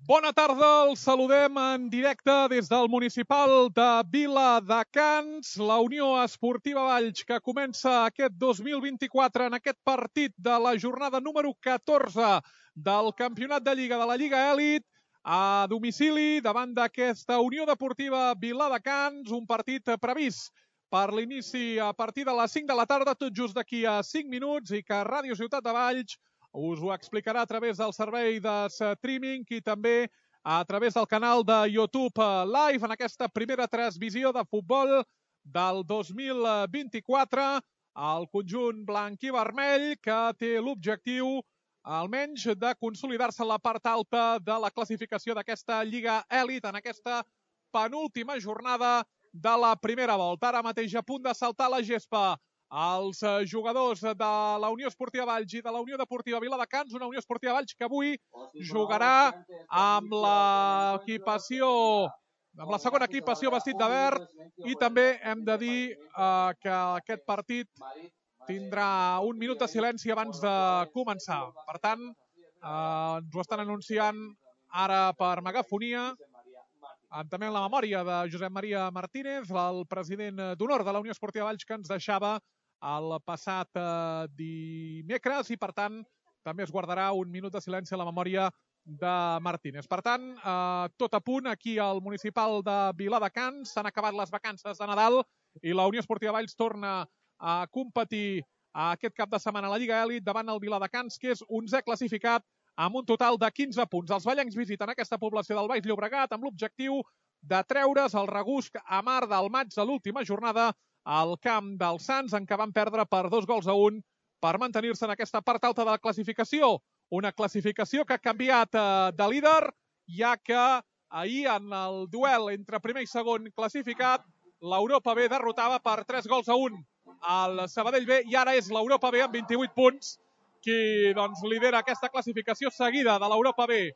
Bona tarda, els saludem en directe des del municipal de Viladecans, la Unió Esportiva Valls, que comença aquest 2024 en aquest partit de la jornada número 14 del Campionat de Lliga de la Lliga Elit, a domicili davant d'aquesta Unió Deportiva Viladecans, un partit previst per l'inici a partir de les 5 de la tarda, tot just d'aquí a 5 minuts, i que Ràdio Ciutat de Valls us ho explicarà a través del servei de streaming i també a través del canal de YouTube Live en aquesta primera transmissió de futbol del 2024. El conjunt blanc i vermell que té l'objectiu almenys de consolidar-se en la part alta de la classificació d'aquesta Lliga Elit en aquesta penúltima jornada de la primera volta. Ara mateix a punt de saltar la gespa els jugadors de la Unió Esportiva Valls i de la Unió Deportiva Viladecans, una Unió Esportiva Valls que avui jugarà amb l'equipació, amb la segona equipació vestit de verd, i també hem de dir que aquest partit tindrà un minut de silenci abans de començar. Per tant, ens ho estan anunciant ara per megafonia, també en la memòria de Josep Maria Martínez, el president d'honor de la Unió Esportiva Valls, que ens deixava el passat dimecres, i per tant també es guardarà un minut de silenci a la memòria de Martínez. Per tant, tot a punt aquí al municipal de Viladecans. S'han acabat les vacances de Nadal i la Unió Esportiva Valls torna a competir aquest cap de setmana a la Lliga Elit davant el Viladecans, que és 11è classificat amb un total de 15 punts. Els vallencs visiten aquesta població del Baix Llobregat amb l'objectiu de treure's el regusc amar del maig de l'última jornada al camp dels Sants, en què van perdre per 2-1 per mantenir-se en aquesta part alta de la classificació. Una classificació que ha canviat de líder, ja que ahir en el duel entre primer i segon classificat, l'Europa B derrotava per 3-1 al Sabadell B, i ara és l'Europa B amb 28 punts qui lidera aquesta classificació, seguida de l'Europa B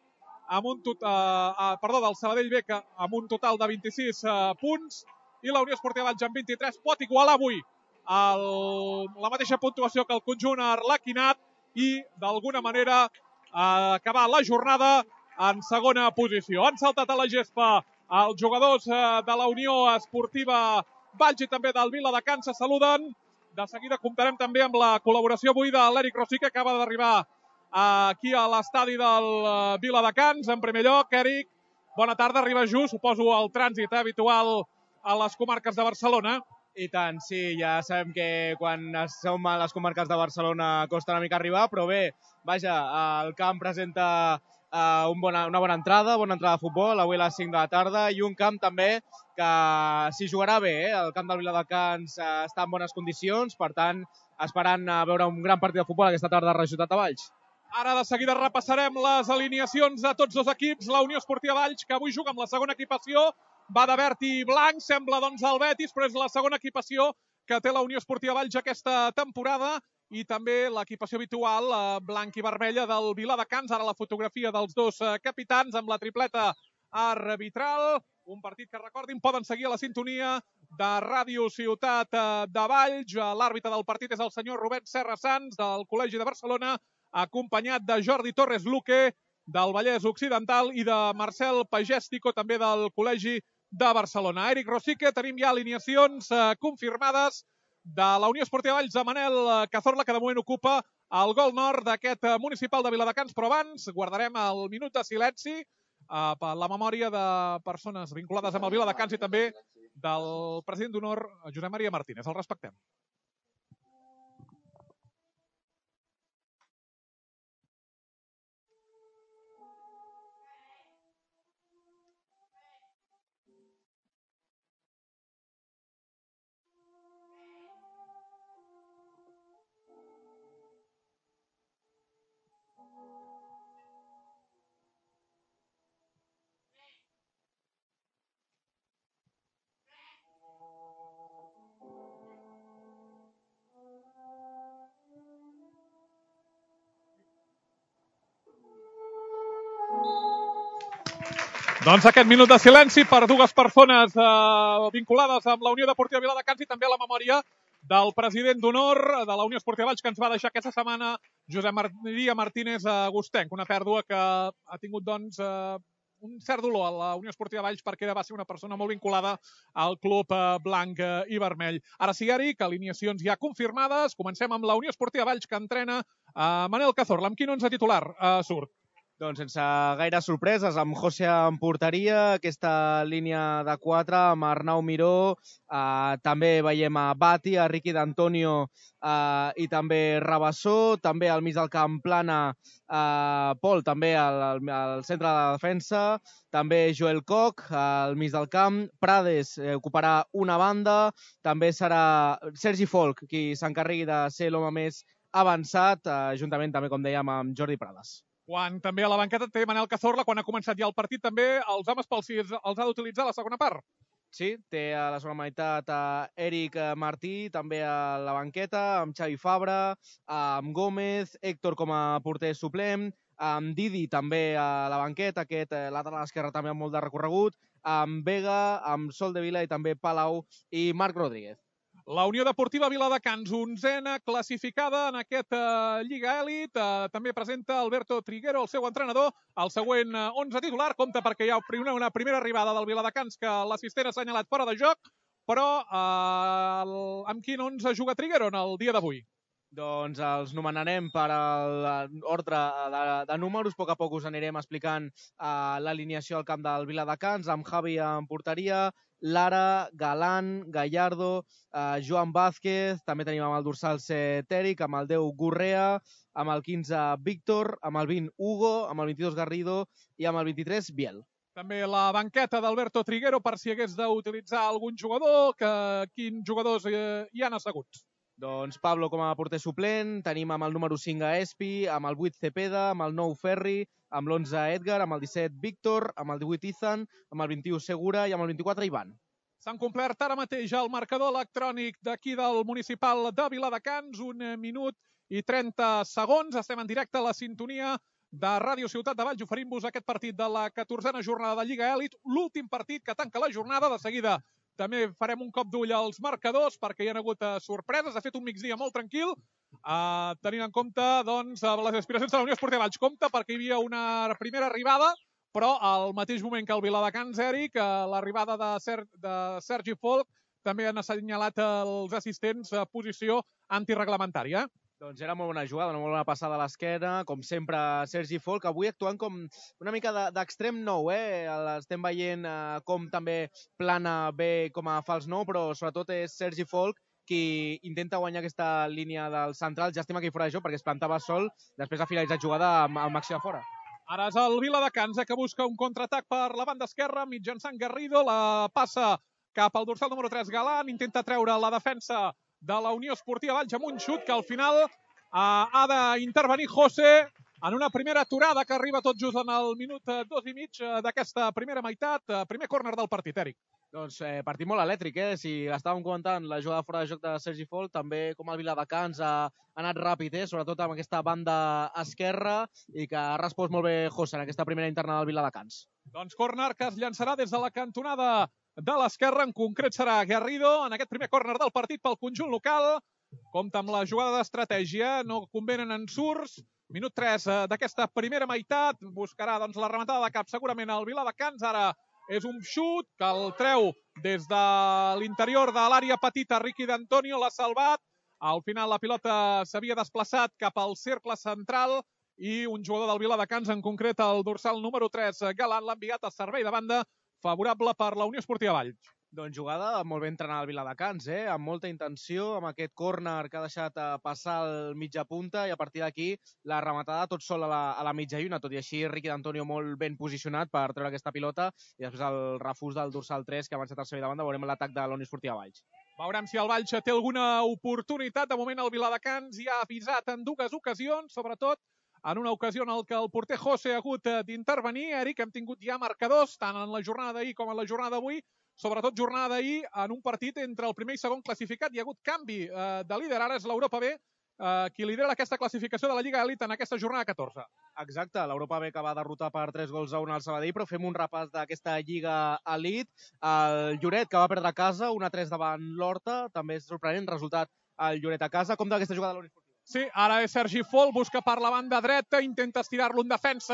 del Sabadell B, amb un total de 26 punts, i la Unió Esportiva Valls amb 23 pot igualar avui la mateixa puntuació que el conjunt arlequinat i d'alguna manera acabar la jornada en segona posició. Han saltat a la gespa els jugadors de la Unió Esportiva Valls i també del Viladecans, se saluden. De seguida comptarem també amb la col·laboració avui de l'Eric Rossi, que acaba d'arribar aquí a l'estadi del Viladecans. En primer lloc, Eric, bona tarda, arriba just, suposo, el trànsit habitual a les comarques de Barcelona. I tant, sí, ja sabem que quan som a les comarques de Barcelona costa una mica arribar, però bé, vaja, el camp presenta una bona entrada de futbol, avui a les 5 de la tarda, i un camp també que s'hi jugarà bé, el camp del Viladecans està en bones condicions, per tant, esperant veure un gran partit de futbol aquesta tarda a Ràdio Ciutat de Valls. Ara de seguida repassarem les alineacions de tots dos equips. La Unió Esportiva Valls, que avui juga amb la segona equipació, va de verd i blanc, sembla doncs el Betis, però és la segona equipació que té la Unió Esportiva Valls aquesta temporada, i també l'equipació habitual blanc i vermella del Viladecans. Ara la fotografia dels dos capitans amb la tripleta arbitral. Un partit que, recordin, poden seguir a la sintonia de Ràdio Ciutat de Valls. L'àrbitre del partit és el senyor Rubén Serra Sans, del Col·legi de Barcelona, acompanyat de Jordi Torres Luque, del Vallès Occidental, i de Marcel Pagèstico, també del Col·legi de Barcelona. Eric Rosique, tenim ja alineacions confirmades de la Unió Esportiva Valls, de Manel Cazorla, que de moment ocupa el gol nord d'aquest municipal de Viladecans, però abans guardarem el minut de silenci per la memòria de persones vinculades amb el Viladecans i també del president d'honor, Josep Maria Martínez. El respectem. Doncs aquest minut de silenci per dues persones vinculades amb la Unió Deportiva Viladecans i també a la memòria del president d'honor de la Unió Esportiva Valls, que ens va deixar aquesta setmana, Josep Maria Martínez Agostenc. Una pèrdua que ha tingut, doncs, un cert dolor a la Unió Esportiva Valls perquè va ser una persona molt vinculada al club blanc i vermell. Ara sí, Eric, alineacions ja confirmades. Comencem amb la Unió Esportiva Valls, que entrena Manel Cazorla. Amb quin 11 titular surt? Doncs sense gaire sorpreses, amb José en porteria, aquesta línia de 4 amb Arnau Miró, també veiem a Bati, a Riqui d'Antonio i també Rabassó, també al mig del camp Plana, Pol, també al centre de la defensa, també Joel Koch al mig del camp, Prades ocuparà una banda, també serà Sergi Folk qui s'encarregui de ser l'home més avançat, juntament també, com dèiem, amb Jordi Prades. Quan també a la banqueta té Manel Cazorla, quan ha començat ja el partit, també els homes pels si els ha d'utilitzar a la segona part. Sí, té a la segona meitat a Eric Martí, també a la banqueta, amb Xavi Fabra, amb Gómez, Héctor com a porter suplent, amb Didi també a la banqueta, aquest lateral esquerre també amb molt de recorregut, amb Vega, amb Sol de Vila i també Palau i Marc Rodríguez. La Unió Deportiva Viladecans, 11a classificada en aquesta Lliga Elit. També presenta Alberto Triguero, el seu entrenador. El següent 11 titular compta perquè hi ha una primera arribada del Viladecans que l'assistent ha assenyalat fora de joc, però amb quin 11 juga Triguero en el dia d'avui? Doncs els nomenarem per l'ordre de números. A poc us anirem explicant l'alineació al camp del Viladecans, amb Javi en porteria, Lara, Galán, Gallardo, Joan Vázquez, també tenim amb el dorsal 7 Eric, amb el 10 Gurrea, amb el 15 Víctor, amb el 20 Hugo, amb el 22 Garrido i amb el 23 Biel. També la banqueta d'Alberto Triguero per si hagués d'utilitzar algun jugador, quins jugadors hi han asseguts? Doncs Pablo com a porter suplent, tenim amb el número 5 a Espi, amb el 8 Cepeda, amb el 9 Ferri, amb l'11 Edgar, amb el 17 Víctor, amb el 18 Izan, amb el 21 Segura i amb el 24 Ivan. S'han complert ara mateix el marcador electrònic d'aquí del municipal de Viladecans, 1 minut i 30 segons. Estem en directe a la sintonia de Ràdio Ciutat de Valls, oferint-vos aquest partit de la 14a jornada de Lliga Elit, l'últim partit que tanca la jornada. De seguida també farem un cop d'ull als marcadors perquè hi ha hagut sorpreses. Ha fet un migdia molt tranquil, tenint en compte doncs, les aspiracions de la Unió Esportiva Valls. Compte perquè hi havia una primera arribada, però al mateix moment que el Viladecans, Eric, l'arribada de Sergi Folk, també han assenyalat els assistents a posició antireglamentària. Doncs era molt bona jugada, una molt bona passada a l'esquena, com sempre Sergi Folk, avui actuant com una mica d'extrem nou, Estem veient com també Plana bé com a fals nou, però sobretot és Sergi Folk qui intenta guanyar aquesta línia del central. Ja estem aquí fora de joc perquè es plantava sol, després ha finalitzat jugada amb acció de fora. Ara és el Viladecans que busca un contraatac per la banda esquerra mitjançant Garrido, la passa cap al dorsal número 3 Galán, intenta treure la defensa de la Unió Esportiva Valls amb un xut que al final ha d'intervenir José en una primera aturada que arriba tot just en el minut 2 i mig d'aquesta primera meitat. Primer córner del partit, Eric. Doncs partit molt elèctric, Si estàvem comentant la jugada fora de joc de Sergi Folk, també com el Viladecans ha anat ràpid, sobretot amb aquesta banda esquerra, i que ha respost molt bé José en aquesta primera interna del Viladecans. Doncs córner que es llançarà des de la cantonada de l'esquerra, en concret serà Garrido, en aquest primer córner del partit pel conjunt local. Compta amb la jugada d'estratègia, no convenen ensurts. Minut 3 d'aquesta primera meitat, buscarà doncs, la rematada de cap segurament el Viladecans. Ara és un xut que el treu des de l'interior de l'àrea petita Riqui d'Antonio, l'ha salvat. Al final la pilota s'havia desplaçat cap al cercle central i un jugador del Viladecans, en concret el dorsal número 3, Galán, l'ha enviat a servei de banda favorable per la Unió Esportiva Valls. Doncs jugada molt ben entrenada al Viladecans, amb molta intenció, amb aquest córner que ha deixat passar el mitja punta, i a partir d'aquí la rematada tot sol a la mitja lluna, tot i així Riqui d'Antonio molt ben posicionat per treure aquesta pilota, i després el refús del dorsal 3 que ha avançat al servei de banda. Veurem l'atac de la Unió Esportiva Valls. Veurem si el Valls té alguna oportunitat. De moment el Viladecans ja ha avisat en 2 ocasions, sobretot en una ocasió en què el porter José ha hagut d'intervenir. Eric, hem tingut ja marcadors, tant en la jornada d'ahir com en la jornada d'avui, sobretot jornada d'ahir, en un partit entre el primer i segon classificat. Hi ha hagut canvi de líder, ara és l'Europa B qui lidera aquesta classificació de la Lliga Elit en aquesta jornada 14. Exacte, l'Europa B que va derrotar per 3-1 al Sabadell, però fem un repàs d'aquesta Lliga Elit. El Lloret, que va perdre a casa, 1-3 davant l'Horta, també és sorprenent resultat el Lloret a casa. Com d'aquesta jugada de la Unió Esportiva? Sí, ara és Sergi Folk, busca per la banda dreta, intenta estirar-lo en defensa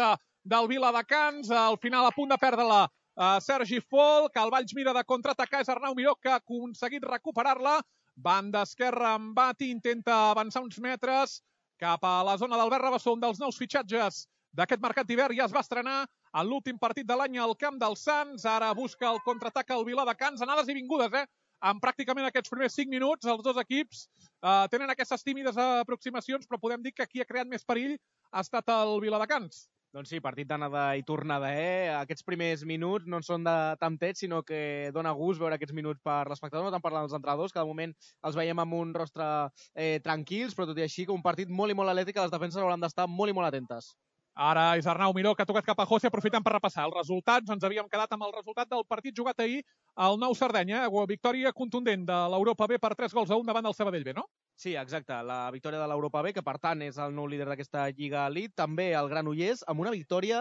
del Viladecans, al final a punt de perdre-la Sergi Folk, el Valls mira de contraatacar, és Arnau Miró que ha aconseguit recuperar-la, banda esquerra en Bati, intenta avançar uns metres cap a la zona d'Albert Rabassó, un dels nous fitxatges d'aquest mercat d'hivern, ja es va estrenar en l'últim partit de l'any al camp dels Sants, ara busca el contraatac al Viladecans, anades i vingudes, en pràcticament aquests primers 5 minuts, els dos equips tenen aquestes tímides aproximacions, però podem dir que qui ha creat més perill ha estat el Viladecans. Doncs sí, partit d'anada i tornada, Aquests primers minuts no en són de tempteig, sinó que dona gust veure aquests minuts per l'espectador, no tant per als entrenadors, que de moment els veiem amb un rostre tranquils, però tot i així que un partit molt i molt elèctric, les defenses hauran d'estar molt i molt atentes. Ara és Arnau Miró que ha tocat cap a José, aprofitant per repassar els resultats. Ens havíem quedat amb el resultat del partit jugat ahir al Nou Sardenya. Victòria contundent de l'Europa B per 3-1 davant del Sabadell B, no? Sí, exacte. La victòria de l'Europa B, que per tant és el nou líder d'aquesta Lliga Elite. També el Granollers, amb una victòria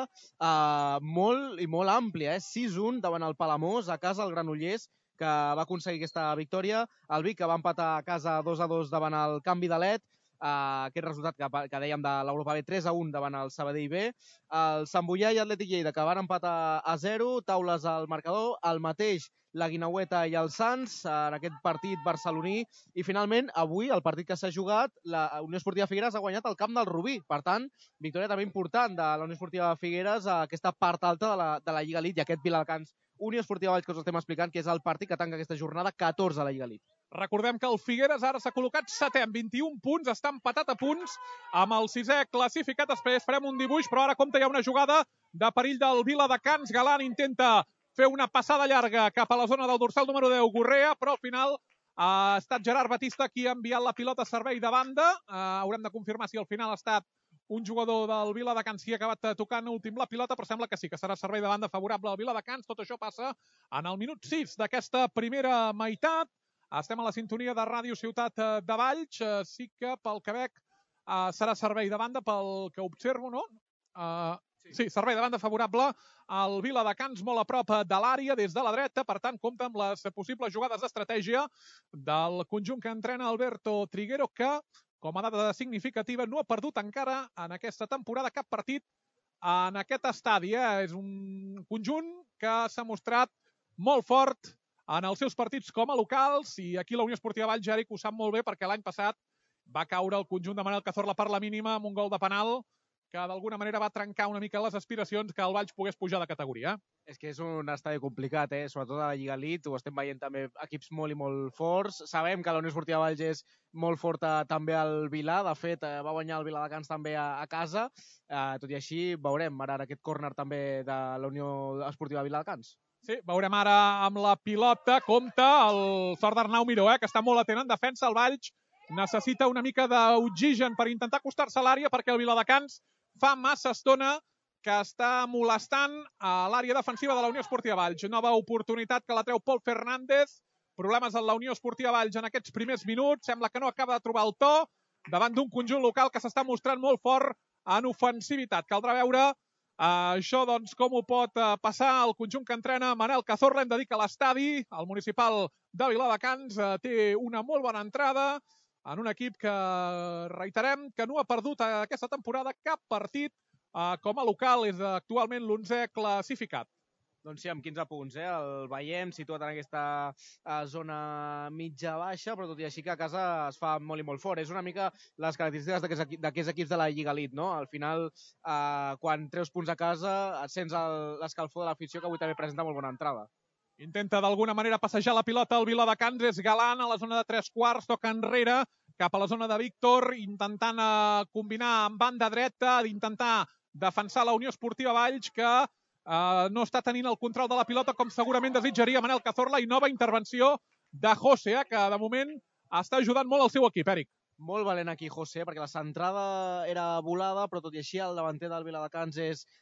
molt i molt àmplia. 6-1 davant el Palamós, a casa el Granollers, que va aconseguir aquesta victòria. El Vic, que va empatar a casa 2-2 davant el Canvi de Let. Aquest resultat que dèiem de l'Europa B, 3-1 davant el Sabadell B. El Sant Boià i Atlètic Lleida, que van empatar a 0, taules al marcador, el mateix la Guinaueta i el Sants en aquest partit barceloní. I finalment, avui, el partit que s'ha jugat, la Unió Esportiva Figueres ha guanyat el camp del Rubí. Per tant, victòria també important de la Unió Esportiva Figueres a aquesta part alta de la Lliga Elite i aquest Viladecans Unió Esportiva Valls, que us estem explicant, que és el partit que tanca aquesta jornada 14 a la Lliga Elite. Recordem que el Figueres ara s'ha col·locat setè amb 21 punts, està empatat a punts amb el sisè classificat. Després farem un dibuix, però ara compta hi ha una jugada de perill del Viladecans. Galan intenta fer una passada llarga cap a la zona del dorsal número 10, Gorrea, però al final ha estat Gerard Batista qui ha enviat la pilota a servei de banda. Haurem de confirmar si al final ha estat un jugador del Viladecans qui ha acabat tocant últim la pilota, però sembla que sí, que serà servei de banda favorable al Viladecans. Tot això passa en el minut 6 d'aquesta primera meitat. Estem a la sintonia de Ràdio Ciutat de Valls. Sí que pel que veig serà servei de banda, pel que observo, no? Sí, servei de banda favorable al Viladecans, molt a prop de l'àrea, des de la dreta. Per tant, compta amb les possibles jugades d'estratègia del conjunt que entrena Alberto Triguero, que, com a dada significativa, no ha perdut encara en aquesta temporada cap partit en aquest estadi. És un conjunt que s'ha mostrat molt fort en els seus partits com a locals, i aquí la Unió Esportiva Valls, Eric, ho sap molt bé, perquè l'any passat va caure el conjunt de Manel Cazorla per la mínima amb un gol de penal que d'alguna manera va trencar una mica les aspiracions que el Valls pogués pujar de categoria. És que és un estadi complicat, sobretot a la Lliga Elite. Ho estem veient també equips molt i molt forts. Sabem que la Unió Esportiva Valls és molt forta també al Vilà. De fet, va guanyar el Viladecans també a casa. Tot i així, veurem ara aquest córner també de la Unió Esportiva Viladecans. Sí, veurem ara amb la pilota. Compta el sort d'Arnau Miró, que està molt atent en defensa. El Valls necessita una mica d'oxigen per intentar acostar-se a l'àrea, perquè el Viladecans fa massa estona que està molestant a l'àrea defensiva de la Unió Esportiva Valls. Nova oportunitat que la treu Pol Fernández. Problemes en la Unió Esportiva Valls en aquests primers minuts. Sembla que no acaba de trobar el to davant d'un conjunt local que s'està mostrant molt fort en ofensivitat. Caldrà veure això, doncs, com ho pot passar el conjunt que entrena Manel Cazorla. Hem de dir que l'estadi, el municipal de Viladecans, té una molt bona entrada en un equip que, reiterem, que no ha perdut aquesta temporada cap partit com a local. És actualment l'11è classificat. Doncs sí, amb 15 punts. El veiem situat en aquesta zona mitja-baixa, però tot i així que a casa es fa molt i molt fort. És una mica les característiques d'aquests equips de la Lliga Elite, no? Al final, quan treus punts a casa, et sents l'escalfor de l'afició, que avui també presenta molt bona entrada. Intenta d'alguna manera passejar la pilota al Viladecans. És Galan a la zona de 3/4, toca enrere cap a la zona de Víctor, intentant combinar amb banda dreta, d'intentar defensar la Unió Esportiva Valls, que no està tenint el control de la pilota com segurament desitjaria Manel Cazorla, i nova intervenció de José, que de moment està ajudant molt el seu equip, Eric. Molt valent aquí José, perquè la centrada era volada, però tot i així el davanter del Viladecans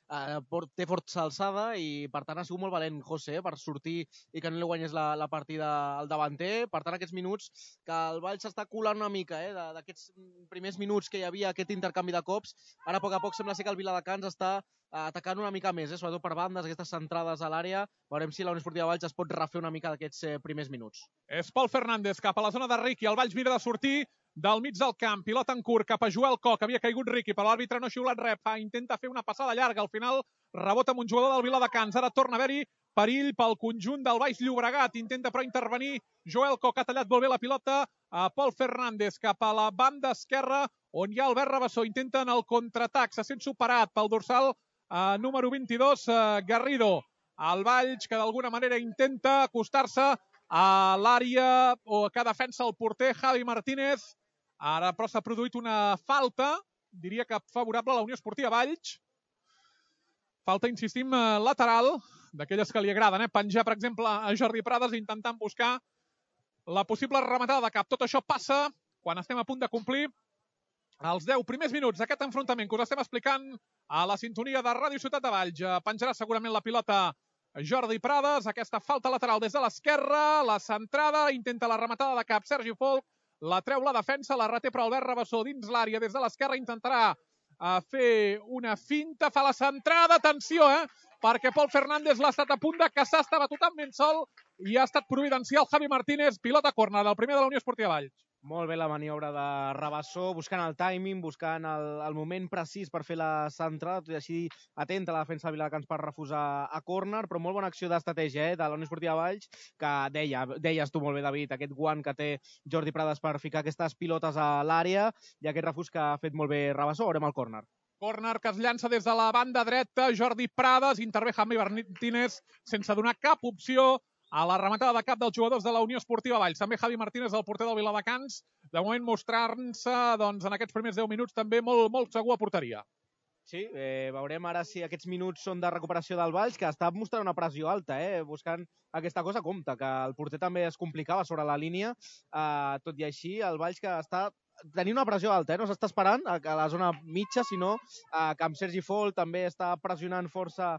té força alçada i per tant ha sigut molt valent José per sortir i que no li guanyés la partida al davanter. Per tant, aquests minuts que el Valls s'està colant una mica, d'aquests primers minuts que hi havia aquest intercanvi de cops, ara a poc sembla ser que el Viladecans està atacant una mica més, sobretot per bandes, aquestes centrades a l'àrea. Veurem si la Unió Esportiva Valls es pot refer una mica d'aquests primers minuts. És Pol Fernández cap a la zona de Riqui. El Valls mira de sortir del mig del camp, pilota en curt cap a Joel Coc, havia caigut Riqui, però l'àrbitre no ha xiulat res, intenta fer una passada llarga, al final rebota amb un jugador del Viladecans, ara torna a haver-hi perill pel conjunt del Baix Llobregat, intenta però intervenir Joel Coc, ha tallat molt bé la pilota a Pol Fernández cap a la banda esquerra, on hi ha Albert Rabassó, intenten el contraatac, se sent superat pel dorsal número 22, Garrido. El Valls, que d'alguna manera intenta acostar-se a l'àrea que defensa el porter Javi Martínez. Ara però s'ha produït una falta, diria que favorable a la Unió Esportiva Valls. Falta, insistim, lateral, d'aquelles que li agraden, penjar, per exemple, a Jordi Prades intentant buscar la possible rematada de cap. Tot això passa quan estem a punt de complir els 10 primers minuts d'aquest enfrontament que us estem explicant a la sintonia de Ràdio Ciutat de Valls. Penjarà segurament la pilota Jordi Prades, aquesta falta lateral des de l'esquerra, la centrada, intenta la rematada de cap Sergi Folk, la treu la defensa, la reté però Albert Rabassó dins l'àrea des de l'esquerra, intentarà fer una finta, fa la centrada, atenció, perquè Pol Fernández l'ha estat a punt de caçar, estava totalment sol i ha estat providencial Javi Martínez, pilota córner del primer de la Unió Esportiva Valls. Molt bé la maniobra de Rabassó, buscant el timing, buscant el moment precís per fer la centrada, tot i així atenta la defensa de Viladecans per refusar a córner, però molt bona acció d'estratègia de la Unió Esportiva Valls, que deies tu molt bé, David, aquest guant que té Jordi Prades per ficar aquestes pilotes a l'àrea i aquest refús que ha fet molt bé Rabassó. Veurem el córner. Córner que es llança des de la banda dreta, Jordi Prades, intervé Javi Martínez sense donar cap opció a la rematada de cap dels jugadors de la Unió Esportiva Valls. També Javi Martínez, el porter del Viladecans, de moment mostrant-se en aquests primers 10 minuts també molt segur a porteria. Sí, veurem ara si aquests minuts són de recuperació del Valls, que està mostrant una pressió alta, buscant aquesta cosa. Compte, que el porter també es complicava sobre la línia, tot i així el Valls que està tenint una pressió alta, no s'està esperant a la zona mitja, sinó que amb Sergi Folk també està pressionant força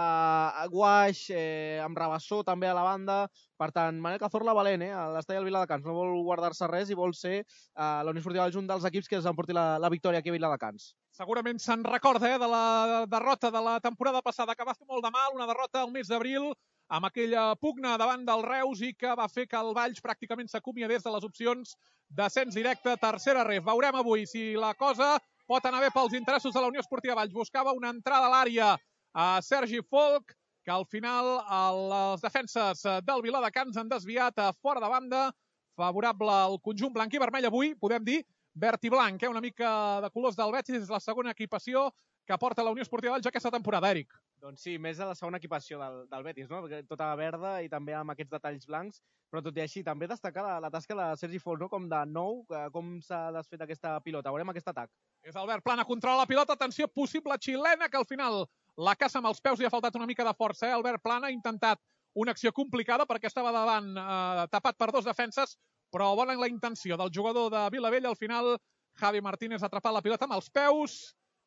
a Guaix, amb Rabassó també a la banda. Per tant, Manel Cazorla valent, a l'estadi del Viladecans, no vol guardar-se res i vol ser la Unió Esportiva Valls un dels equips que es emporti la victòria aquí a Viladecans. Segurament se'n recorda de la derrota de la temporada passada, que va fer molt de mal, una derrota al mes d'abril, amb aquella pugna davant del Reus i que va fer que el Valls pràcticament s'acomiadés de les opcions d'ascens directe a tercera ref. Veurem avui si la cosa pot anar bé pels interessos de la Unió Esportiva Valls. Buscava una entrada a l'àrea a Sergi Folk, que al final les defenses del Viladecans han desviat a fora de banda, favorable al conjunt blanc i vermell avui, podem dir, verd i blanc, una mica de colors del Betis, és la segona equipació que porta la Unió Esportiva Valls aquesta temporada, Eric. Doncs sí, més de la segona equipació del Betis, no? Tota verda i també amb aquests detalls blancs, però tot i així també destacar la tasca de Sergi Folk, no? Com de nou, com s'ha desfet aquesta pilota. Veurem aquest atac. És Albert Plana, controla la pilota, atenció, possible xilena, que al final la caça amb els peus, li ha faltat una mica de força. Albert Plana ha intentat una acció complicada perquè estava davant tapat per dos defenses, però bona la intenció del jugador de Vilavell. Al final, Javi Martínez ha atrapat la pilota amb els peus.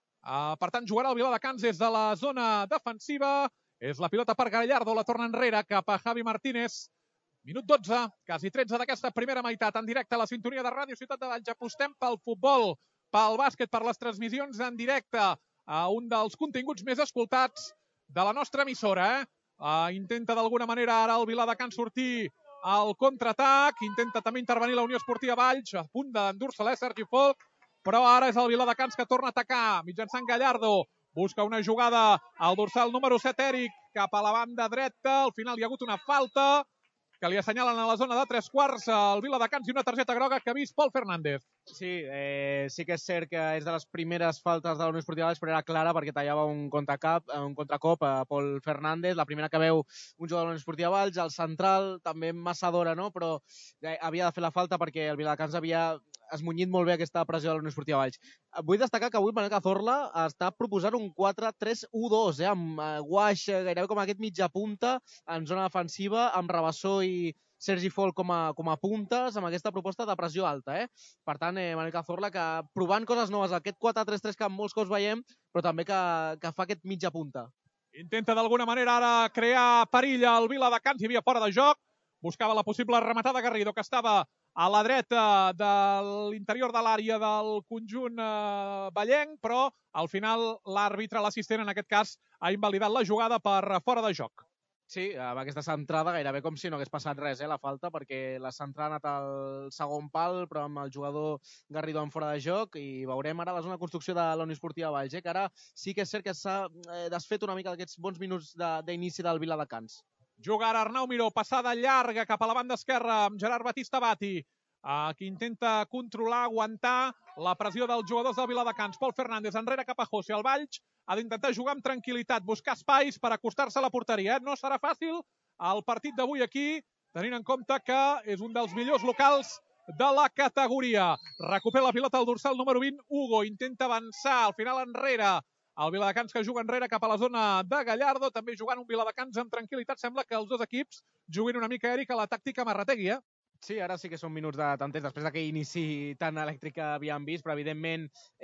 Per tant, jugarà el Viladecans des de la zona defensiva. És la pilota per Gallardo, la torna enrere cap a Javi Martínez. Minut 12, quasi 13 d'aquesta primera meitat. En directe a la sintonia de Ràdio Ciutat de Valls. Apostem pel futbol, pel bàsquet, per les transmissions en directe a un dels continguts més escoltats de la nostra emissora. Intenta d'alguna manera ara el Viladecans sortir al contraatac. Intenta també intervenir la Unió Esportiva Valls, a punt d'endur-se-la Sergi Folk, però ara és el Viladecans que torna a atacar mitjançant Gallardo. Busca una jugada al dorsal número 7, Eric, cap a la banda dreta. Al final hi ha hagut una falta que li assenyalen a la zona de 3/4 al Viladecans i una targeta groga que ha vist Pol Fernández. Sí, sí que és cert que és de les primeres faltes de la Unió Esportiva Valls, però era clara perquè tallava un contracop a Pol Fernández, la primera que veu un jugador de la Unió Esportiva Valls, el central, també massa d'hora, no? Però havia de fer la falta perquè el Viladecans havia esmunyit molt bé aquesta pressió de la Unió Esportiva Valls. Vull destacar que avui Manel Cazorla està proposant un 4-3-1-2, amb Guaix gairebé com aquest mitja punta en zona defensiva, amb Rabassó i Sergi Folk com a puntes, amb aquesta proposta de pressió alta. Per tant, Manel Cazorla que provant coses noves, aquest 4-3-3 que molts cops veiem, però també que fa aquest mitja punta. Intenta d'alguna manera ara crear perill al Viladecans, hi havia fora de joc, buscava la possible rematada Garrido, que estava a la dreta de l'interior de l'àrea del conjunt vallenc, però al final l'àrbitre, l'assistent en aquest cas, ha invalidat la jugada per fora de joc. Sí, amb aquesta centrada gairebé com si no hagués passat res, la falta, perquè la centrada ha anat al segon pal, però amb el jugador Garrido en fora de joc, i veurem ara la zona de construcció de la Unió Esportiva Valls, que ara sí que és cert que s'ha desfet una mica d'aquests bons minuts d'inici del Viladecans. Juga ara Arnau Miró, passada llarga cap a la banda esquerra amb Gerard Batista Bati, que intenta controlar, aguantar la pressió dels jugadors del Viladecans. Pol Fernández enrere cap a José. El Valls ha d'intentar jugar amb tranquil·litat, buscar espais per acostar-se a la porteria. No serà fàcil el partit d'avui aquí, tenint en compte que és un dels millors locals de la categoria. Recupera la pilota el dorsal número 20, Hugo. Intenta avançar, al final enrere. El Viladecans que juga enrere cap a la zona de Gallardo, també jugant un Viladecans amb tranquil·litat. Sembla que els dos equips juguin una mica, Eric, a la tàctica Marrategui, Sí, ara sí que són minuts de tanters després d'aquell inici tan elèctric que havíem vist, però evidentment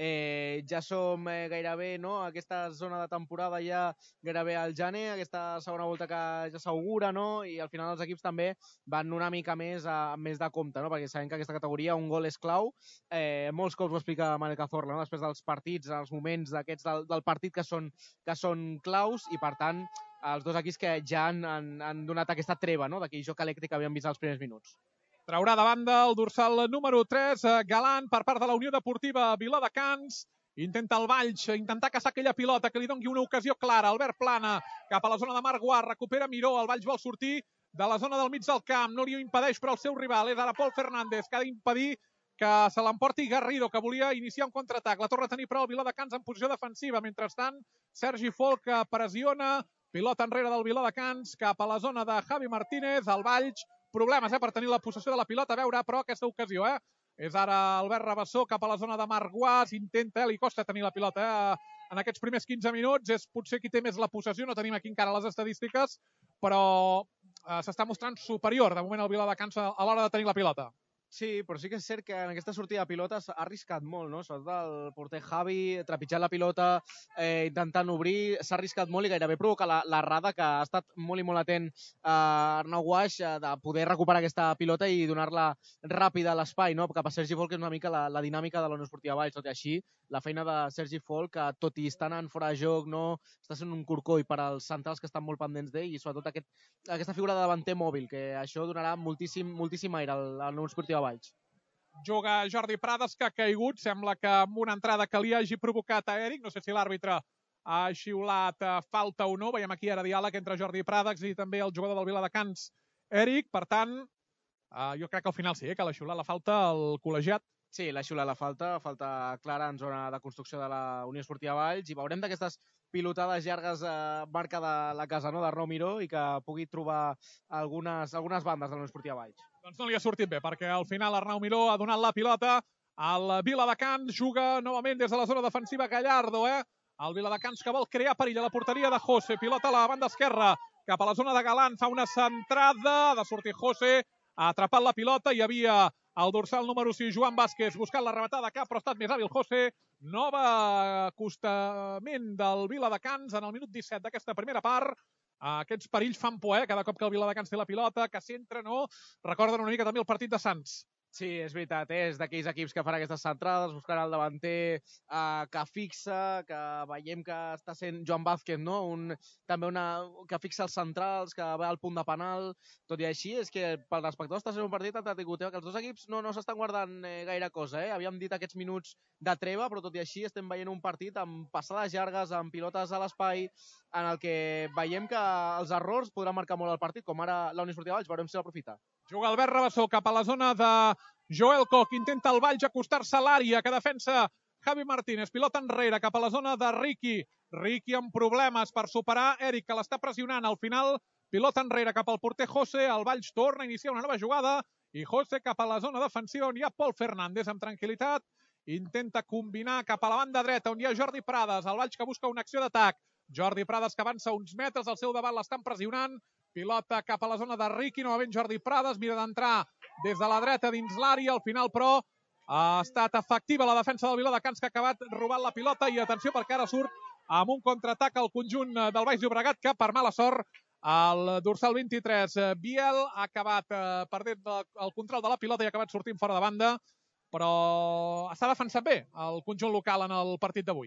ja som gairebé, no?, aquesta zona de temporada ja gairebé al gener, aquesta segona volta que ja s'augura, no?, i al final els equips també van una mica més de compte, no?, perquè sabem que aquesta categoria un gol és clau. Molts cops ho explica Manel Cazorla, no?, després dels partits, els moments d'aquests del partit que són claus, i per tant els dos equips que ja han donat aquesta treva, no?, d'aquell joc elèctric que havíem vist als primers minuts. Traurà de banda el dorsal número 3, Galant, per part de la Unió Deportiva Viladecans. Intenta el Valls, intentar caçar aquella pilota que li doni una ocasió clara. Albert Plana, cap a la zona de Marc Guard, recupera Miró. El Valls vol sortir de la zona del mig del camp. No li ho impedeix, però el seu rival és ara Pol Fernández, que ha d'impedir que se l'emporti Garrido, que volia iniciar un contraatac. La torna a tenir, però, el Viladecans en posició defensiva. Mentrestant, Sergi Folk pressiona. Pilota enrere del Viladecans, cap a la zona de Javi Martínez. El Valls, problemes per tenir la possessió de la pilota, a veure, però aquesta ocasió, és ara Albert Rabassó cap a la zona de Marc Guas, intenta, li costa tenir la pilota, en aquests primers 15 minuts, és potser qui té més la possessió, no tenim aquí encara les estadístiques, però s'està mostrant superior, de moment, el Viladecans a l'hora de tenir la pilota. Sí, però sí que és cert que en aquesta sortida de pilotes ha arriscat molt, no? Sobretot el porter Javi, trepitjant la pilota, intentant obrir, s'ha arriscat molt i gairebé provoca l'errada, que ha estat molt i molt atent Arnau Guaix de poder recuperar aquesta pilota i donar-la ràpida a l'espai, no? Cap a Sergi Folk, que és una mica la dinàmica de la Unió Esportiva Valls. Tot i així, la feina de Sergi Folk, que tot i estar anant fora de joc, no, està sent un corcoll per als centrals que estan molt pendents d'ell, i sobretot aquesta figura de davanter mòbil, que això donarà moltíssim aire a la Unió Esportiva Valls. Juga Jordi Prades, que ha caigut, sembla que amb una entrada que li hagi provocat a Eric, no sé si l'àrbitre ha xiulat falta o no, veiem aquí ara diàleg entre Jordi Prades i també el jugador del Viladecans, Eric, per tant, jo crec que al final sí, que l'ha xiulat la falta al col·legiat. Sí, l'ha xiulat la falta clara en zona de construcció de la Unió Esportiva Valls, i veurem d'aquestes pilotades llargues marca de la casa, no?, d'Arnau Miró, i que pugui trobar algunes bandes de la Unió Esportiva Valls. Doncs no li ha sortit bé, perquè al final Arnau Miró ha donat la pilota al Viladecans, juga novament des de la zona defensiva Gallardo, el Viladecans que vol crear perill a la porteria de José, pilota a la banda esquerra, cap a la zona de Galant, fa una centrada, ha de sortir José, ha atrapat la pilota, hi havia el dorsal número 6, Joan Vázquez, buscant la rematada cap, però ha estat més hàbil José. Nova acostament del Viladecans en el minut 17 d'aquesta primera part. Aquests perills fan por, cada cop que el Viladecans té la pilota, que s'entra, no? Recorden una mica també el partit de Sants. Sí, és veritat, és d'aquells equips que fan aquestes centrades, buscant el davanter que fixa, que veiem que està sent Joan Vázquez, no? També que fixa els centrals, que va al punt de penal. Tot i així, és que pel espectador està sent un partit entretingut, que els dos equips no s'estan guardant gaire cosa. Havíem dit aquests minuts de treva, però tot i així estem veient un partit amb passades llargues, amb pilotes a l'espai, en el que veiem que els errors podran marcar molt el partit, com ara la Unió Esportiva Valls, veurem si l'aprofita. Juga Albert Rabassó cap a la zona de Joel Koch, intenta el Valls acostar-se a l'àrea, que defensa Javi Martínez, pilota enrere cap a la zona de Riqui amb problemes per superar Eric, que l'està pressionant. Al final, pilota enrere cap al porter José, el Valls torna a iniciar una nova jugada, i José cap a la zona defensiva on hi ha Pol Fernández amb tranquil·litat, intenta combinar cap a la banda dreta on hi ha Jordi Prades, el Valls que busca una acció d'atac, Jordi Prades que avança uns metres, al seu davant l'estan pressionant, pilota cap a la zona de Riqui, novament Jordi Prades, mira d'entrar des de la dreta dins l'àrea, al final però ha estat efectiva la defensa del Viladecans, que ha acabat robant la pilota, i atenció perquè ara surt amb un contraatac al conjunt del Baix Llobregat, que per mala sort el dorsal 23 Biel ha acabat perdent el control de la pilota i ha acabat sortint fora de banda, però s'ha defensat bé el conjunt local en el partit d'avui.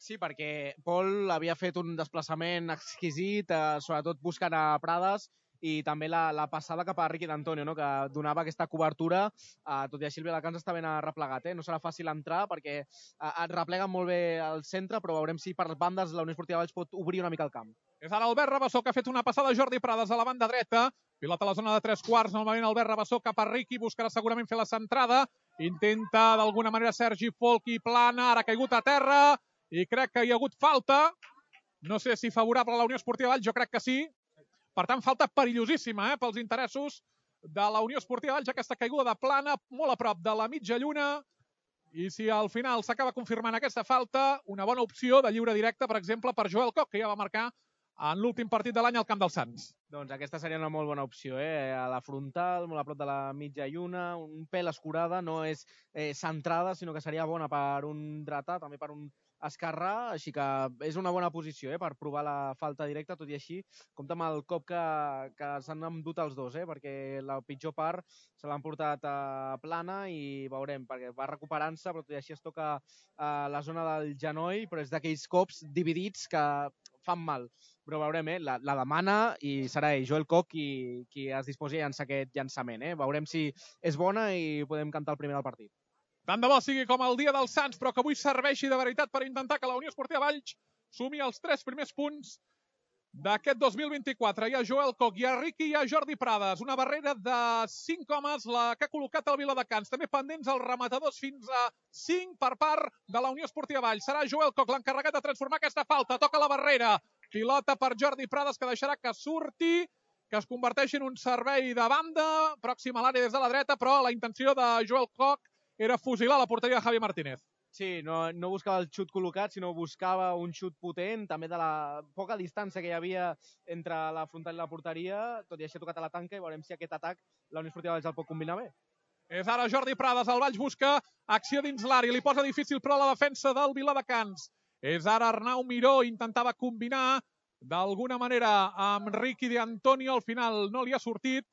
Sí, perquè Pol havia fet un desplaçament exquisit, sobretot buscant a Prades, i també la passada cap a Riqui d'Antonio, no? Que donava aquesta cobertura, tot i així el Viladecans està ben arreplegat. No serà fàcil entrar perquè et repleguen molt bé al centre, però veurem si per bandes la Unió Esportiva Valls pot obrir una mica el camp. És ara Albert Rabassó, que ha fet una passada a Jordi Prades a la banda dreta. Pilota a la zona de 3/4, normalment Albert Rabassó cap a Riqui, buscarà segurament fer la centrada. Intenta d'alguna manera Sergi Folch i plana, ara ha caigut a terra i crec que hi ha hagut falta. No sé si favorable a la Unió Esportiva Valls, jo crec que sí. Per tant, falta perillosíssima pels interessos de la Unió Esportiva Valls, aquesta caiguda de plana, molt a prop de la mitja lluna. I si al final s'acaba confirmant aquesta falta, una bona opció de lliure directe, per exemple, per Joel Koch, que ja va marcar en l'últim partit de l'any al camp dels Sants. Doncs aquesta seria una molt bona opció, a la frontal, molt a prop de la mitja lluna, un pèl escurada, no és centrada, sinó que seria bona per un dretà, també per un esquerrà, així que és una bona posició per provar la falta directa, tot i així, compta amb el cop que s'han endut els dos, perquè la pitjor part se l'han portat a plana i veurem, perquè va recuperant-se, però tot i així es toca la zona del genoll, però és d'aquells cops dividits que fan mal. Però veurem, la demana i serà ell, Joel Koch, qui es disposi a llançar aquest llançament. Veurem si és bona i podem cantar el primer del partit. Tant de bo sigui com el dia dels Sants, però que avui serveixi de veritat per intentar que la Unió Esportiva Valls sumi els 3 primers punts d'aquest 2024. Hi ha Joel Koch, hi ha Riqui, hi ha Jordi Prades. Una barrera de 5 homes, la que ha col·locat el Viladecans. També pendents els rematadors, fins a 5 per part de la Unió Esportiva Valls. Serà Joel Koch l'encarregat de transformar aquesta falta. Toca la barrera. Pilota per Jordi Prades, que deixarà que surti, que es converteixi en un servei de banda, pròxim a l'àrea des de la dreta, però la intenció de Joel Koch era fusilar la porteria de Javi Martínez. Sí, no buscava el xut col·locat, sinó buscava un xut potent, també de la poca distància que hi havia entre la frontal i la porteria, tot i així ha tocat a la tanca i veurem si aquest atac la Unió Esportiva Valls el pot combinar bé. És ara Jordi Prades, el Valls busca acció dins l'àrea, li posa difícil però la defensa del Viladecans. És ara Arnau Miró, intentava combinar d'alguna manera amb Riqui d'Antonio, al final no li ha sortit,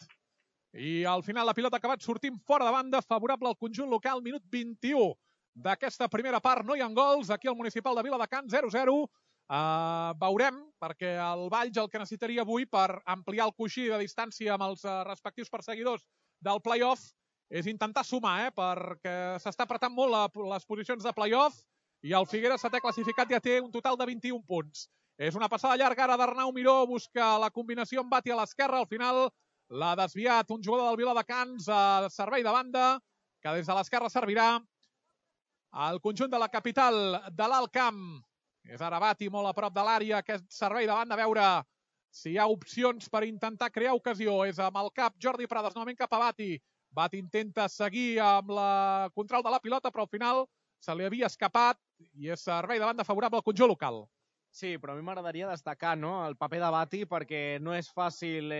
i al final la pilota ha acabat sortint fora de banda, favorable al conjunt local, minut 21 d'aquesta primera part. No hi ha gols, aquí al municipal de Viladecans, 0-0. Veurem, perquè el Valls el que necessitaria avui per ampliar el coixí de distància amb els respectius perseguidors del play-off és intentar sumar, perquè s'està apretant molt les posicions de play-off i el Figueres, setè classificat, ja té un total de 21 punts. És una passada llarga ara d'Arnau Miró, busca la combinació amb Bati a l'esquerra, al final l'ha desviat un jugador del Viladecans a servei de banda, que des de l'esquerra servirà al conjunt de la capital de l'Alt Camp. És ara Bati molt a prop de l'àrea, aquest servei de banda, a veure si hi ha opcions per intentar crear ocasió. És amb el cap Jordi Prades, novament cap a Bati. Bati intenta seguir amb el control de la pilota, però al final se li havia escapat i és servei de banda favorable al conjunt local. Sí, però a mi m'agradaria destacar el paper de Bati perquè no és fàcil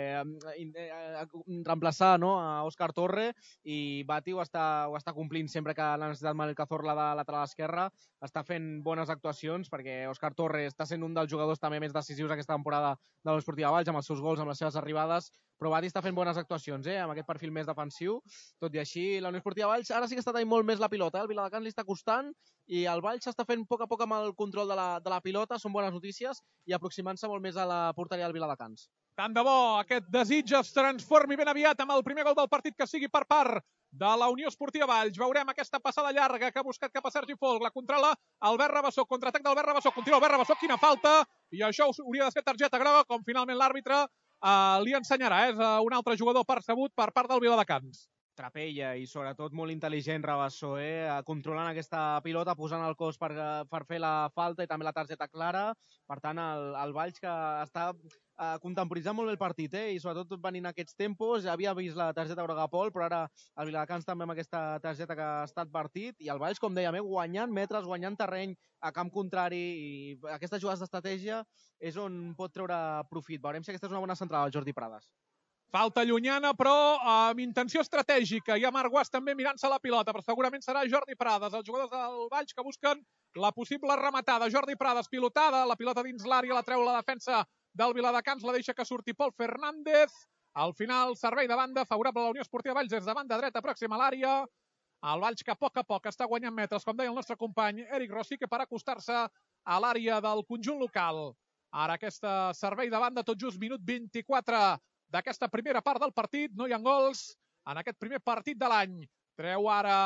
reemplaçar a Òscar Torre i Bati ho està complint sempre que l'ha necessitat Manel Cazorla de lateral esquerra. Està fent bones actuacions perquè Òscar Torre està sent un dels jugadors també més decisius aquesta temporada de l'Esportiva Valls, amb els seus gols, amb les seves arribades, però Bati està fent bones actuacions amb aquest perfil més defensiu. Tot i així, la Unió Esportiva Valls ara sí que està tenint molt més la pilota. El Viladecans li està costant i el Valls s'està fent a poc amb el control de la pilota. Són bones notícies i aproximant-se molt més a la porteria del Viladecans. Tant de bo aquest desig es transformi ben aviat amb el primer gol del partit, que sigui per part de la Unió Esportiva Valls. Veurem aquesta passada llarga que ha buscat cap a Sergi Folch. La controla Albert Rabassó. Contraatac d'Albert Rabassó. Continua Albert Rabassó. Quina falta! I això hauria de ser targeta groga, com finalment l'àrbitre li ensenyarà. És un altre jugador percebut per part del Viladecans. Trapella i sobretot molt intel·ligent Rabassó, controlant aquesta pilota, posant el cos per fer la falta i també la targeta clara. Per tant, el Valls que està contemporitzant molt bé el partit i sobretot venint aquests tempos. Havia vist la targeta groga a Pol, però ara el Viladecans també amb aquesta targeta que ha estat advertit i el Valls, com dèiem, guanyant metres, guanyant terreny a camp contrari i aquestes jugades d'estratègia és on pot treure profit. Veurem si aquesta és una bona centrada del Jordi Prades. Falta llunyana, però amb intenció estratègica. Hi ha Marc Guas també mirant-se la pilota, però segurament serà Jordi Prades, els jugadors del Valls que busquen la possible rematada. Jordi Prades, pilotada, la pilota dins l'àrea, la treu la defensa del Viladecans, la deixa que surti Pol Fernández. Al final, servei de banda, favorable a la Unió Esportiva Valls des de banda dreta, pròxima a l'àrea. El Valls que a poc està guanyant metres, com deia el nostre company Eric Rosique, per acostar-se a l'àrea del conjunt local. Ara aquest servei de banda, tot just minut 24 d'aquesta primera part del partit. No hi ha gols en aquest primer partit de l'any. Treu ara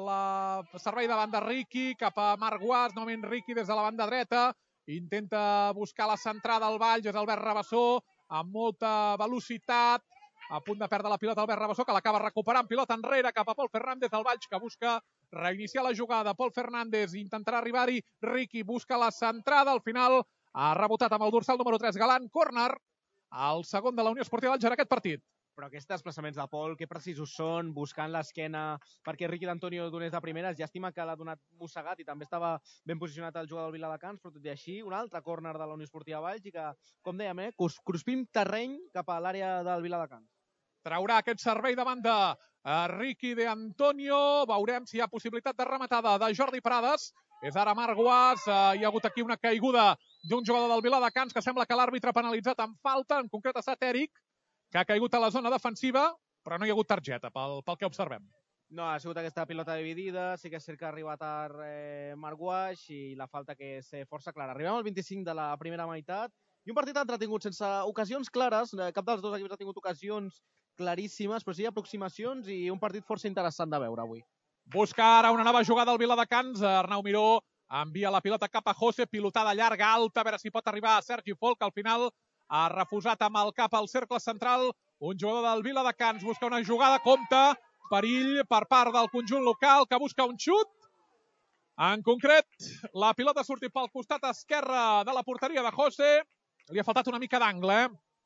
el servei de banda Riqui cap a Marc Guas, novament Riqui des de la banda dreta. Intenta buscar la centrada al Valls, és Albert Rabassó, amb molta velocitat. A punt de perdre la pilota Albert Rabassó, que l'acaba recuperant, pilota enrere cap a Pol Fernández, el Valls que busca reiniciar la jugada. Pol Fernández intentarà arribar-hi, Riqui busca la centrada, al final ha rebotat amb el dorsal número 3, Galant, córner, el segon de la Unió Esportiva Valls en aquest partit. Però aquests desplaçaments de Pol, que precisos són, buscant l'esquena perquè Riqui d'Antonio donés de primeres. Llàstima que l'ha donat mossegat i també estava ben posicionat el jugador del Viladecans, però tot i així, un altre córner de la Unió Esportiva Valls i que, com dèiem, cruspim terreny cap a l'àrea del Viladecans. Traurà aquest servei de banda Riqui d'Antonio. Veurem si hi ha possibilitat de rematada de Jordi Prades. És ara Marc Guas. Hi ha hagut aquí una caiguda d'un jugador del Viladecans que sembla que l'àrbitre ha penalitzat amb falta. En concret ha estat Eric, que ha caigut a la zona defensiva, però no hi ha hagut targeta pel que observem. No, ha sigut aquesta pilota dividida, sí que és cert que ha arribat tard Marc Guas i la falta que és força clara. Arribem al 25 de la primera meitat i un partit entretingut, sense ocasions clares. Cap dels dos equips ha tingut ocasions claríssimes, però sí aproximacions i un partit força interessant de veure avui. Busca ara una nova jugada al Viladecans. Arnau Miró envia la pilota cap a José, pilotada llarga, alta, a veure si pot arribar a Sergi Folk, que al final ha refusat amb el cap al cercle central. Un jugador del Viladecans busca una jugada, compta, perill per part del conjunt local, que busca un xut. En concret, la pilota ha sortit pel costat esquerre de la porteria de José. Li ha faltat una mica d'angle,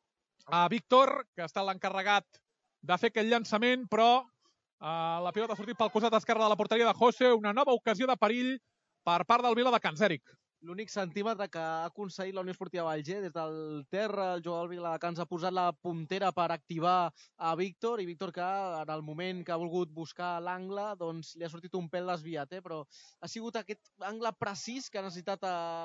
a Víctor, que està l'encarregat de fer aquest llançament, però la pilota ha sortit pel costat esquerre de la porteria de José. Una nova ocasió de perill per part del Viladecans, Eric. L'únic centímetre que ha aconseguit la Unió Esportiva Valls, des del terra, el jugador del Viladecans ha posat la puntera per activar a Víctor, i Víctor que en el moment que ha volgut buscar l'angle doncs li ha sortit un pèl desviat, però ha sigut aquest angle precís que ha necessitat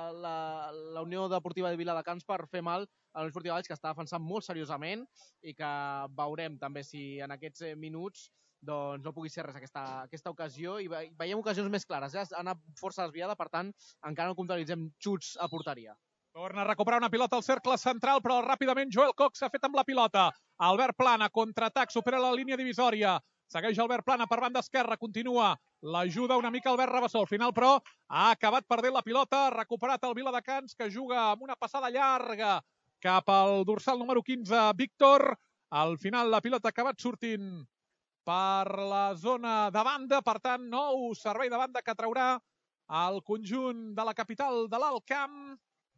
la Unió Deportiva de Viladecans per fer mal a la Unió Esportiva Valls, que està defensant molt seriosament i que veurem també si en aquests minuts doncs no pugui ser res aquesta ocasió, i veiem ocasions més clares. Ha anat força desviada, per tant, encara no comptabilitzem xuts a porteria. Torna a recuperar una pilota al cercle central, però ràpidament Joel Cox s'ha fet amb la pilota. Albert Plana, contraatac, supera la línia divisòria. Segueix Albert Plana per banda esquerra, continua. L'ajuda una mica Albert Rabassó. Al final, però, ha acabat perdent la pilota. Ha recuperat el Viladecans, que juga amb una passada llarga cap al dorsal número 15, Víctor. Al final, la pilota ha acabat sortint per la zona de banda, per tant, nou servei de banda que traurà el conjunt de la capital de l'Alt Camp.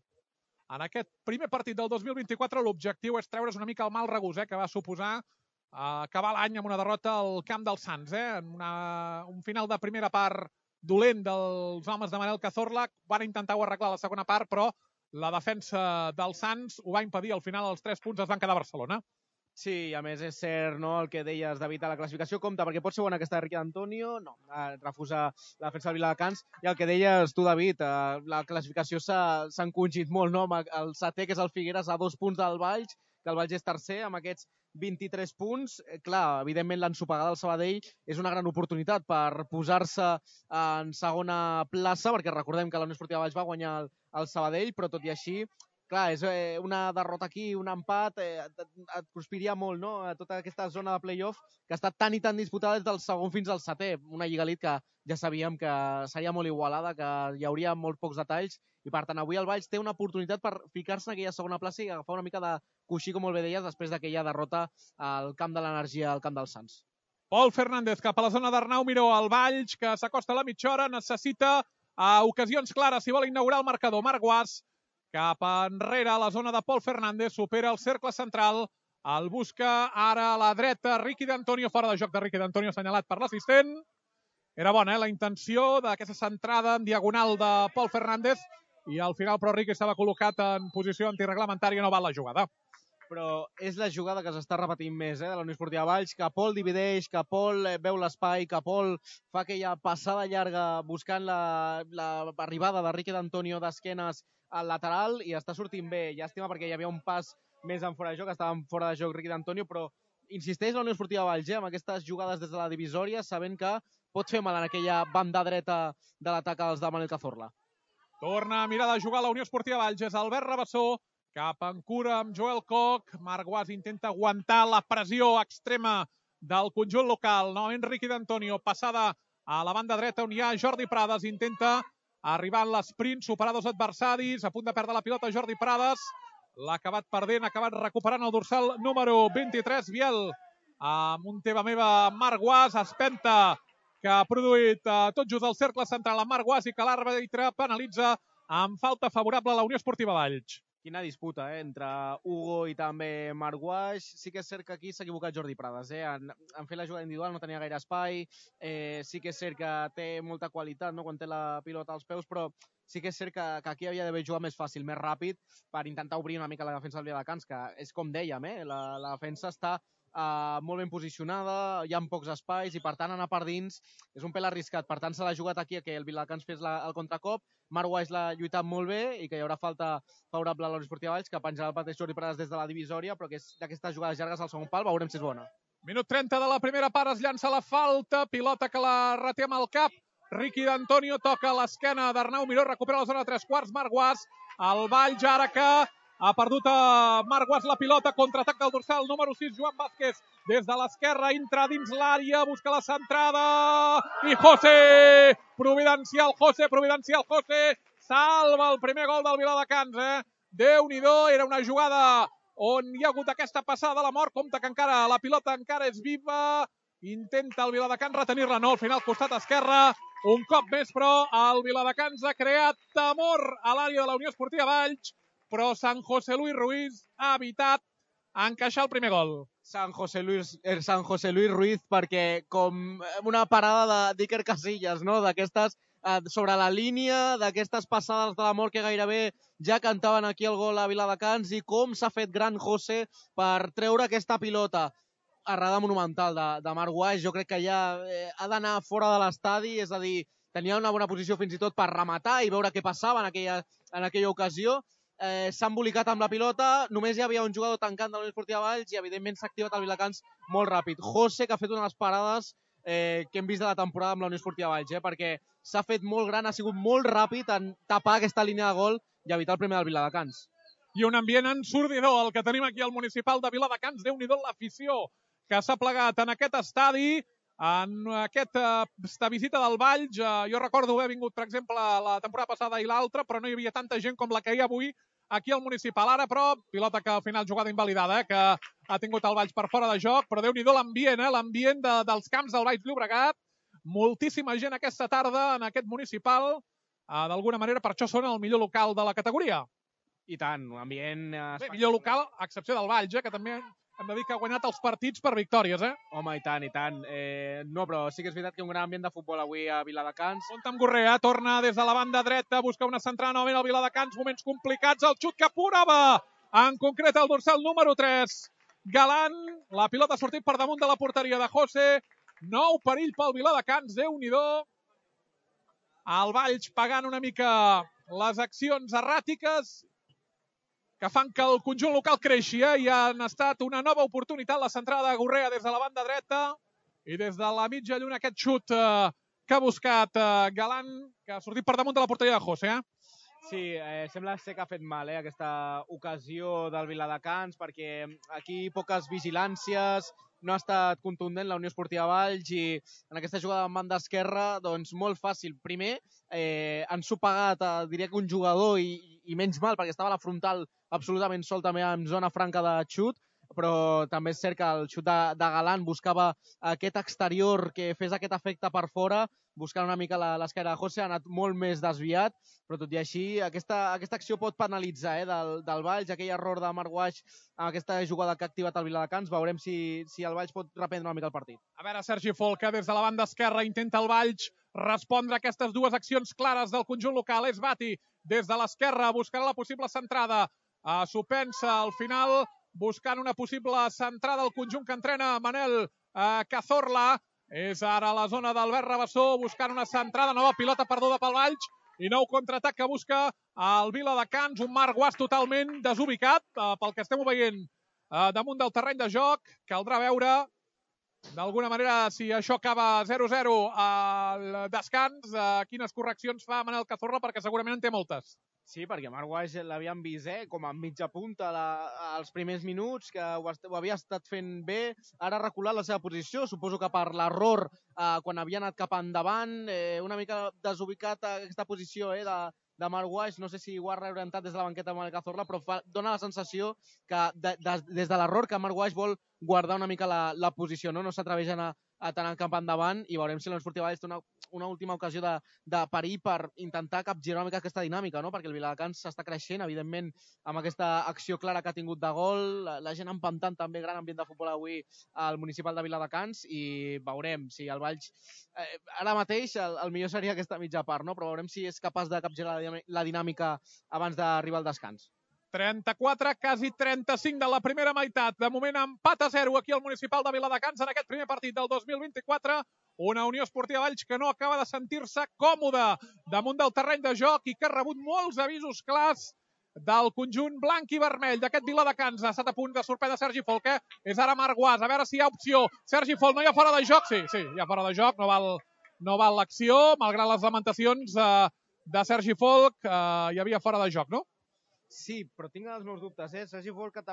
En aquest primer partit del 2024 l'objectiu és treure's una mica el mal regús que va suposar acabar l'any amb una derrota al camp dels Sants. En un final de primera part dolent dels homes de Manel Cazorla. Van intentar-ho arreglar la segona part, però la defensa dels Sants ho va impedir. Al final els 3 punts es van quedar a Barcelona. Sí, a més és cert, no, el que deies, David, a la classificació compta, perquè pot ser bona aquesta de Riqui d'Antonio, no, refusa la defensa del Viladecans, i el que deies tu, David, la classificació s'ha encongit molt, no, el setè, que és el Figueres, a 2 punts del Valls, que el Valls és tercer, amb aquests 23 punts. Clar, evidentment l'ensopegada del Sabadell és una gran oportunitat per posar-se en segona plaça, perquè recordem que la Unió Esportiva Valls va guanyar el Sabadell, però tot i així, clar, és una derrota aquí, un empat, et cruspiria molt, no?, a tota aquesta zona de play-off que ha estat tan i tan disputada des del segon fins al setè. Una Lliga Elite que ja sabíem que seria molt igualada, que hi hauria molt pocs detalls, i per tant avui el Valls té una oportunitat per ficar-se en aquella segona plaça i agafar una mica de coixí, com molt bé deies, després d'aquella derrota al camp de l'Energia, al camp dels Sants. Pol Fernández cap a la zona d'Arnau Miró. El Valls, que s'acosta a la mitja hora, necessita ocasions clares si vol inaugurar el marcador. Marc Guas cap enrere a la zona de Pol Fernández, supera el cercle central, el busca ara a la dreta Riqui d'Antonio, fora de joc de Riqui d'Antonio, assenyalat per l'assistent. Era bona la intenció d'aquesta centrada en diagonal de Pol Fernández, i al final però Riqui estava col·locat en posició antireglamentària, no val la jugada. Però és la jugada que s'està repetint més, de la Unió Esportiva Valls, que Pol divideix, que Pol veu l'espai, que Pol fa aquella passada llarga buscant l'arribada de Riqui d'Antonio d'esquenes al lateral, i està sortint bé. Llàstima perquè hi havia un pas més en fora de joc, estava en fora de joc Riqui d'Antonio, però insisteix la Unió Esportiva Valls amb aquestes jugades des de la divisòria, sabent que pot fer mal en aquella banda dreta de l'atac als de Manel Cazorla. Torna a mirar de jugar la Unió Esportiva Valls. És Albert Rabassó, cap en cura amb Joel Koch. Marc Guas intenta aguantar la pressió extrema del conjunt local. Novament Riqui d'Antonio, passada a la banda dreta on hi ha Jordi Prades. Intenta arribar en l'esprint, superar dos adversaris. A punt de perdre la pilota Jordi Prades. L'ha acabat perdent, ha acabat recuperant el dorsal número 23, Biel. Amb un teva meva Marc Guas, espenta que ha produït tot just el cercle central amb Marc Guas i que l'àrbitre penalitza amb falta favorable a la Unió Esportiva Valls. Quina disputa, entre Hugo i també Marc Guas. Sí que és cert que aquí s'ha equivocat Jordi Prades. En fer la jugada individual no tenia gaire espai. Sí que és cert que té molta qualitat, no?, quan té la pilota als peus, però sí que és cert que aquí havia d'haver jugat més fàcil, més ràpid, per intentar obrir una mica la defensa del Viladecans, que és com dèiem, la defensa està molt ben posicionada, hi ha pocs espais i per tant anar per dins és un pèl arriscat. Per tant s'ha jugat aquí a que el Viladecans fes el contracop. Marc Guas l'ha lluitat molt bé i que hi haurà falta favorable a la Unió Esportiva Valls, que penjarà el pateix Jordi Prades des de la divisòria, però que és d'aquestes jugades llargues al segon pal, veurem si és bona. Minut 30 de la primera part, es llança la falta, pilota que la reté amb el cap. Riqui d'Antonio toca a l'esquena d'Arnau Miró, recupera la zona de 3/4, Marc Guas. El Valls ara que ha perdut a Marc Guas la pilota, contraatac del dorsal número 6, Joan Vázquez, des de l'esquerra, entra dins l'àrea, busca la centrada, i José, providencial José, salva el primer gol del Viladecans, Déu-n'hi-do, era una jugada on hi ha hagut aquesta passada a la mort, compte que encara la pilota encara és viva, intenta el Viladecans retenir-la, no, al final costat esquerre, un cop més, però el Viladecans ha creat temor a l'àrea de la Unió Esportiva Valls, però San José Luis Ruiz ha evitat encaixar el primer gol. San José Luis Ruiz, perquè com una parada d'Iker Casillas, no?, d'aquestes sobre la línia, d'aquestes passades de la mort que gairebé ja cantaven aquí el gol a Viladecans, i com s'ha fet gran José per treure aquesta pilota. Errada monumental de Marc Guas. Jo crec que ja ha d'anar fora de l'estadi, és a dir, tenia una bona posició fins i tot per rematar i veure què passava en aquella ocasió. S'ha embolicat amb la pilota, només hi havia un jugador tancant de la Unió Esportiva Valls i evidentment s'ha activat el Viladecans molt ràpid. José, que ha fet una de les parades que hem vist de la temporada amb la Unió Esportiva Valls, perquè s'ha fet molt gran, ha sigut molt ràpid en tapar aquesta línia de gol i evitar el primer del Viladecans. I un ambient ensordidor, el que tenim aquí al municipal de Viladecans. Déu-n'hi-do l'afició que s'ha plegat en aquest estadi, en aquesta visita del Valls. Jo recordo haver vingut, per exemple, la temporada passada i l'altra, però no hi havia tanta gent com la que hi ha avui aquí al municipal. Ara, però, pilota que al final jugada invalidada, que ha tingut el Valls per fora de joc, però Déu-n'hi-do l'ambient, l'ambient dels camps del Valls Llobregat. Moltíssima gent aquesta tarda en aquest municipal. D'alguna manera, per això són el millor local de la categoria. I tant, un ambient... Bé, millor local, a excepció del Valls, que també hem de dir que ha guanyat els partits per victòries, Home, i tant, i tant. No, però sí que és veritat que un gran ambient de futbol avui a Viladecans. Compte amb Gorrea, torna des de la banda dreta, busca una centrada novament al Viladecans, moments complicats, el xut que apurava, en concret el dorsal número 3, Galán, la pilota ha sortit per damunt de la porteria de José, nou perill pel Viladecans, Déu-n'hi-do, el Valls pagant una mica les accions erràtiques, que fan que el conjunt local creixi, i han estat una nova oportunitat la centrada de Gorrea des de la banda dreta i des de la mitja lluna aquest xut que ha buscat Galán, que ha sortit per damunt de la porteria de José. Sí, sembla ser que ha fet mal aquesta ocasió del Viladecans, perquè aquí poques vigilàncies, no ha estat contundent la Unió Esportiva Valls i en aquesta jugada en banda esquerra, doncs molt fàcil. Primer, han sopegat, diria que un jugador i menys mal, perquè estava a la frontal absolutament sol també en zona franca de xut, però també és cert que el xut de Galán buscava aquest exterior que fes aquest efecte per fora, buscant una mica l'esquerra de José, ha anat molt més desviat, però tot i així aquesta acció pot penalitzar del Valls, aquell error de Marc Guas amb aquesta jugada que ha activat el Viladecans. Veurem si el Valls pot reprendre una mica el partit. A veure, Sergi Folca, des de la banda esquerra intenta el Valls respondre a aquestes dues accions clares del conjunt local. És Bati, des de l'esquerra, buscarà la possible centrada. S'ho pensa al final, buscant una possible centrada al conjunt que entrena Manel Cazorla. És ara la zona d'Albert Rabassó, buscant una centrada, nova pilota perduda pel Valls i nou contraatac que busca el Viladecans. Un Marc Guas totalment desubicat, pel que estem veient damunt del terreny de joc. Caldrà veure D'alguna manera, si això acaba 0-0 al descans, quines correccions fa Manel Cazorla? Perquè segurament en té moltes. Sí, perquè Marc Guaix l'havíem vist com a mitja punta als primers minuts, que ho havia estat fent bé, ara ha reculat la seva posició, suposo que per l'error quan havia anat cap endavant, una mica desubicat aquesta posició de Marc Guaix, no sé si ho ha reorientat des de la banqueta amb el Cazorla, però dona la sensació que des de l'error que Marc Guaix vol guardar una mica la posició, no s'atreveix a anar cap endavant, i veurem si l'Unió Esportiva Valls té una última ocasió de parir per intentar capgirar una mica aquesta dinàmica, no? Perquè el Viladecans s'està creixent, evidentment, amb aquesta acció clara que ha tingut de gol, la gent empantant també, gran ambient de futbol avui al municipal de Viladecans, i veurem si el Valls... ara mateix el millor seria aquesta mitja part, no? Però veurem si és capaç de capgirar la dinàmica abans d'arribar al descans. 34, quasi 35 de la primera meitat. De moment, empat a 0 aquí al municipal de Viladecans en aquest primer partit del 2024. Una Unió Esportiva Valls que no acaba de sentir-se còmoda damunt del terreny de joc i que ha rebut molts avisos clars del conjunt blanc i vermell d'aquest Viladecans. Ha estat a punt de sorprendre Sergi Folk, És ara Marc Guàs, a veure si hi ha opció. Sergi Folk, no hi ha fora de joc? Sí, hi ha fora de joc, no val l'acció, malgrat les lamentacions de Sergi Folk, hi havia fora de joc, no? Sí, però tinc els meus dubtes, Sergi Folk, que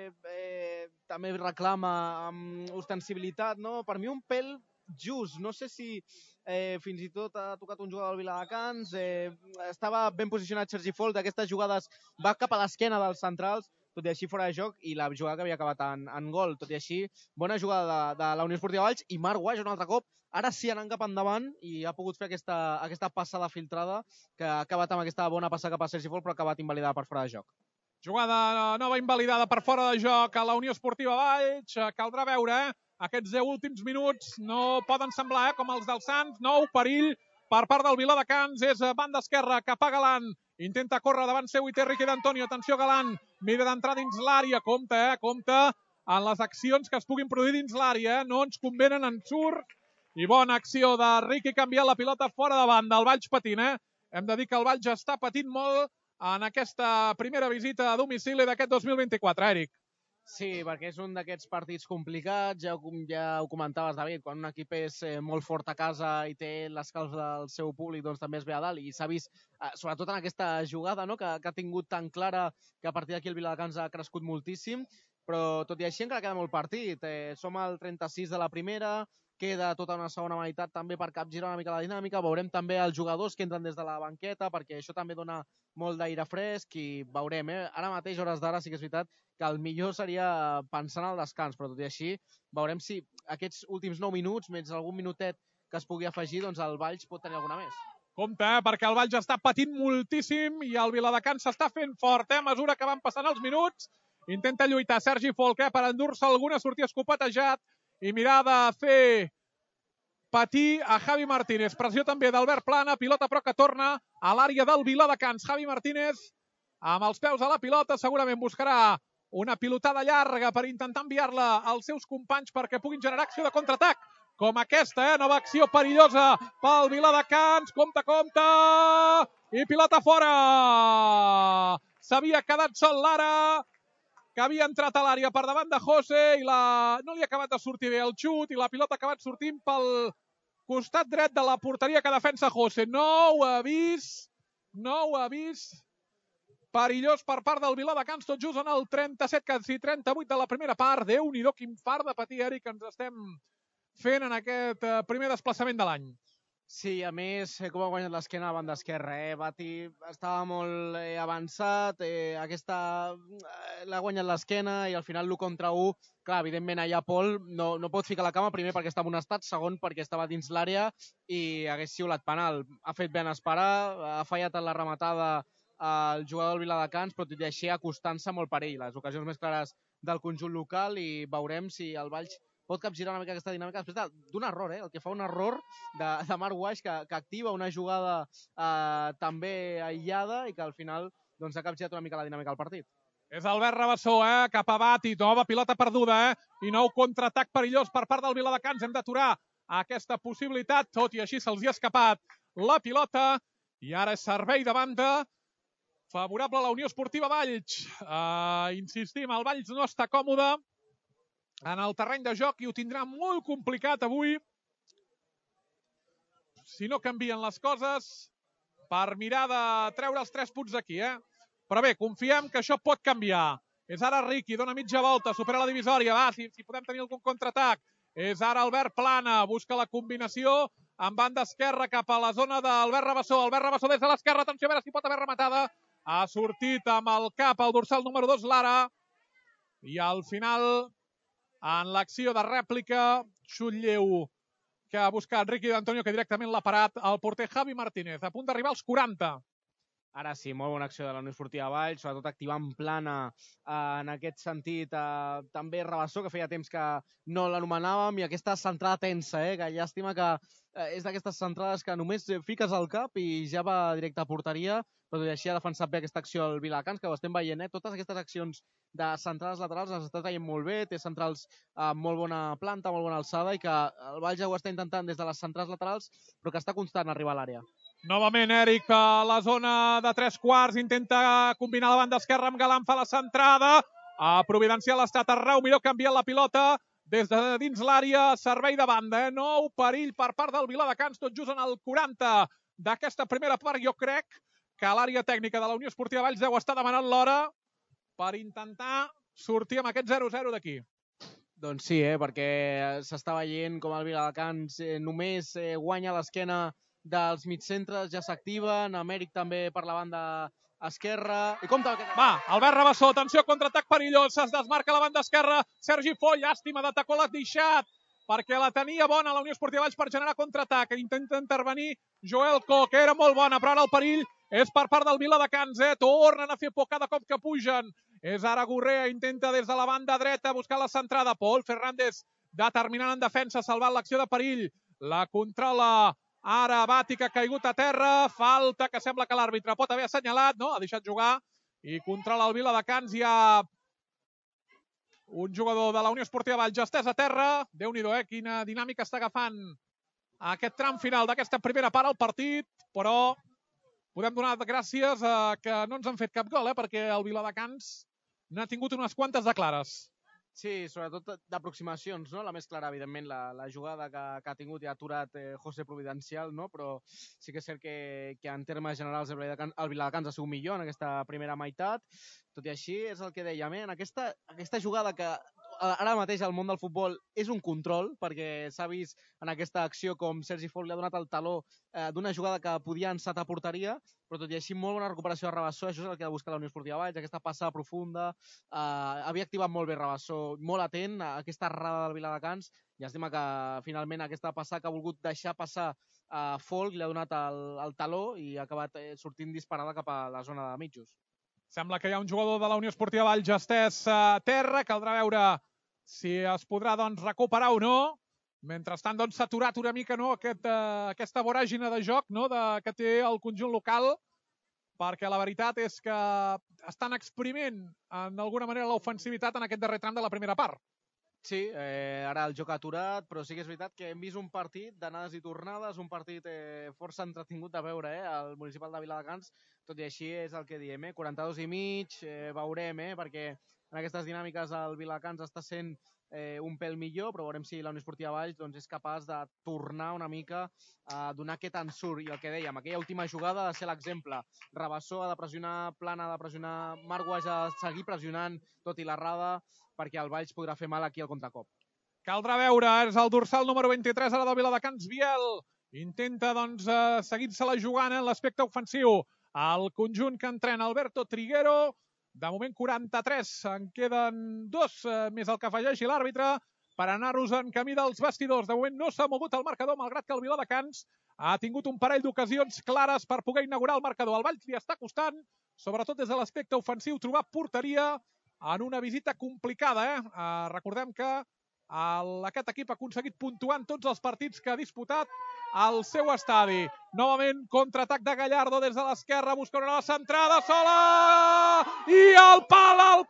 també reclama amb ostensibilitat, no? Per mi un pèl just, no sé si fins i tot ha tocat un jugador del Viladecans, estava ben posicionat Sergi Folk, d'aquestes jugades va cap a l'esquena dels centrals, tot i així fora de joc, i la jugada que havia acabat en gol, tot i així, bona jugada de la Unió Esportiva Valls, i Marc Guaix un altre cop, ara sí anant cap endavant, i ha pogut fer aquesta passada filtrada, que ha acabat amb aquesta bona passada cap a Sergi Folk, però ha acabat invalidada per fora de joc. Jugada nova invalidada per fora de joc a la Unió Esportiva Valls. Caldrà veure, aquests 10 últims minuts no poden semblar com els del Sants. Nou perill per part del Viladecans. És banda esquerra cap a Galant. Intenta córrer davant seu i té Riqui d'Antonio. Atenció, Galant. Mira d'entrar dins l'àrea. Compte en les accions que es puguin produir dins l'àrea. No ens convenen, en surt. I bona acció de Riqui canviant la pilota fora de banda. El Valls patint, Hem de dir que el Valls està patint molt en aquesta primera visita a domicili d'aquest 2024, Eric. Sí, perquè és un d'aquests partits complicats, ja ho comentaves, David, quan un equip és molt fort a casa i té l'escalf del seu públic, doncs també es ve a dalt, i s'ha vist, sobretot en aquesta jugada, no?, que ha tingut tan clara, que a partir d'aquí el Viladecans ha crescut moltíssim, però tot i així encara queda molt partit. Som al 36 de la primera, queda tota una segona meitat també per capgirar una mica la dinàmica, veurem també els jugadors que entren des de la banqueta, perquè això també dona molt d'aire fresc, i veurem, Ara mateix, hores d'ara, sí que és veritat que el millor seria pensar en el descans, però tot i així veurem si aquests últims 9 minuts, més algun minutet que es pugui afegir, doncs el Valls pot tenir alguna més. Compte, perquè el Valls està patint moltíssim i el Viladecans s'està fent fort, a mesura que van passant els minuts. Intenta lluitar Sergi Folk, per endur-se alguna, sortir escopetejat i mirar de fer patir a Javi Martínez. Pressió també d'Albert Plana, pilota però que torna a l'àrea del Viladecans. Javi Martínez, amb els peus a la pilota, segurament buscarà una pilotada llarga per intentar enviar-la als seus companys perquè puguin generar acció de contraatac, com aquesta, nova acció perillosa pel Viladecans. Compte, i pilota fora. S'havia quedat sol l'ara, que havia entrat a l'àrea per davant de José, i no li ha acabat de sortir bé el xut, i la pilota ha acabat sortint pel costat dret de la porteria que defensa José. Nou avís perillós per part del Viladecans, tot just en el 37, quasi 38 de la primera part. Déu-n'hi-do, quin fart de patir, Eric, que ens estem fent en aquest primer desplaçament de l'any. Sí, a més, com ha guanyat l'esquena a la banda esquerra, Bati estava molt avançat, l'ha guanyat l'esquena, i al final l'1 contra 1, clar, evidentment allà Pol no pot ficar la cama, primer perquè estava en un estat, segon perquè estava dins l'àrea i hagués xiulat penal. Ha fet ben esperar, ha fallat en la rematada el jugador del Viladecans, però tot i així acostant-se molt per ell. Les ocasions més clares del conjunt local, i veurem si el Valls pot capgirar una mica aquesta dinàmica després d'un error, el que fa un error de Marc Guaix, que activa una jugada també aïllada i que al final ha capgirat una mica la dinàmica del partit. És Albert Rabassó, cap a Bati, nova pilota perduda, i nou contraatac perillós per part del Viladecans. Hem d'aturar aquesta possibilitat, tot i així se'ls hi ha escapat la pilota, i ara és servei de banda favorable a la Unió Esportiva Valls. Insistim, el Valls no està còmode, en el terreny de joc i ho tindrà molt complicat avui si no canvien les coses per mirar de treure els 3 punts d'aquí, Però bé, confiem que això pot canviar. És ara Riqui, dona mitja volta, supera la divisòria, va, si podem tenir algun contraatac. És ara Albert Plana, busca la combinació en banda esquerra cap a la zona d'Albert Rabassó. Albert Rabassó des de l'esquerra, atenció a veure si pot haver rematada. Ha sortit amb el cap al dorsal número 2, Lara. I al final, en l'acció de rèplica, xut lleu que ha buscat Riqui d'Antonio, que directament l'ha parat el porter Javi Martínez, a punt d'arribar als 40. Ara sí, molt bona acció de la Unió Esportiva Valls, sobretot activant Plana en aquest sentit. També Rabassó, que feia temps que no l'anomenàvem, i aquesta centrada tensa, que llàstima que és d'aquestes centrades que només fiques al cap i ja va directe a porteria, però tot i així ha defensat bé aquesta acció al Viladecans, que ho estem veient, totes aquestes accions de centrades laterals les està traient molt bé, té centrals amb molt bona planta, molt bona alçada, i que el Valls ja ho està intentant des de les centrals laterals, però que està constant arribar a l'àrea. Novament Eric a la zona de 3/4, intenta combinar la banda esquerra amb Galán, fa la centrada, a Providencial ha estat Arreu, millor canviant la pilota des de dins l'àrea, servei de banda, nou perill per part del Viladecans, tot just en el 40 d'aquesta primera part. Jo crec que l'àrea tècnica de la Unió Esportiva Valls deu estar demanant l'hora per intentar sortir amb aquest 0-0 d'aquí. Doncs sí, perquè s'està veient com el Viladecans només guanya l'esquena dels mitcentres, ja s'activen, Amèric també per la banda esquerra. I compte aquest... Va, Albert Rabassó, atenció, contraatac perillós, es desmarca la banda esquerra, Sergi Foll, llàstima, de tacó l'ha deixat, perquè la tenia bona la Unió Esportiva Valls per generar contraatac. Intenta intervenir Joel Co, que era molt bona, però ara el perill és per part del Viladecans, tornen a fer por cada cop que pugen. És ara Gurrea, intenta des de la banda dreta buscar la centrada. Pol Fernández determinant en defensa, salvant l'acció de perill. La controla ara Bati, que ha caigut a terra. Falta que sembla que l'àrbitre pot haver assenyalat, no? Ha deixat jugar i controla el Viladecans. Hi ha un jugador de la Unió Esportiva Valls estès a terra. Déu-n'hi-do, quina dinàmica està agafant aquest tram final d'aquesta primera part al partit, però podem donar gràcies a que no ens han fet cap gol, perquè el Viladecans n'ha tingut unes quantes de clares. Sí, sobretot d'aproximacions, no? La més clara, evidentment, la jugada que ha tingut i ha aturat José Providencial, no? Però sí que és cert que en termes generals el Viladecans ha sigut millor en aquesta primera meitat. Tot i així, és el que dèiem, en aquesta jugada que ara mateix al món del futbol és un control, perquè s'ha vist en aquesta acció com Sergi Foll li ha donat el taló d'una jugada que podia encetar a porteria, però tot i així molt bona recuperació de Rabassó. Això és el que ha de buscar la Unió Esportiva Valls, aquesta passada profunda. Havia activat molt bé Rabassó, molt atent a aquesta errada del Viladecans. Llàstima que finalment aquesta passada que ha volgut deixar passar Folk li ha donat el taló i ha acabat sortint disparada cap a la zona de mitjos. Sembla que hi ha un jugador de la Unió Esportiva Valls estès a terra. Caldrà veure si es podrà recuperar o no. Mentrestant s'ha aturat una mica aquesta voràgina de joc que té el conjunt local, perquè la veritat és que estan expriment en alguna manera l'ofensivitat en aquest darrer tram de la primera part. Sí, ara el joc ha aturat, però sí que és veritat que hem vist un partit d'anades i tornades, un partit força entretingut de veure, al municipal de Viladecans. Tot i així és el que diem, 42 i mig, veurem, perquè en aquestes dinàmiques el Viladecans està sent un pèl millor, però veurem si la Unió Esportiva Valls és capaç de tornar una mica a donar aquest ensurt. I el que dèiem, aquella última jugada ha de ser l'exemple. Rabassó ha de pressionar, Plana ha de pressionar, Marguas ha de seguir pressionant, tot i l'errada, perquè el Valls podrà fer mal aquí al contracop. Caldrà veure, és el dorsal número 23 ara del Viladecans, Biel. Intenta, seguir-se-la jugant en l'aspecte ofensiu. El conjunt que entrena Alberto Triguero, de moment 43, en queden 2 més el que afegeixi l'àrbitre per anar-nos en camí dels vestidors. De moment no s'ha mogut el marcador, malgrat que el Viladecans ha tingut un parell d'ocasions clares per poder inaugurar el marcador. El Valls li està costant, sobretot des de l'aspecte ofensiu, trobar porteria en una visita complicada. Recordem que aquest equip ha aconseguit puntuar en tots els partits que ha disputat al seu estadi. Novament, contraatac de Gallardo des de l'esquerra, busca una nova centrada, sola! I el pal!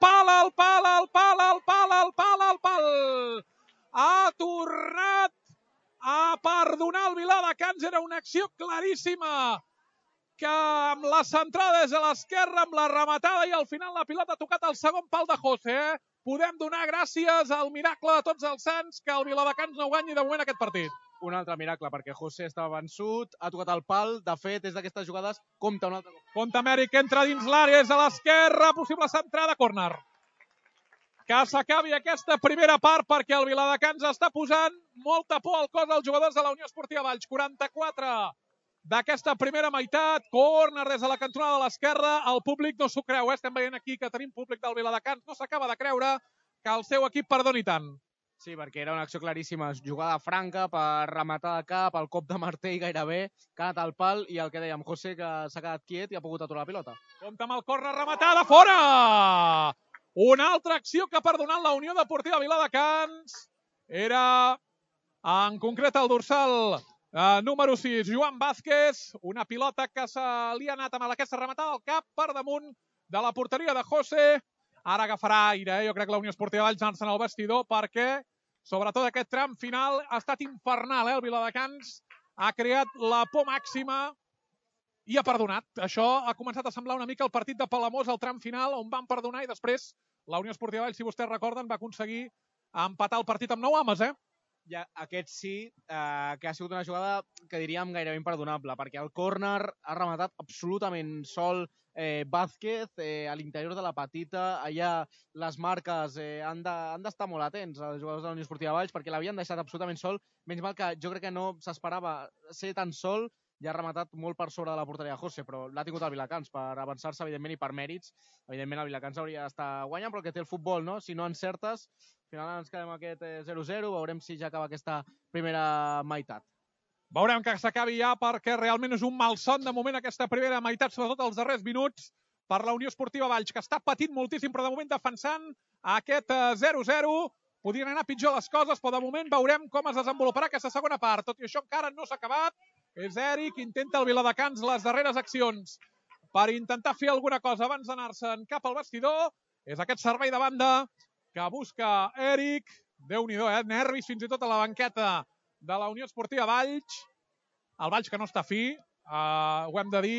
Ha tornat a perdonar el Viladecans. Era una acció claríssima, que amb la centrada des de l'esquerra, amb la rematada, i al final la pilota ha tocat el segon pal de José. podem donar gràcies al miracle de tots els sants que el Viladecans no guanyi de moment aquest partit. Un altre miracle, perquè José estava vençut, ha tocat el pal, de fet, és d'aquestes jugades, compta un altre cop. Compte Mèric, entra dins l'àrea, és a l'esquerra, possible centrada, córner. Que s'acabi aquesta primera part perquè el Viladecans està posant molta por al cos dels jugadors de la Unió Esportiva Valls. 44 d'aquesta primera meitat, córner des de la cantonada de l'esquerra, el públic no s'ho creu, estem veient aquí que tenim públic del Viladecans, no s'acaba de creure que el seu equip perdoni tant. Sí, perquè era una acció claríssima, jugada franca per rematar de cap, el cop de martell gairebé, que ha anat al pal i el que dèiem, José, que s'ha quedat quiet i ha pogut aturar la pilota. Compte amb el córner rematada, fora! Una altra acció que ha perdonat la Unió Deportiva Viladecans era, en concret, el dorsal número 6, Joan Vázquez, una pilota que se li ha anat amb aquesta rematada al cap per damunt de la porteria de José. Ara agafarà aire, jo crec que la Unió Esportiva Valls anar-se'n al vestidor perquè, sobretot aquest tram final, ha estat infernal. El Viladecans ha creat la por màxima i ha perdonat. Això ha començat a semblar una mica el partit de Palamós al tram final, on van perdonar i després la Unió Esportiva Valls, si vostès recorden, va aconseguir empatar el partit amb 9 homes, I aquest sí, que ha sigut una jugada que diríem gairebé imperdonable, perquè el córner ha rematat absolutament sol Vázquez a l'interior de la petita. Allà les marques han d'estar molt atents als jugadors de la Unió Esportiva Valls perquè l'havien deixat absolutament sol. Menys mal que jo crec que no s'esperava ser tan sol i ha rematat molt per sobre de la porteria de José, però l'ha tingut el Viladecans per avançar-se, evidentment, i per mèrits. Evidentment, el Viladecans hauria d'estar guanyant, però el que té el futbol, no? Si no encertes, al final ens quedem aquest 0-0, veurem si ja acaba aquesta primera meitat. Veurem que s'acabi ja perquè realment és un malson de moment aquesta primera meitat, sobretot els darrers minuts, per la Unió Esportiva Valls, que està patint moltíssim, però de moment defensant aquest 0-0. Podrien anar pitjor les coses, però de moment veurem com es desenvoluparà aquesta segona part. Tot i això encara no s'ha acabat. És Eric, intenta el Viladecans les darreres accions per intentar fer alguna cosa abans d'anar-se'n cap al vestidor. És aquest servei de banda que busca Eric. Déu-n'hi-do, nervis fins i tot a la banqueta de la Unió Esportiva Valls. El Valls que no està fi, ho hem de dir,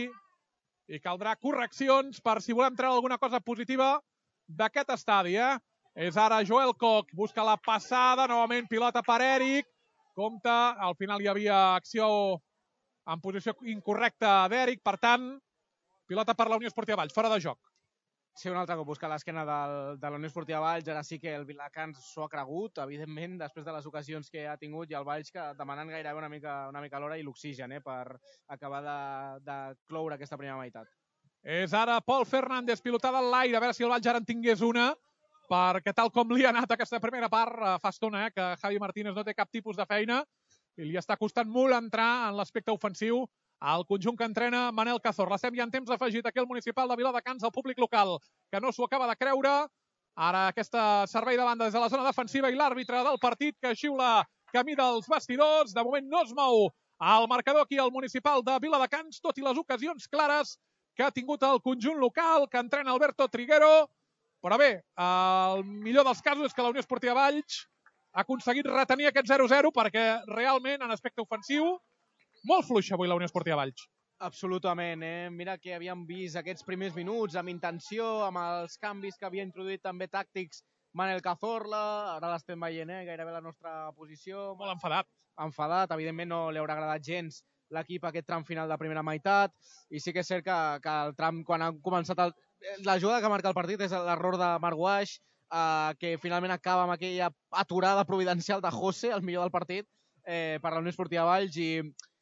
i caldrà correccions per si volem treure alguna cosa positiva d'aquest estadi. És ara Joel Koch, busca la passada, novament pilota per Eric. Compte, al final hi havia acció en posició incorrecta d'Eric, per tant, pilota per la Unió Esportiva Valls, fora de joc. Sí, un altre cop busca l'esquena de la Unió Esportiva Valls, ara sí que el Viladecans s'ho ha cregut, evidentment, després de les ocasions que ha tingut, i el Valls que demanant gairebé una mica l'hora i l'oxigen per acabar de cloure aquesta primera meitat. És ara Pol Fernández, pilotada en l'aire, a veure si el Valls ara en tingués una, perquè tal com li ha anat aquesta primera part, fa estona que Javi Martínez no té cap tipus de feina, i li està costant molt entrar en l'aspecte ofensiu al conjunt que entrena Manel Cazorla. Estem ja en temps afegit aquí al municipal de Viladecans, el públic local, que no s'ho acaba de creure. Ara aquest servei de banda des de la zona defensiva i l'àrbitre del partit que xiula camí dels vestidors. De moment no es mou el marcador aquí al municipal de Viladecans, tot i les ocasions clares que ha tingut el conjunt local, que entrena Alberto Triguero. Però bé, el millor dels casos és que la Unió Esportiva Valls ha aconseguit retenir aquest 0-0 perquè realment en aspecte ofensiu molt fluixa avui la Unió Esportiva Valls. Absolutament. Mira que havíem vist aquests primers minuts amb intenció, amb els canvis que havia introduït també tàctics Manel Cazorla. Ara l'estem veient, gairebé la nostra posició. Molt enfadat. Enfadat, evidentment no li haurà agradat gens l'equip aquest tram final de primera meitat, i sí que és cert que el tram, quan ha començat la jugada que marca el partit és l'error de Marc Guaix, que finalment acaba amb aquella aturada providencial de José, el millor del partit, per la Unió Esportiva Valls, i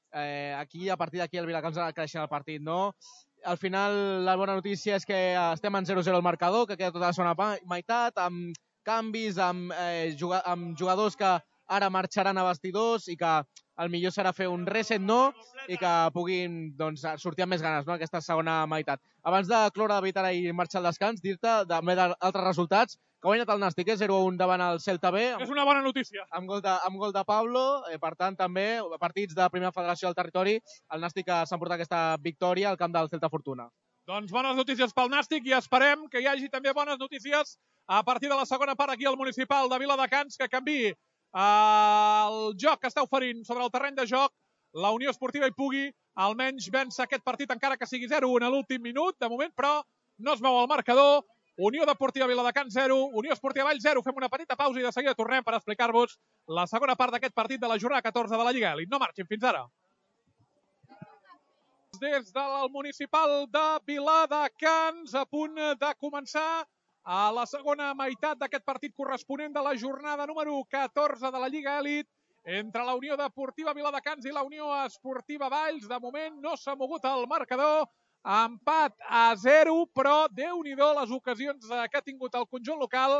aquí, a partir d'aquí, el Viladecans ha de créixer el partit, no? Al final, la bona notícia és que estem en 0-0 al marcador, que queda tota la segona meitat, amb canvis, amb jugadors que ara marxaran a vestidors i que el millor serà fer un reset, i que puguin sortir amb més ganes, aquesta segona meitat. Abans de cloure de veritat i marxar al descans, dir-te també d'altres resultats, que ha guanyat el Nàstic, 0-1 davant el Celta B. És una bona notícia. Amb gol de Pablo, per tant, també partits de primera federació del territori, el Nàstic s'ha emportat aquesta victòria al camp del Celta Fortuna. Doncs bones notícies pel Nàstic i esperem que hi hagi també bones notícies a partir de la segona part aquí al municipal de Viladecans, que canviï el joc que està oferint sobre el terreny de joc, la Unió Esportiva hi pugui almenys vèncer aquest partit, encara que sigui 0-1 a l'últim minut, de moment, però no es mou el marcador. Unió Deportiva Viladecans 0, Unió Esportiva Valls 0. Fem una petita pausa i de seguida tornem per explicar-vos la segona part d'aquest partit de la jornada 14 de la Lliga Elit. No marxin fins ara. Des del municipal de Viladecans, a punt de començar a la segona meitat d'aquest partit corresponent de la jornada número 14 de la Lliga Elit entre la Unió Deportiva Viladecans i la Unió Esportiva Valls. De moment no s'ha mogut el marcador. Empat a 0, però Déu-n'hi-do les ocasions que ha tingut el conjunt local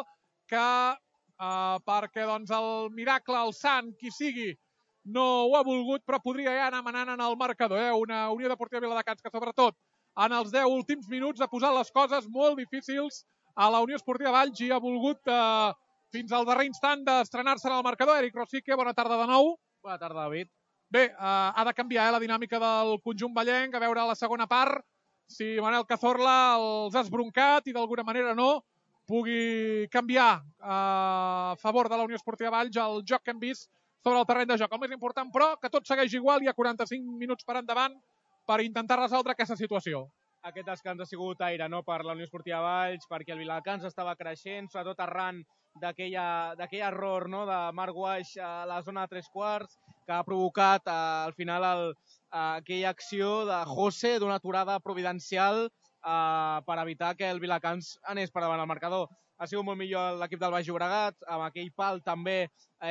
perquè el miracle, el sant, qui sigui, no ho ha volgut, però podria ja anar manant en el marcador. Una Unió Deportiva Viladecans que, sobretot, en els 10 últims minuts ha posat les coses molt difícils a la Unió Esportiva Valls i ha volgut, fins al darrer instant, d'estrenar-se en el marcador. Eric Rosique, bona tarda de nou. Bona tarda, David. Bé, ha de canviar la dinàmica del conjunt vallenc, a veure la segona part, si Manel Cazorla els ha esbroncat i d'alguna manera no pugui canviar a favor de la Unió Esportiva Valls el joc que hem vist sobre el terreny de joc. El més important, però, que tot segueix igual, hi ha 45 minuts per endavant per intentar resoldre aquesta situació. Aquest descans ha sigut aire, no?, per la Unió Esportiva Valls, perquè el Viladecans estava creixent, sobretot arran d'aquell error, no?, de Marc Guaix a la zona de 3/4, que ha provocat al final aquella acció de José d'una aturada providencial per evitar que el Viladecans anés per davant al marcador. Ha sigut molt millor l'equip del Baix Llobregat, amb aquell pal també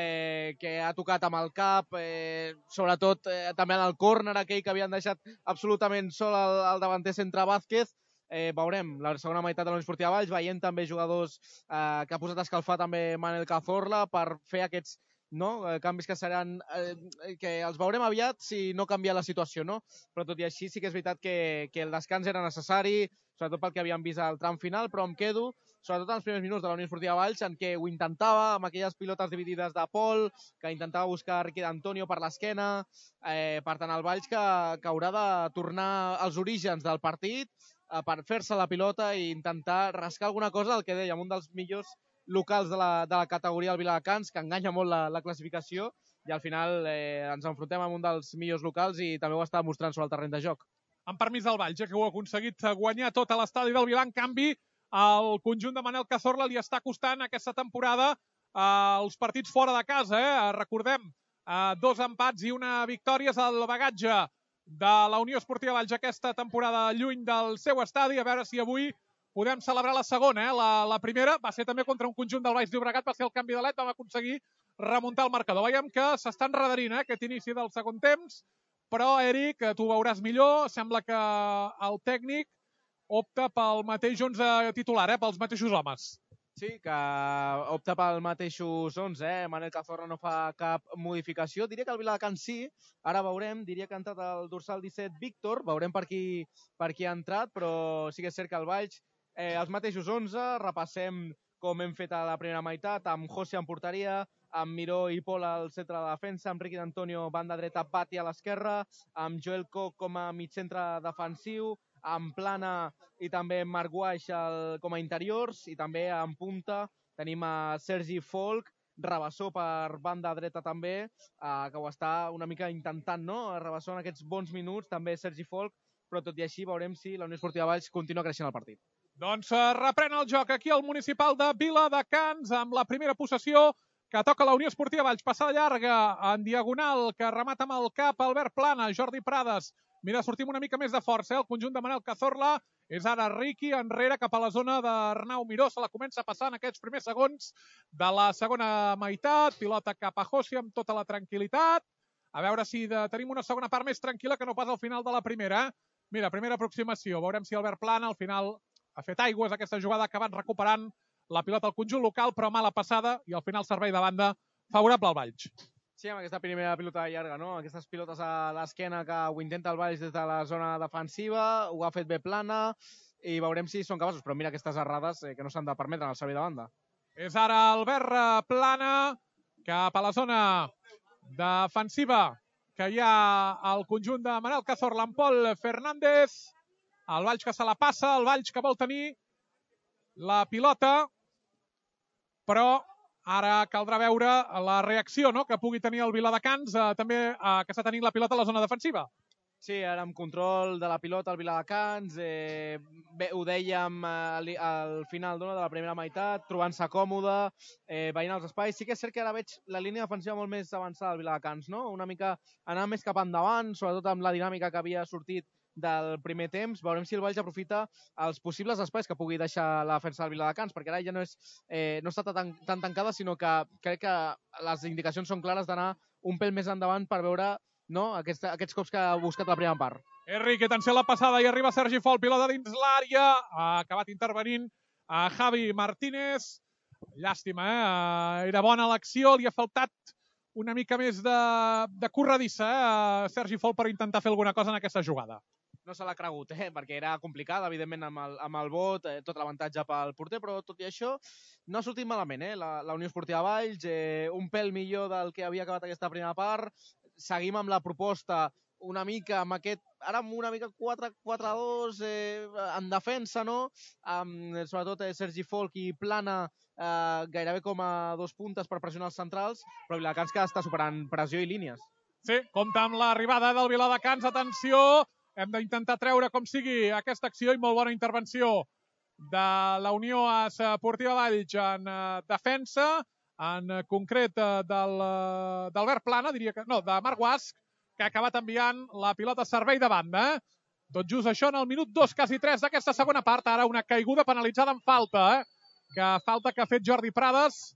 que ha tocat amb el cap, sobretot també en el córner aquell que havien deixat absolutament sol el davanter centre Vázquez. Veurem la segona meitat de la Unió Esportiva Valls, veient també jugadors que ha posat a escalfar també Manel Cazorla per fer aquests canvis que seran que els veurem aviat si no canvia la situació, no? Però tot i així sí que és veritat que el descans era necessari, sobretot pel que havíem vist al tram final, però em quedo sobretot en els primers minuts de la Unió Esportiva Valls, en què ho intentava amb aquelles pilotes dividides de Pol, que intentava buscar Riqui d'Antonio per l'esquena. Per tant, el Valls que haurà de tornar als orígens del partit per fer-se la pilota i intentar rascar alguna cosa, el que dèiem, un dels millors locals de la categoria del Viladecans, que enganya molt la classificació, i al final ens enfrontem amb un dels millors locals i també ho està mostrant sobre el terreny de joc. Amb permís del Valls, que ho ha aconseguit guanyar tot a l'estadi del Vilà. En canvi, el conjunt de Manel Cazorla li està costant aquesta temporada els partits fora de casa. Recordem, 2 empats i una victòria és el bagatge de la Unió Esportiva Valls aquesta temporada lluny del seu estadi. A veure si avui podem celebrar la segona. La primera va ser també contra un conjunt del Baix Llobregat, va ser el canvi de led, vam aconseguir remuntar el marcador. Veiem que s'està enredarint aquest inici del segon temps, però, Eric, tu ho veuràs millor. Sembla que el tècnic opta pel mateix 11 titular, pels mateixos homes. Sí, que opta pel mateixos 11, Manel Cazorla no fa cap modificació. Diria que el Viladecans sí, ara veurem, diria que ha entrat el dorsal 17 Víctor, veurem per qui ha entrat, però sí que és cert que el Valls, els mateixos 11, repassem com hem fet a la primera meitat, amb José en porteria, amb Miró i Pol al centre de defensa, amb Riqui d'Antonio banda dreta, Pati a l'esquerra, amb Joel Koch com a mitjcentre defensiu, amb Plana i també Marc Guaix com a interiors, i també en punta tenim a Sergi Folk, Rabassó per banda dreta també, que ho està una mica intentant, no? Rabassó en aquests bons minuts, també Sergi Folk, però tot i així veurem si la Unió Esportiva Valls continua creixent el partit. Doncs reprèn el joc aquí al municipal de Viladecans amb la primera possessió que toca la Unió Esportiva Valls. Passada llarga en diagonal que remata amb el cap Albert Plana, Jordi Prades. Mira, sortim una mica més de força, el conjunt de Manel Cazorla. És ara Riqui enrere cap a la zona d'Arnau Miró. Se la comença a passar en aquests primers segons de la segona meitat. Pilota cap a José amb tota la tranquil·litat. A veure si tenim una segona part més tranquil·la que no pas al final de la primera. Mira, primera aproximació. Veurem si Albert Plana al final ha fet aigües aquesta jugada, acabat recuperant la pilota al conjunt local, però mala passada i al final servei de banda favorable al Valls. Sí, amb aquesta primera pilota llarga, no? Aquestes pilotes a l'esquena que ho intenta el Valls des de la zona defensiva, ho ha fet bé Plana i veurem si són capaços, però mira aquestes errades que no s'han de permetre en el servei de banda. És ara Albert Plana cap a la zona defensiva que hi ha al conjunt de Manel Cazorla amb Pol Fernández. El Valls que se la passa, el Valls que vol tenir la pilota, però ara caldrà veure la reacció que pugui tenir el Viladecans, també que està tenint la pilota a la zona defensiva. Sí, ara amb control de la pilota al Viladecans, bé, ho dèiem al final de la primera meitat, trobant-se còmode, veient els espais. Sí que és cert que ara veig la línia defensiva molt més avançada al Viladecans, no? Una mica anar més cap endavant, sobretot amb la dinàmica que havia sortit del primer temps. Veurem si el Valls aprofita els possibles espais que pugui deixar la defensa del Viladecans, perquè ara ja no està tan tancada, sinó que crec que les indicacions són clares d'anar un pèl més endavant per veure aquests cops que ha buscat la primera part. Enrique, atenció a la passada, i arriba Sergi Fol, pilota dins l'àrea, ha acabat intervenint a Javi Martínez. Llàstima, era bona l'acció, li ha faltat una mica més de corredissa a Sergi Fol per intentar fer alguna cosa en aquesta jugada. No se l'ha cregut, perquè era complicada, evidentment, amb el vot, tot l'avantatge pel porter, però tot i això no ha sortit malament, la Unió Esportiva Valls, un pèl millor del que havia acabat aquesta primera part. Seguim amb la proposta una mica amb aquest, ara amb una mica 4-4-2 en defensa, no? Sobretot Sergi Folk i Plana gairebé com a dos puntes per pressionar els centrals, però Viladecans que està superant pressió i línies. Sí, compta amb l'arribada del Viladecans, atenció, hem d'intentar treure com sigui aquesta acció i molt bona intervenció de la Unió Esportiva Valls en defensa, en concret d'Albert Plana, diria que no, de Marc Guasc, que ha acabat enviant la pilota a servei de banda. Tot just això en el minut 2, quasi 3 d'aquesta segona part. Ara una caiguda penalitzada en falta, falta que ha fet Jordi Prades,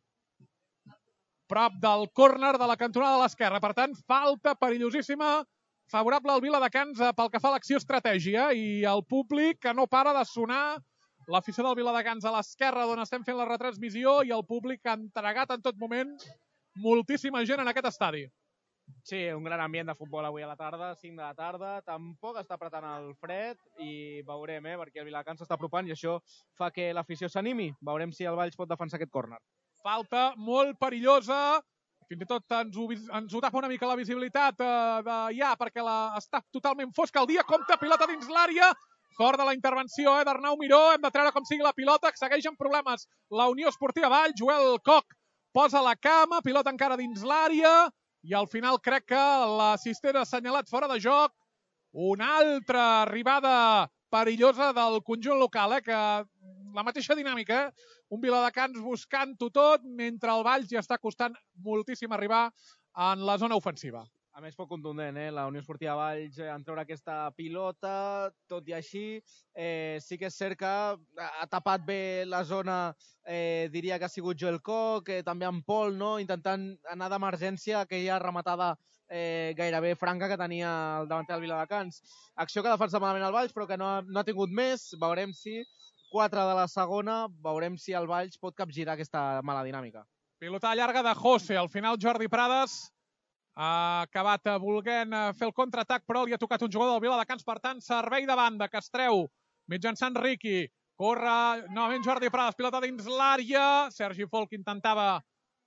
prop del córner de la cantonada de l'esquerra. Per tant, falta perillosíssima, favorable al Viladecans pel que fa a l'acció estratègia, i el públic que no para de sonar, l'afició del Viladecans a l'esquerra d'on estem fent la retransmissió, i el públic ha entregat en tot moment moltíssima gent en aquest estadi. Sí, un gran ambient de futbol avui a la tarda, 5 de la tarda, tampoc està apretant el fred i veurem, perquè el Viladecans s'està apropant i això fa que l'afició s'animi. Veurem si el Valls pot defensar aquest córner. Falta molt perillosa, fins i tot ens ho tapa una mica la visibilitat perquè està totalment fosca el dia. Compte, pilota dins l'àrea, fort de la intervenció d'Arnau Miró. Hem de treure com sigui la pilota, que segueix amb problemes la Unió Esportiva Valls. Joel Koch posa la cama, pilota encara dins l'àrea, i al final crec que l'assistent ha assenyalat fora de joc. Una altra arribada perillosa del conjunt local, que la mateixa dinàmica, un Viladecans buscant-ho tot, mentre el Valls ja està costant moltíssim arribar en la zona ofensiva. A més, poc contundent, la Unió Esportiva Valls en treure aquesta pilota, tot i així, sí que és cert que ha tapat bé la zona, diria que ha sigut Joel Koch, també en Pol, no? Intentant anar d'emergència aquella rematada gairebé franca que tenia el davanter del Viladecans. Acció que defensa malament el Valls, però que no ha tingut més. Veurem si 4 de la segona, veurem si el Valls pot capgirar aquesta mala dinàmica. Pilota llarga de José, al final Jordi Prades ha acabat volent fer el contraatac, però li ha tocat un jugador del Viladecans, per tant, servei de banda que es treu mitjançant Riqui. Corre novament Jordi Prades, pilota dins l'àrea. Sergi Folk intentava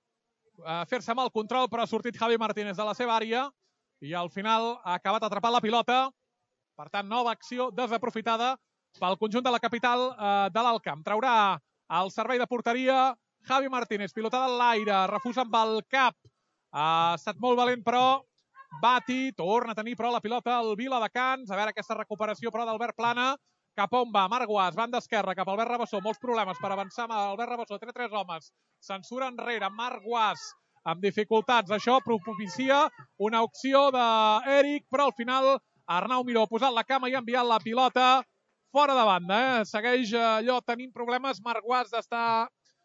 fer-se amb el control, però ha sortit Javi Martínez de la seva àrea i al final ha acabat atrapant la pilota. Per tant, nova acció desaprofitada pel conjunt de la capital de l'Alt Camp. Traurà el servei de porteria Javi Martínez, pilotada en l'aire, refusa amb el cap. Ha estat molt valent, però Bati torna a tenir però la pilota al Viladecans. A veure aquesta recuperació però d'Albert Plana. Cap on va? Marc Guas, banda esquerra, cap a Albert Rabassó. Molts problemes per avançar amb Albert Rabassó. Té 3 homes. Censura enrere. Marc Guas amb dificultats. Això propicia una opció d'Eric, però al final Arnau Miró ha posat la cama i ha enviat la pilota fora de banda. Segueix allò tenint problemes Marc Guas d'estar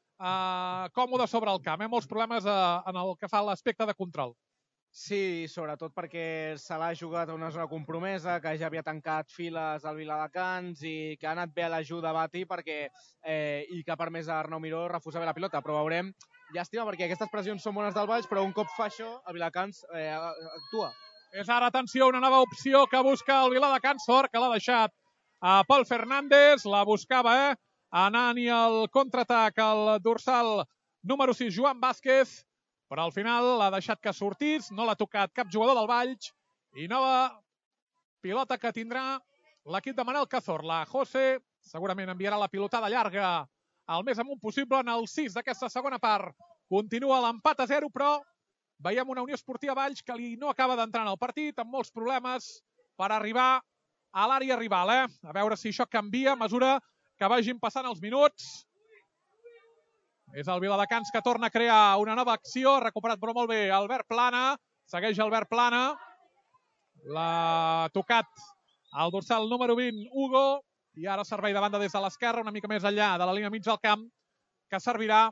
còmode sobre el camp. Molts problemes en el que fa l'aspecte de control. Sí, sobretot perquè se l'ha jugat a una zona compromesa, que ja havia tancat files al Viladecans i que ha anat bé a l'ajuda a Bati i que ha permès a Arnau Miró refusar bé la pilota. Però veurem, llàstima, perquè aquestes pressions són bones del Valls, però un cop fa això, el Viladecans actua. És ara, atenció, una nova opció que busca el Viladecans. Sort que l'ha deixat a Pol Fernández, la buscava, anant-hi al contraatac el dorsal número 6, Joan Vázquez, però al final l'ha deixat que sortís, no l'ha tocat cap jugador del Valls, i nova pilota que tindrà l'equip de Manel Cazorla. José segurament enviarà la pilotada llarga al més amunt possible en el 6 d'aquesta segona part. Continua l'empat a 0, però veiem una Unió Esportiva Valls que no acaba d'entrar en el partit, amb molts problemes, per arribar a l'àrea rival. A veure si això canvia a mesura que vagin passant els minuts. És el Viladecans que torna a crear una nova acció. Ha recuperat però molt bé Albert Plana. Segueix Albert Plana. L'ha tocat al dorsal número 20, Hugo. I ara servei de banda des de l'esquerra, una mica més enllà de la línia mig del camp, que servirà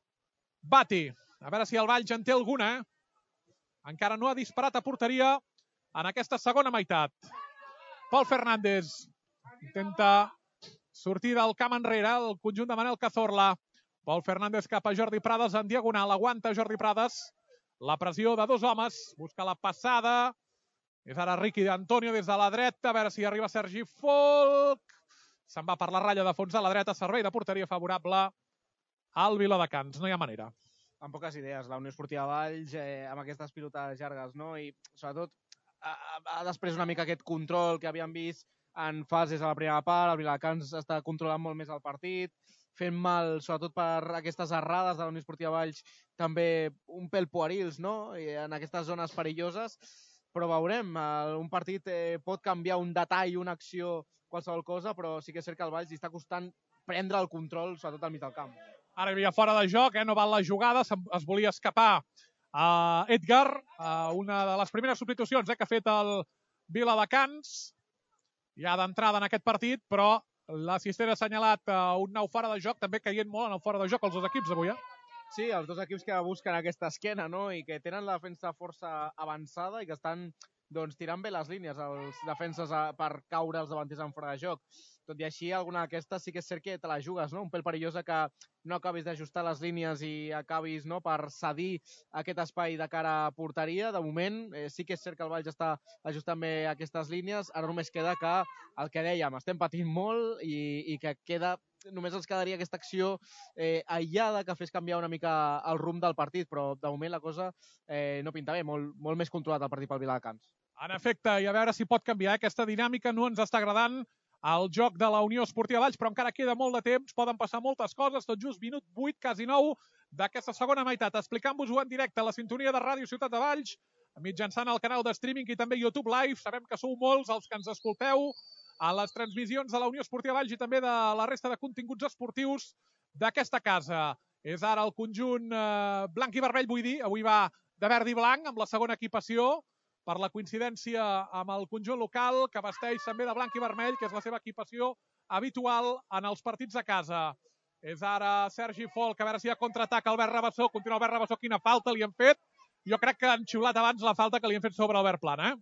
Bati. A veure si el Valls en té alguna. Encara no ha disparat a porteria en aquesta segona meitat. Pol Fernández intenta sortir del camp enrere, el conjunt de Manel Cazorla. Pol Fernández cap a Jordi Prades en diagonal. Aguanta Jordi Prades. La pressió de dos homes. Busca la passada. És ara Riqui d'Antonio des de la dreta. A veure si arriba Sergi Folk. Se'n va per la ratlla de fons a la dreta. Servei de porteria favorable al Viladecans. No hi ha manera. Amb poques idees, la Unió Esportiva Valls, amb aquestes pilotes llargues, no? I sobretot després una mica aquest control que havíem vist en fases a la primera part. El Viladecans està controlant molt més el partit, fent mal, sobretot per aquestes errades de la Unió Esportiva Valls, també un pèl puerils, no? I en aquestes zones perilloses, però veurem, un partit pot canviar un detall, una acció, qualsevol cosa, però sí que és cert que el Valls li està costant prendre el control, sobretot al mig del camp. Ara hi havia fora de joc, no val la jugada, es volia escapar a Edgar, una de les primeres substitucions que ha fet el Viladecans, ja d'entrada en aquest partit, però l'assistent ha assenyalat un nou fora de joc, també caient molt en el fora de joc els dos equips avui. Sí, els dos equips que busquen aquesta esquena, no? I que tenen la defensa força avançada i que estan tirant bé les línies els defenses per caure els davanters en fora de joc. Tot i així, alguna d'aquestes sí que és cert que te la jugues, no? Un pèl perillosa que no acabis d'ajustar les línies i acabis per cedir aquest espai de cara a porteria. De moment, sí que és cert que el Valls està ajustant bé aquestes línies. Ara només queda que, el que dèiem, estem patint molt i que només ens quedaria aquesta acció aïllada que fes canviar una mica el rumb del partit, però de moment la cosa no pinta bé, molt més controlat el partit pel Viladecans. En efecte, i a veure si pot canviar. Aquesta dinàmica no ens està agradant al joc de la Unió Esportiva Valls, però encara queda molt de temps, poden passar moltes coses, tot just minut 8, quasi 9, d'aquesta segona meitat. Explicant-vos-ho en directe a la sintonia de Ràdio Ciutat de Valls, mitjançant el canal de streaming i també YouTube Live. Sabem que sou molts els que ens escolteu a les transmissions de la Unió Esportiva Valls i també de la resta de continguts esportius d'aquesta casa. És ara el conjunt blanc i vermell, vull dir, avui va de verd i blanc amb la segona equipació, per la coincidència amb el conjunt local, que vesteix també de blanc i vermell, que és la seva equipació habitual en els partits a casa. És ara Sergi Folk, a veure si hi ha contraatac Albert Rabassó. Continua Albert Rabassó, quina falta li han fet. Jo crec que han xiulat abans la falta que li han fet sobre Albert Plana.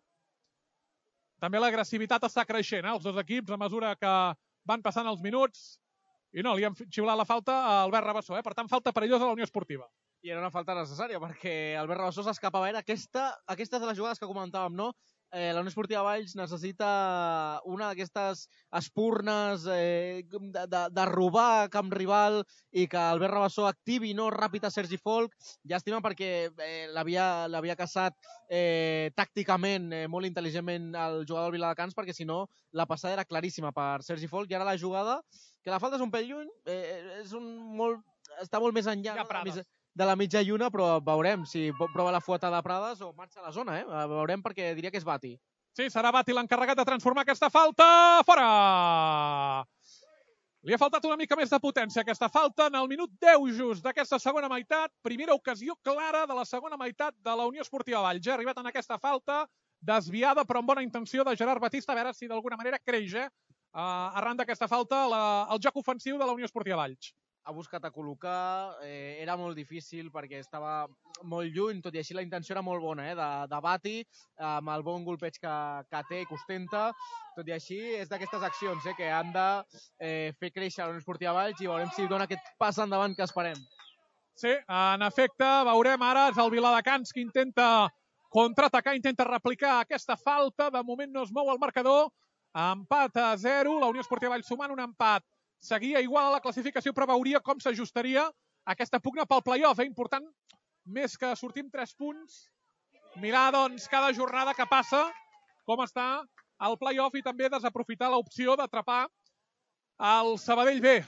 També l'agressivitat està creixent, els dos equips, a mesura que van passant els minuts. I no, li han xiulat la falta a Albert Rabassó. Per tant, falta perillosa a la Unió Esportiva. I era una falta necessària, perquè Albert Rabassó s'escapava. Aquestes de les jugades que comentàvem, no? La Unió Esportiva Valls necessita una d'aquestes espurnes de robar camp rival i que Albert Rabassó activi ràpid a Sergi Folk. Llàstima perquè l'havia caçat tàcticament, molt intel·ligentment el jugador del Viladecans, perquè si no la passada era claríssima per Sergi Folk. I ara la jugada, que la falta és un pèl lluny, està molt més enllà de la mitja lluna, però veurem si prova la fueta de Prades o marxa a la zona. Veurem, perquè diria que és Bati. Sí, serà Bati l'encarregat de transformar aquesta falta. Fora! Li ha faltat una mica més de potència aquesta falta en el minut 10 just d'aquesta segona meitat. Primera ocasió clara de la segona meitat de la Unió Esportiva Valls. Ha arribat en aquesta falta desviada però amb bona intenció de Gerard Batista. A veure si d'alguna manera creix arran d'aquesta falta el joc ofensiu de la Unió Esportiva Valls. Ha buscat a col·locar, era molt difícil perquè estava molt lluny, tot i així la intenció era molt bona, de Bati, amb el bon golpeig que té, que ostenta. Tot i així, és d'aquestes accions que han de fer créixer la Unió Esportiva Valls i veurem si dona aquest pas endavant que esperem. Sí, en efecte, veurem ara, és el Viladecans que intenta contraatacar, intenta replicar aquesta falta. De moment no es mou el marcador. Empat a 0, la Unió Esportiva Valls sumant un empat. Seguia igual a la classificació, però veuria com s'ajustaria aquesta pugna pel play-off. Important, més que sortir amb 3 punts, mirar doncs cada jornada que passa com està el play-off i també desaprofitar l'opció d'atrapar el Sabadell B.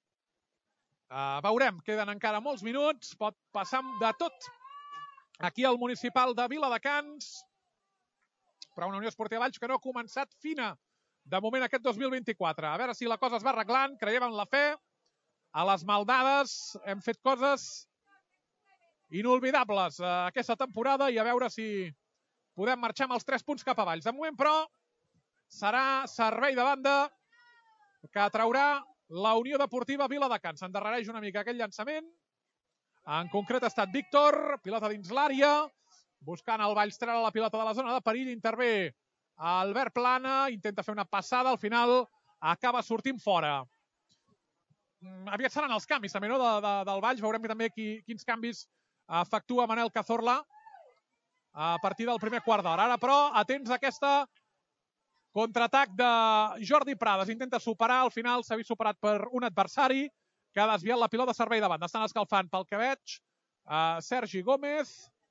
Veurem, queden encara molts minuts, pot passar de tot aquí al municipal de Viladecans. però una Unió Esportiva Valls que no ha començat fina de moment aquest 2024. A veure si la cosa es va arreglant, creiem en la fe, a les maldades hem fet coses inolvidables aquesta temporada i a veure si podem marxar amb els 3 punts cap a Valls. De moment, però, serà servei de banda que traurà la Unió Deportiva Viladecans. S'endarrereix una mica aquest llançament. En concret ha estat Víctor, pilota dins l'àrea, buscant el Valls treure la pilota de la zona de perill, intervé Albert Plana, intenta fer una passada, al final acaba sortint fora. Aviat seran els canvis també, no? Del Valls, veurem també quins canvis efectua Manel Cazorla a partir del primer quart d'hora. Ara, però, atents a aquesta contraatac de Jordi Prades. Intenta superar, al final s'ha vist superat per un adversari que ha desviat la pilota de servei de banda. Estan escalfant pel que veig Sergi Gómez.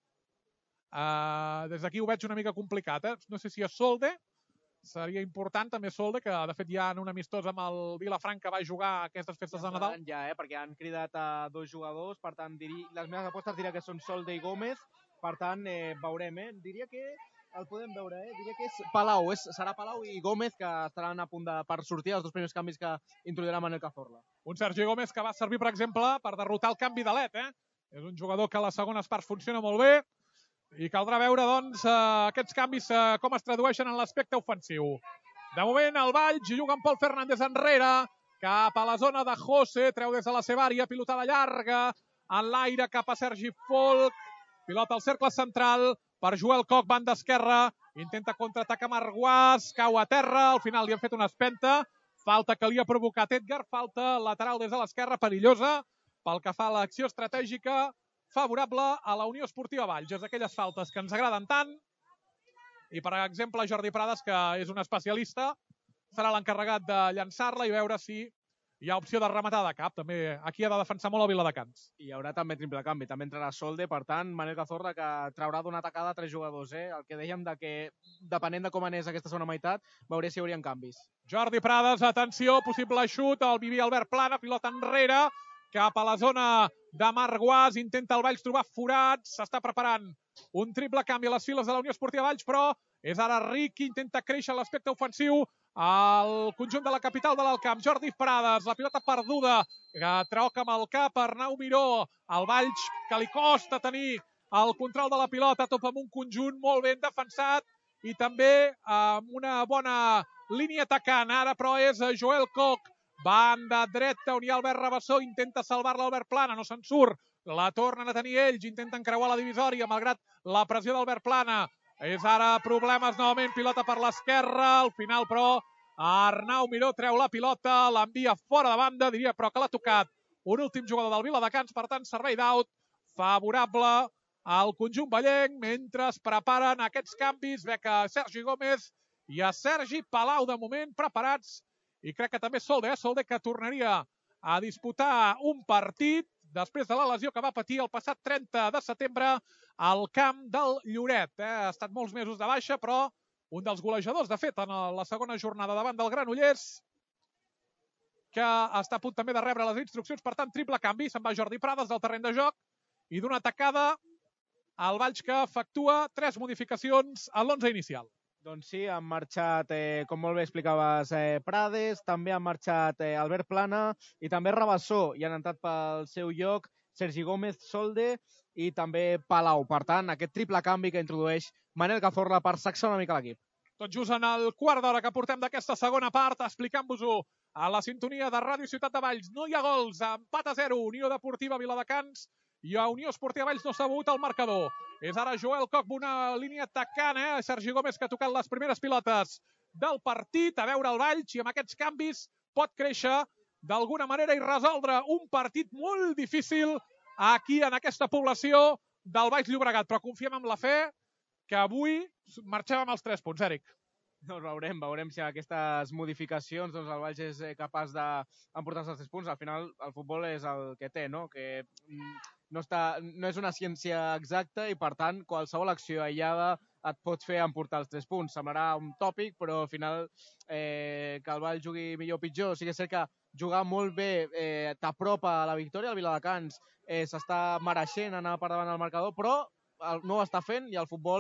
Des d'aquí ho veig una mica complicat. No sé si és Solde. Seria important també Solde, que de fet ja en un amistós amb el Vilafranca va jugar aquestes festes de Nadal. Ja, perquè han cridat a 2 jugadors, per tant, les meves apostes diria que són Solde i Gómez, per tant, veurem, diria que el podem veure, diria que és Palau, serà Palau i Gómez que estaran a punt per sortir els 2 primers canvis que introduirà Manel Cazorla. Un Sergi Gómez que va servir, per exemple, per derrotar el canvi d'Alet, És un jugador que a les segones parts funciona molt bé i caldrà veure, doncs, aquests canvis com es tradueixen en l'aspecte ofensiu. De moment, el Valls juga amb Pol Fernández enrere, cap a la zona de José, treu des de la seva àrea, pilotada llarga, en l'aire cap a Sergi Folk, pilota al cercle central, per Joel Koch, banda esquerra, intenta contraatacar Marguàs, cau a terra, al final li han fet una espenta, falta que li ha provocat Edgar, falta lateral des de l'esquerra, perillosa, pel que fa a l'acció estratègica, favorable a la Unió Esportiva Valls. És aquelles faltes que ens agraden tant, i per exemple Jordi Prades, que és un especialista, serà l'encarregat de llançar-la i veure si hi ha opció de rematar de cap. També aquí ha de defensar molt el Viladecans. I hi haurà també triple canvi, també entrarà Solde, per tant, Manel Cazorla que traurà d'una atacada 3 jugadors. El que dèiem de que, depenent de com anés aquesta segona meitat, veuré si hi haurien canvis. Jordi Prades, atenció, possible xut, el Vivi Albert Plana, pilota enrere, cap a la zona de Marguàs, intenta el Valls trobar forats, s'està preparant un triple canvi a les files de la Unió Esportiva Valls, però és ara Riqui, intenta créixer l'aspecte ofensiu al conjunt de la capital de l'Alcamp. Jordi Prades, la pilota perduda, que troca amb el cap Arnau Miró, el Valls que li costa tenir el control de la pilota, topa amb un conjunt molt ben defensat i també amb una bona línia atacant. Ara, però, és Joel Koch, banda dreta, on hi ha Albert Rabassó, intenta salvar-la Albert Plana, no se'n surt, la tornen a tenir ells, intenten creuar la divisòria, malgrat la pressió d'Albert Plana. És ara problemes novament, pilota per l'esquerra, al final, però, Arnau Miró treu la pilota, l'envia fora de banda, diria, però que l'ha tocat un últim jugador del Viladecans, per tant, servei d'out favorable al conjunt vallenc, mentre es preparen aquests canvis, veig a Sergi Gómez i a Sergi Palau, de moment, preparats. I crec que també Solde, Solde que tornaria a disputar un partit després de la lesió que va patir el passat 30 de setembre al camp del Lloret. Ha estat molts mesos de baixa, però un dels golejadors, de fet, en la segona jornada davant del Granollers, que està a punt també de rebre les instruccions. Per tant, triple canvi, se'n va Jordi Prades del terreny de joc i d'una atacada al Valls que efectua 3 modificacions a l'11 inicial. Doncs sí, han marxat, com molt bé explicaves, Prades, també han marxat Albert Plana i també Rabassó, i han entrat pel seu lloc Sergi Gómez, Solde i també Palau. Per tant, aquest triple canvi que introdueix Manel Cazorla per sacsar una mica l'equip. Tot just en el quart d'hora que portem d'aquesta segona part, explicant-vos-ho a la sintonia de Ràdio Ciutat de Valls. No hi ha gols, empat a 0, Unió Deportiva Viladecans, i a Unió Esportiva Valls no s'ha mogut el marcador. És ara Joel Koch, una línia atacant, Sergi Gómez, que ha tocat les primeres pilotes del partit, a veure el Valls, i amb aquests canvis pot créixer d'alguna manera i resoldre un partit molt difícil aquí en aquesta població del Baix Llobregat. Però confiem en la fe que avui marxem amb els 3 punts, Eric. Doncs veurem si aquestes modificacions el Valls és capaç d'emportar-se els 3 punts. Al final el futbol és el que té, no? Que no és una ciència exacta i, per tant, qualsevol acció aïllada et pot fer emportar els 3 punts. Semblarà un tòpic, però al final que el Valls jugui millor o pitjor. Sí que és cert que jugar molt bé t'apropa a la victòria. El Viladecans s'està mereixent anar per davant del marcador, però no ho està fent i el futbol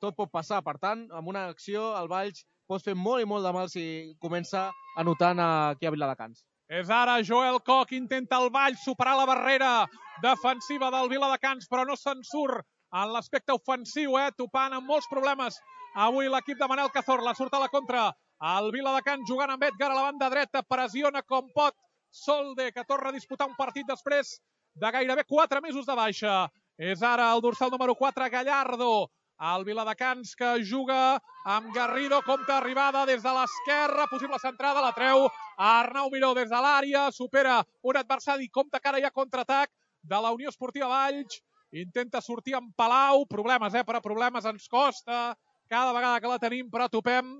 tot pot passar. Per tant, amb una acció, el Valls pot fer molt i molt de mal si comença anotant aquí a Viladecans. És ara Joel Koch, intenta el Valls superar la barrera defensiva del Viladecans, però no se'n surt en l'aspecte ofensiu, topant amb molts problemes. Avui l'equip de Manel Cazorla surt a la contra. El Viladecans jugant amb Edgar a la banda dreta, pressiona com pot Solde, que torna a disputar un partit després de gairebé 4 mesos de baixa. És ara el dorsal número 4, Gallardo. El Viladecans que juga amb Garrido, compta arribada des de l'esquerra, possible centrada, la treu Arnau Miró des de l'àrea, supera un adversari, compta que ara hi ha contraatac de la Unió Esportiva Valls, intenta sortir en Palau, problemes, però problemes, ens costa cada vegada que la tenim, però topem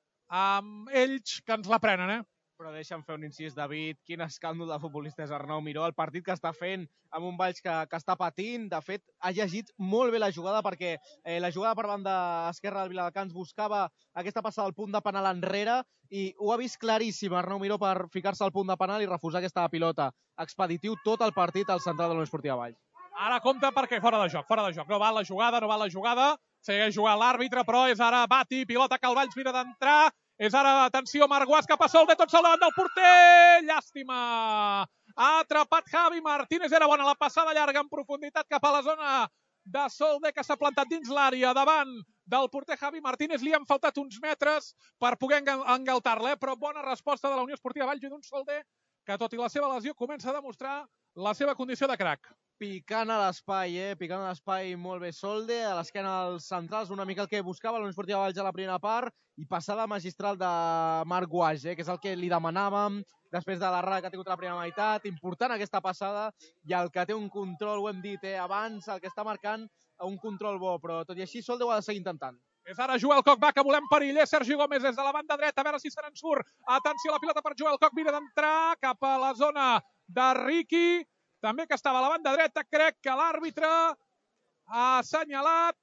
amb ells que ens la prenen, Però deixa'm fer un incís, David, quin escàndol de futbolista és Arnau Miró, el partit que està fent amb un Valls que està patint. De fet, ha llegit molt bé la jugada perquè la jugada per banda esquerra del Viladecans buscava aquesta passada al punt de penal enrere i ho ha vist claríssim Arnau Miró per ficar-se al punt de penal i refusar aquesta pilota. Expeditiu tot el partit al central de la Unió Esportiva Valls. Ara compta perquè fora de joc. No va la jugada, segueix jugant l'àrbitre, però és ara Bati, pilota que el Valls mira d'entrar. És ara, atenció, Marc Guas, cap a Solde, tot sol davant del porter. Llàstima. Ha atrapat Javi Martínez. Era bona la passada llarga en profunditat cap a la zona de Solde, que s'ha plantat dins l'àrea davant del porter Javi Martínez. Li han faltat uns metres per poder engaltar-la, però bona resposta de la Unió Esportiva Valls i d'un Solde que, tot i la seva lesió, comença a demostrar la seva condició de crac. Picant a l'espai molt bé Solde, a l'esquena dels centrals, una mica el que buscava la Unió Esportiva Valls a la primera part, i passada magistral de Marc Guas, que és el que li demanàvem després de l'errada que ha tingut a la primera meitat. Important aquesta passada, i el que té un control, ho hem dit abans, el que està marcant un control bo, però tot i així Solde ho ha de seguir intentant. És ara Joel Koch, va, que volem periller. Sergi Gómez des de la banda dreta, a veure si se n'en surt. Atenció a la pilota per Joel Koch, mira d'entrar cap a la zona de Riqui, també que estava a la banda dreta. Crec que l'àrbitre ha assenyalat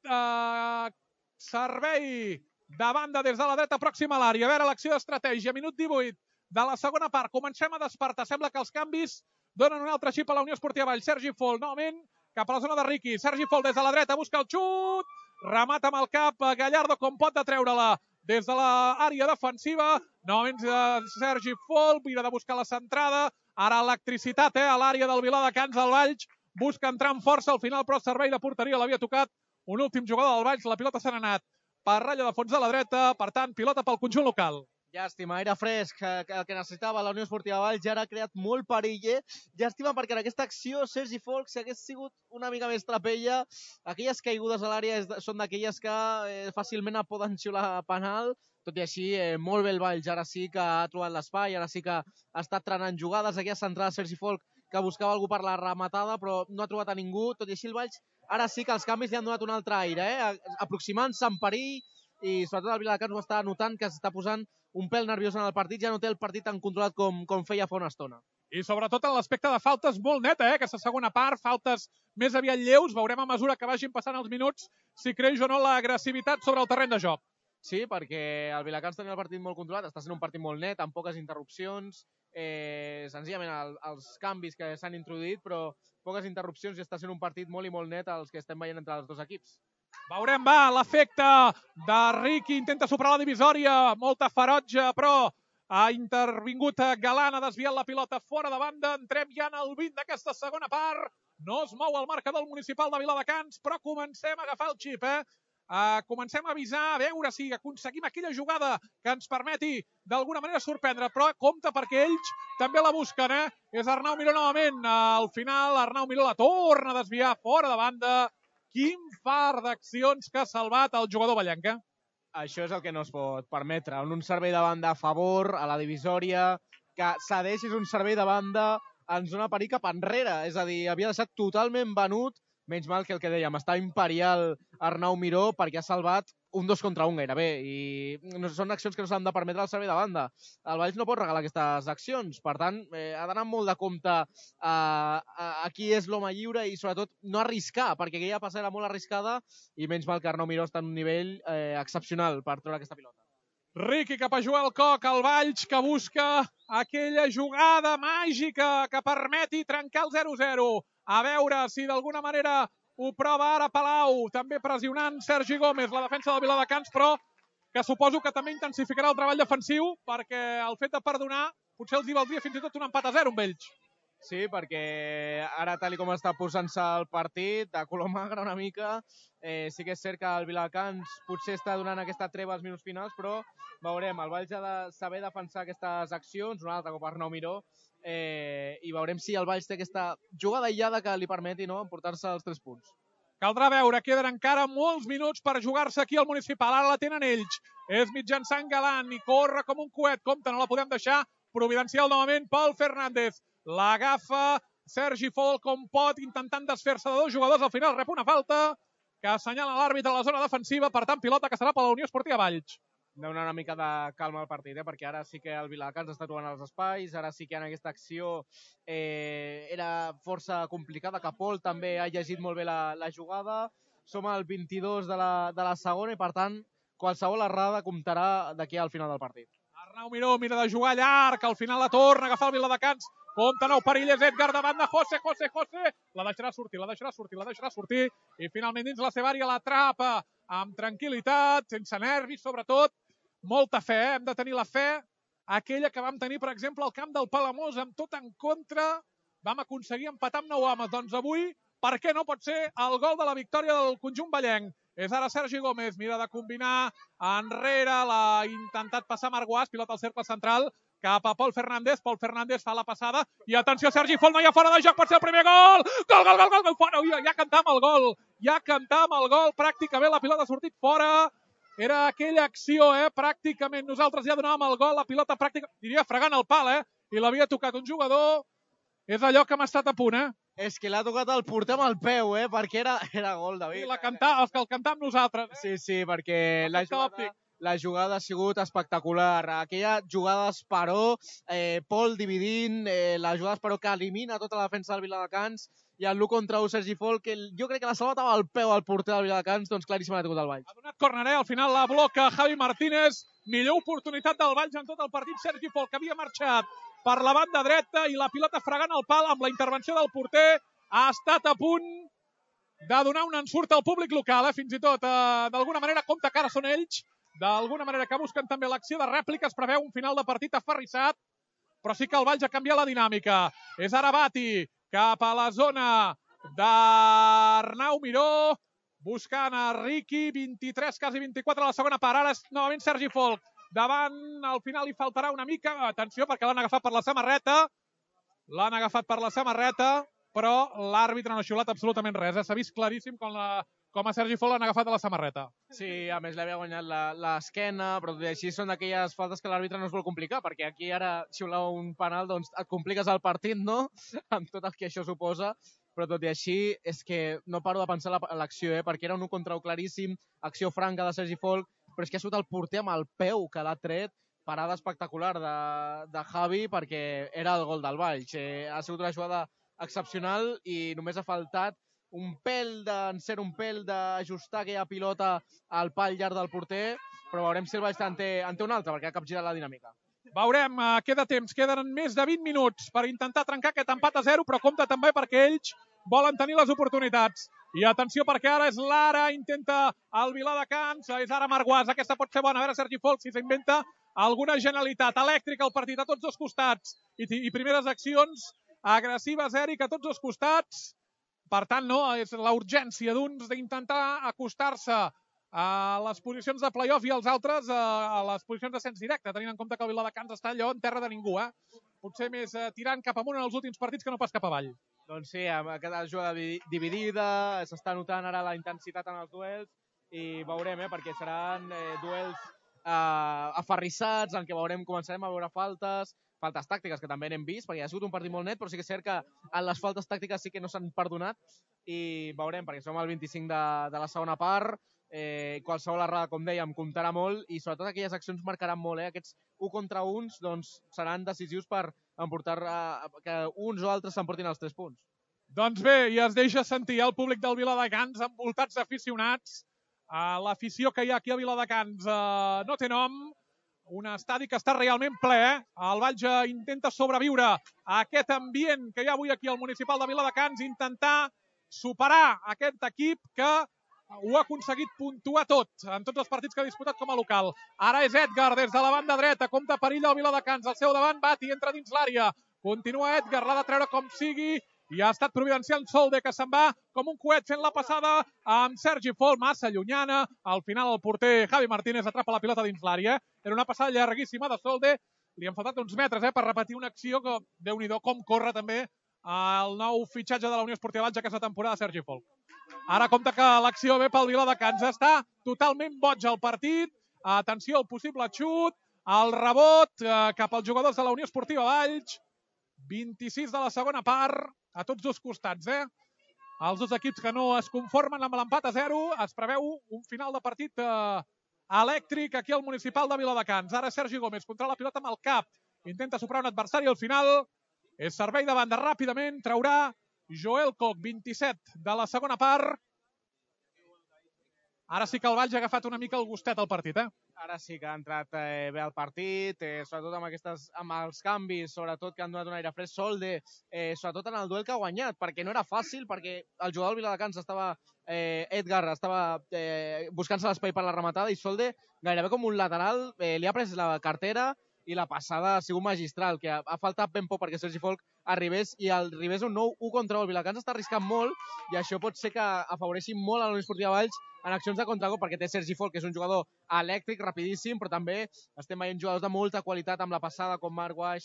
servei de banda des de la dreta pròxima a l'àrea. A veure l'acció d'estratègia, minut 18 de la segona part. Comencem a despertar, sembla que els canvis donen un altre xip a la Unió Esportiva Valls. Sergi Fol, novament, cap a la zona de Riqui. Sergi Fol des de la dreta, busca el xut, remata amb el cap Gallardo, com pot de treure-la des de l'àrea defensiva. Novament Sergi Fol, mira de buscar la centrada. Ara electricitat a l'àrea del Viladecans. El Valls busca entrar amb força, al final però servei de porteria l'havia tocat un últim jugador del Valls. La pilota se n'ha anat per ratlla de fons de la dreta, per tant, pilota pel conjunt local. Llàstima, aire fresc, el que necessitava la Unió Esportiva Valls, ja ha creat molt perill. Llàstima perquè en aquesta acció Sergi Folk, si hagués sigut una mica més trapella, aquelles caigudes a l'àrea són d'aquelles que fàcilment poden xiular penal. Tot i així, molt bé el Valls, ara sí que ha trobat l'espai, ara sí que ha estat trenant jugades, aquella centrada Sergi Folk que buscava algú per la rematada, però no ha trobat a ningú. Tot i així el Valls, ara sí que els canvis li han donat un altre aire, aproximant-se en perill, i sobretot el Viladecans ho està notant, que s'està posant un pèl nerviós en el partit, ja no té el partit tan controlat com feia fa una estona. I sobretot en l'aspecte de faltes molt neta, aquesta segona part, faltes més aviat lleus, veurem a mesura que vagin passant els minuts si creix o no l'agressivitat sobre el terreny de joc. Sí, perquè el Viladecans tenia el partit molt controlat, està sent un partit molt net, amb poques interrupcions, senzillament els canvis que s'han introduït, però poques interrupcions, i està sent un partit molt i molt net els que estem veient entre els dos equips. Veurem, l'efecte de Riqui, intenta superar la divisòria, molta ferotge, però ha intervingut Galant, ha desviat la pilota fora de banda. Entrem ja en el 20 d'aquesta segona part. No es mou el marcador municipal de Viladecans, però comencem a agafar el xip, Comencem a avisar, a veure si aconseguim aquella jugada que ens permeti d'alguna manera sorprendre, però compte perquè ells també la busquen, És Arnau Miró novament. Al final, Arnau Miró la torna a desviar fora de banda. Quin far d'accions que ha salvat el jugador vallenca. Això és el que no es pot permetre. Un servei de banda a favor, a la divisòria, que cedeixis un servei de banda ens dona perill cap enrere. És a dir, havia deixat totalment venut, menys mal que el que dèiem, està imperial Arnau Miró perquè ha salvat un 2 contra 1 gairebé, i són accions que no s'han de permetre al servei de banda. El Valls no pot regalar aquestes accions, per tant, ha d'anar molt de compte a qui és l'home lliure i sobretot no arriscar, perquè aquella passada era molt arriscada i menys mal que Arnau Miró està en un nivell excepcional per treure aquesta pilota. Riqui cap a Joel Koch, el Valls que busca aquella jugada màgica que permeti trencar el 0-0. A veure si d'alguna manera Ho prova ara Palau, també pressionant Sergi Gómez, la defensa del Viladecans, però que suposo que també intensificarà el treball defensiu, perquè el fet de perdonar potser els hi valdria fins i tot un empat a 0 amb ells. Sí, perquè ara, tal com està posant-se el partit, de color magre una mica, sí que és cert que el Viladecans potser està donant aquesta treva als minuts finals, però veurem, el Valls ha de saber defensar aquestes accions, un altre cop Arnau Miró, i veurem si el Valls té aquesta jugada aïllada que li permeti emportar-se els 3 punts. Caldrà veure, queden encara molts minuts per jugar-se aquí al Municipal. Ara la tenen ells. És mitjançant Galant i corre com un coet. Compte, no la podem deixar. Providencial novament, Pol Fernández. L'agafa Sergi Fol com pot, intentant desfer-se de 2 jugadors. Al final rep una falta que assenyala l'àrbitre a la zona defensiva. Per tant, pilota que serà per la Unió Esportiva Valls. Donar una mica de calma al partit, perquè ara sí que el Viladecans està trobant els espais, ara sí que en aquesta acció era força complicada, que Pol també ha llegit molt bé la jugada. Som al 22 de la segona i, per tant, qualsevol errada comptarà d'aquí al final del partit. Arnau Miró mira de jugar llarg, al final la torna a agafar el Viladecans. Compte nou perilles, Edgar de banda, José. La deixarà sortir. I finalment dins la seva àrea l'atrapa amb tranquil·litat, sense nervis, sobretot. Molta fe, hem de tenir la fe, aquella que vam tenir, per exemple, al camp del Palamós, amb tot en contra, vam aconseguir empatar amb 9 homes. Doncs avui, per què no pot ser el gol de la victòria del conjunt vallenc? És ara Sergi Gómez, mira de combinar enrere, l'ha intentat passar Marguàs, pilota al cercle central, cap a Pol Fernández fa la passada, i atenció, Sergi Fol, no hi ha fora de joc, pot ser el primer gol! Gol, fora! Ja cantàvem el gol, pràcticament la pilota ha sortit fora. Era aquella acció, pràcticament nosaltres ja donàvem el gol, la pilota pràcticament, diria fregant el pal, i l'havia tocat un jugador. És allò que hem estat a punt, És que l'ha tocat el porter amb el peu, perquè era gol, David. I els que el cantàvem nosaltres. Sí, perquè la jugada ha sigut espectacular. Aquella jugada d'Esperó, Pol dividint, la jugada d'Esperó que elimina tota la defensa del Viladecans, i el l'1 contra 1 Sergi Fol, que jo crec que la salvat amb el peu al porter del Viladecans, doncs claríssim ha tingut el Valls. Ha donat córner, al final la bloca Javi Martínez. Millor oportunitat del Valls en tot el partit. Sergi Fol, que havia marxat per la banda dreta i la pilota fregant el pal amb la intervenció del porter. Ha estat a punt de donar un ensurt al públic local, fins i tot. D'alguna manera, compte que ara són ells. D'alguna manera que busquen també l'acció de rèplica. Es preveu un final de partit aferrissat, però sí que el Valls ha canviat la dinàmica. És ara Bati, cap a la zona d'Arnau Miró, buscant a Riqui, 23, quasi 24 a la segona part. Ara és novament Sergi Fol. Davant, al final li faltarà una mica. Atenció, perquè l'han agafat per la samarreta. Però l'àrbitre no ha xiulat absolutament res. S'ha vist claríssim com a Sergi Fol l'han agafat a la samarreta. Sí, a més l'havia guanyat l'esquena, però tot i així són d'aquelles faltes que l'àrbitre no es vol complicar, perquè aquí ara xiular un penal, doncs et compliques el partit, no? Amb tot el que això suposa, però tot i així és que no paro de pensar l'acció, perquè era un 1 contra 1 claríssim, acció franca de Sergi Fol, però és que ha sigut el porter amb el peu que l'ha tret, parada espectacular de Javi, perquè era el gol del Valls. Ha sigut una jugada excepcional i només ha faltat un pèl d'ajustar aquella pilota al pal llarg del porter, però veurem si el Valls en té un altre, perquè ha capgirat la dinàmica. Veurem, queda temps, queden més de 20 minuts per intentar trencar aquest empat a 0, però compte també perquè ells volen tenir les oportunitats. I atenció, perquè ara és Lara, intenta el Viladecans, és ara Marguàs, aquesta pot ser bona, a veure Sergi Fol si s'inventa alguna genialitat elèctrica al partit a tots dos costats, i primeres accions agressives, Eric, a tots dos costats. Per tant, no, és la urgència d'uns d'intentar acostar-se a les posicions de play-off i els altres a les posicions d'ascens directe, tenint en compte que el Viladecans està allò en terra de ningú, potser més tirant cap amunt en els últims partits que no pas cap avall. Doncs sí, amb aquesta jugada dividida, s'està notant ara la intensitat en els duels i veurem, perquè seran duels aferrissats, en què començarem a veure faltes tàctiques, que també n'hem vist, perquè ha sigut un partit molt net, però sí que és cert que en les faltes tàctiques sí que no s'han perdonat i veurem, perquè som al 25 de la segona part, qualsevol errada, com dèiem, comptarà molt i sobretot aquelles accions marcaran molt, aquests 1 contra 1 doncs, seran decisius per emportar que uns o altres s'emportin els 3 punts. Doncs bé, i es deixa sentir el públic del Viladecans envoltats d'aficionats. L'afició que hi ha aquí a Viladecans no té nom, un estadi que està realment ple, El Valls intenta sobreviure a aquest ambient que hi ha avui aquí al Municipal de Viladecans, intentar superar aquest equip que ho ha aconseguit puntuar tot en tots els partits que ha disputat com a local. Ara és Edgar des de la banda dreta, compta perill al Viladecans, al seu davant Bati entra dins l'àrea, continua Edgar, l'ha de treure com sigui, i ha estat providencial Solde, que se'n va com un coet fent la passada amb Sergi Fol, massa llunyana. Al final el porter Javi Martínez atrapa la pilota dins l'àrea. Era una passada llarguíssima de Solde. Li han faltat uns metres per repetir una acció que, Déu-n'hi-do, com corre també el nou fitxatge de la Unió Esportiva Valls aquesta temporada, Sergi Fol. Ara compta que l'acció ve pel Viladecans. Està totalment boig el partit. Atenció al possible xut. El rebot cap als jugadors de la Unió Esportiva Valls. 26 de la segona part, a tots dos costats, Els dos equips que no es conformen amb l'empat a 0. Es preveu un final de partit elèctric aquí al municipal de Viladecans. Ara Sergi Gómez controla la pilota amb el cap. Intenta superar un adversari al final. És servei de banda ràpidament. Traurà Joel Koch, 27 de la segona part. Ara sí que el Valls ha agafat una mica el gustet al partit, Ara sí que ha entrat bé al partit, sobretot amb els canvis, sobretot que han donat un aire fresc. Solde, sobretot en el duel que ha guanyat, perquè no era fàcil, perquè el jugador del Viladecans Edgar estava buscant-se l'espai per la rematada i Solde, gairebé com un lateral, li ha pres la cartera i la passada ha sigut magistral, que ha faltat ben poc perquè Sergi Folk arribés i arribés un nou 1 contra 1. El Viladecans està arriscant molt i això pot ser que afavoreixi molt a la Unió Esportiva Valls en accions de contragol, perquè té Sergi Folk, que és un jugador elèctric, rapidíssim, però també estem veient jugadors de molta qualitat amb la passada, com Marc Guaix,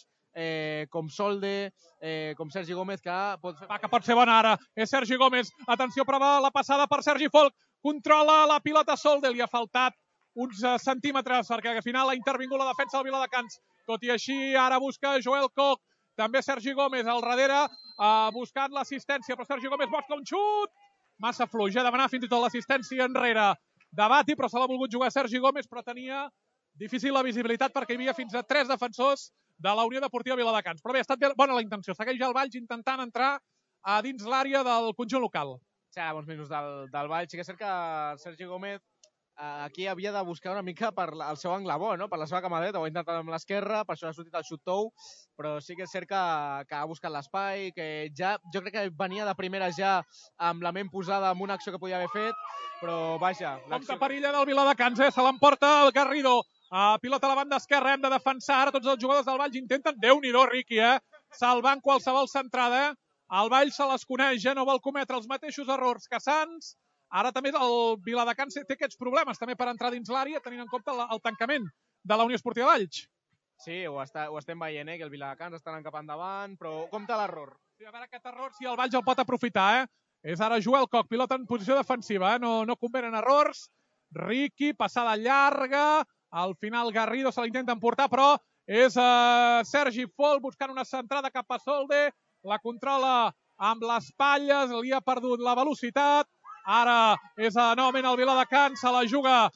com Solde, com Sergi Gómez, que pot fer... Que pot ser bona ara. És Sergi Gómez. Atenció, prova la passada per Sergi Folk. Controla la pilota Solde. Li ha faltat uns centímetres perquè al final ha intervingut la defensa del Viladecans. Tot i així, ara busca Joel Koch. També Sergi Gómez al darrere, buscant l'assistència, però Sergi Gómez busca un xut. Massa fluix, ha demanat fins i tot l'assistència enrere de Bati, però se l'ha volgut jugar Sergi Gómez, però tenia difícil la visibilitat perquè hi havia fins a 3 defensors de la Unió Deportiva Viladecans. Però bé, ha estat bona la intenció. Segueix el Valls intentant entrar a dins l'àrea del conjunt local. Sí, a bons minuts del Valls. Sí que és cert que Sergi Gómez aquí havia de buscar una mica per el seu angle bo, no? Per la seva cama dreta, ho ha intentat amb l'esquerra, per això ha sortit el xut tou, però sí que és cert que ha buscat l'espai, que ja, jo crec que venia de primera ja amb la ment posada en una acció que podia haver fet, però vaja... Compte perilla del Viladecans, se l'emporta el Garrido. Pilota a la banda esquerra, hem de defensar. Ara tots els jugadors del Valls intenten, Déu-n'hi-do, Riqui, salvant qualsevol centrada. El Valls se les coneix, no vol cometre els mateixos errors que Sants. Ara també el Viladecans té aquests problemes també per entrar dins l'àrea, tenint en compte el tancament de la Unió Esportiva Valls. Sí, ho estem veient, que el Viladecans està anant cap endavant, però compta l'error. Sí, a veure aquest error, si el Valls el pot aprofitar, És ara Joel Koch, pilota en posició defensiva, no convenen errors. Riqui, passada llarga, al final Garrido se l'intenta emportar, però és Sergi Fol buscant una centrada cap a Solde, la controla amb les palles, li ha perdut la velocitat. Ara és novament el Viladecans, se la juga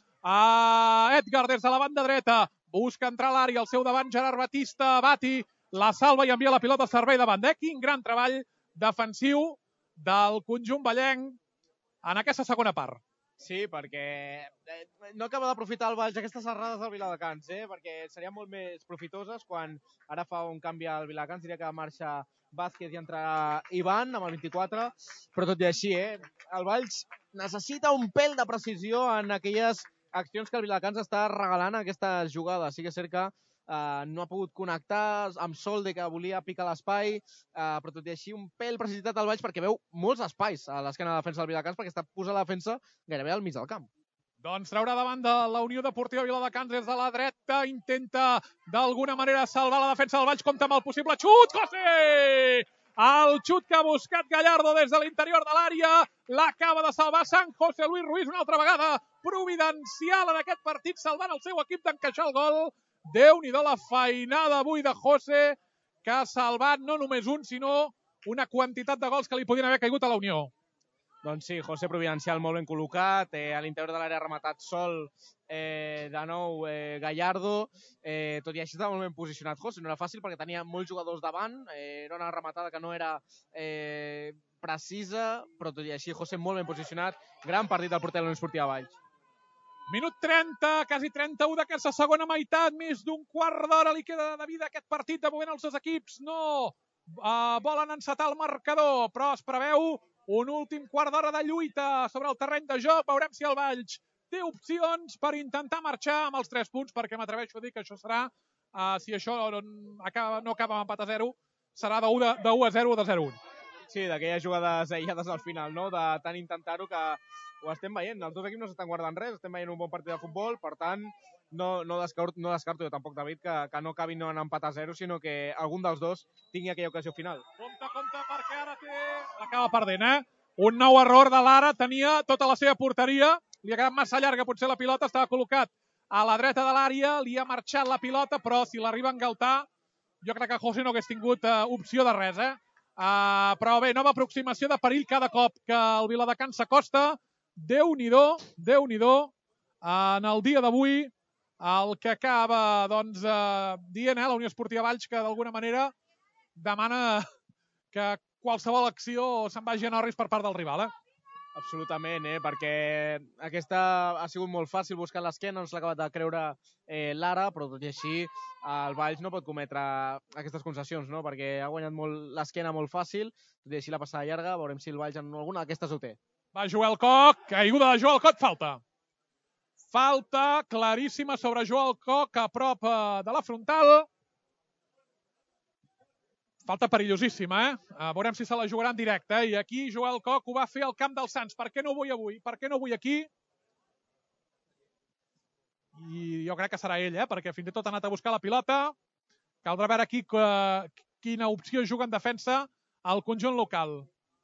a Edgar des de la banda dreta. Busca entrar a l'àrea, al seu davant Gerard Bati, la salva i envia la pilota al servei de banda. Quin gran treball defensiu del conjunt vallenc en aquesta segona part. Sí, perquè no acaba d'aprofitar el Valls aquestes errades del Viladecans, perquè serien molt més profitoses quan ara fa un canvi al Viladecans, diria que marxa Vázquez i entrarà Ivan amb el 24, però tot i així, el Valls necessita un pèl de precisió en aquelles accions que el Viladecans està regalant a aquestes jugades. Sí que és cert que no ha pogut connectar amb Solde, que volia picar l'espai, però tot i així un pèl precipitat al Valls perquè veu molts espais a l'esquena de defensa del Viladecans perquè està posant la defensa gairebé al mig del camp. Doncs traurà davant de la Unió Deportiva Viladecans des de la dreta, intenta d'alguna manera salvar la defensa del Valls, compta amb el possible xut, José! El xut que ha buscat Gallardo des de l'interior de l'àrea, l'acaba de salvar Sant José Luis Ruiz una altra vegada, providencial en aquest partit, salvant el seu equip d'encaixar el gol. Déu-n'hi-do la feinada avui de José, que ha salvat no només un, sinó una quantitat de gols que li podien haver caigut a la Unió. Doncs sí, José providencial molt ben col·locat, a l'interior de l'àrea ha rematat sol, de nou Gallardo, tot i així estava molt ben posicionat José, no era fàcil perquè tenia molts jugadors davant, era una rematada que no era precisa, però tot i així José molt ben posicionat, gran partit del porter de la Unió Esportiva Valls. Minut 30, quasi 31 d'aquesta segona meitat, més d'un quart d'hora li queda de vida aquest partit. De moment els dos equips no volen encetar el marcador, però es preveu Un últim quart d'hora de lluita sobre el terreny de joc. Veurem si el Valls té opcions per intentar marxar amb els 3 punts, perquè m'atreveixo a dir que això serà, si això no acaba amb empat a 0, serà de 1-0 o de 0-1. Sí, d'aquelles jugades aïllades al final, no? De tant intentar-ho que ho estem veient. Els dos equips no s'estan guardant res, estem veient un bon partit de futbol, per tant, no descarto jo tampoc, David, que no acabin en empat a 0, sinó que algun dels dos tingui aquella ocasió final. Compte, perquè ara l'acaba perdent, Un nou error de l'Ara, tenia tota la seva porteria, li ha quedat massa llarga potser la pilota, estava col·locat a la dreta de l'àrea, li ha marxat la pilota, però si l'arriba a engaltar, jo crec que José no hagués tingut opció de res, Però bé, nova aproximació de perill cada cop que el Viladecans s'acosta. Déu-n'hi-do, en el dia d'avui, el que acaba dient la Unió Esportiva Valls, que d'alguna manera demana que qualsevol acció se'n vagi a Norris per part del rival, Absolutament, perquè aquesta ha sigut molt fàcil buscar l'esquena, no s'ha acabat de creure l'Ara, però tot i així el Valls no pot cometre aquestes concessions, no? Perquè ha guanyat l'esquena molt fàcil, tot i així la passada llarga, veurem si el Valls en alguna d'aquestes ho té. Va Joel Coc, caiguda de Joel Coc, falta. Falta claríssima sobre Joel Coc a prop de la frontal. Falta perillosíssima, Veurem si se la jugarà en directe, I aquí Joel Coc ho va fer al camp dels Sants. Per què no ho vull avui? Per què no ho vull aquí? I jo crec que serà ell, perquè fins i tot ha anat a buscar la pilota. Caldrà veure aquí quina opció juga en defensa al conjunt local.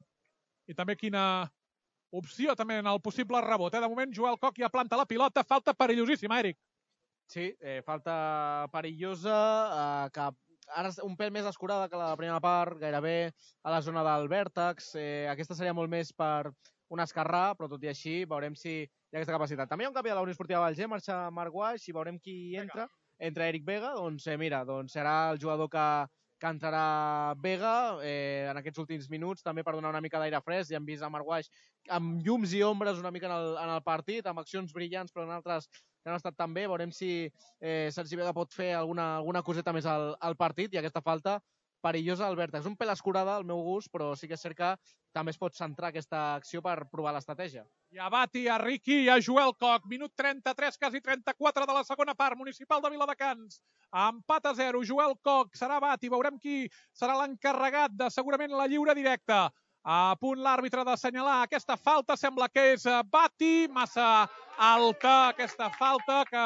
I també quina opció també en el possible rebot. De moment, Joel Coc ja planta la pilota. Falta perillosíssima, Eric. Sí, falta perillosa, que ara un pèl més escurada que la primera part, gairebé a la zona del vèrtex. Aquesta seria molt més per un esquerrà, però tot i així veurem si hi ha aquesta capacitat. També hi ha un canvi de la Unió Esportiva Valls, marxa Marc Guaix i veurem qui entra. Entra Eric Vega, serà el jugador que entrarà Vega en aquests últims minuts, també per donar una mica d'aire fresc. Ja hem vist a Marc Guaix amb llums i ombres una mica en el partit, amb accions brillants, però en altres que no ha estat tan bé. Veurem si Sergi Vega pot fer alguna coseta més al partit, i aquesta falta perillosa al vèrtex. Un pèl escurada, al meu gust, però sí que és cert que també es pot centrar aquesta acció per provar l'estratègia. Hi ha Bati, hi ha Riqui, hi ha Joel Coc. Minut 33, quasi 34 de la segona part. Municipal de Viladecans. Empat a 0. Joel Coc, serà Bati. Veurem qui serà l'encarregat de segurament la lliure directa. A punt l'àrbitre d'assenyalar aquesta falta. Sembla que és Bati. Massa alta aquesta falta, que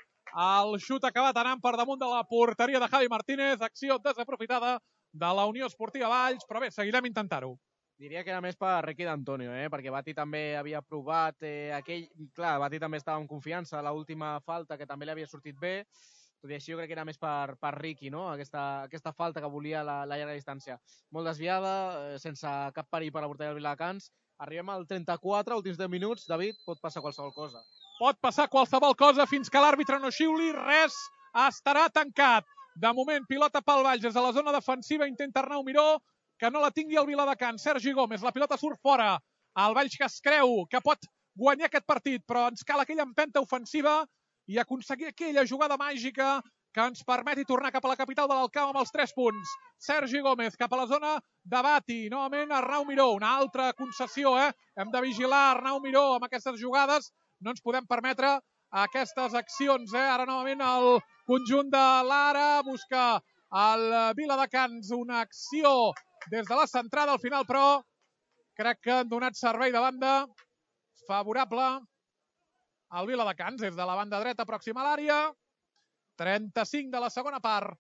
el xut ha acabat anant per damunt de la porteria de Javi Martínez. Acció desaprofitada de la Unió Esportiva Valls, però bé, seguirem intentant-ho. Diria que era més per Riqui d'Antonio, perquè Bati també havia provat aquell... Clar, Bati també estava amb confiança a l'última falta, que també li havia sortit bé. Tot i així jo crec que era més per Riqui, no? Aquesta falta que volia la llarga distància. Molt desviada, sense cap perill per la porteria del Viladecans. Arribem al 34, últims 10 minuts. David, pot passar qualsevol cosa. Pot passar qualsevol cosa fins que l'àrbitre no xiuli. Res estarà tancat. De moment, pilota pel Valls des de la zona defensiva. Intenta Arnau Miró, que no la tingui el Viladecans. Sergi Gómez, la pilota surt fora. El Valls que es creu que pot guanyar aquest partit, però ens cal aquella empenta ofensiva i aconseguir aquella jugada màgica que ens permeti tornar cap a la capital de l'Alcamp amb els 3 punts. Sergi Gómez cap a la zona de Bati. Novament Arnau Miró, una altra concessió, Hem de vigilar Arnau Miró amb aquestes jugades. No ens podem permetre aquestes accions, Ara novament el conjunt de l'Ara busca el Viladecans una acció des de la centrada al final, però crec que han donat servei de banda favorable al Viladecans des de la banda dreta pròxima a l'àrea. 35 de la segona part.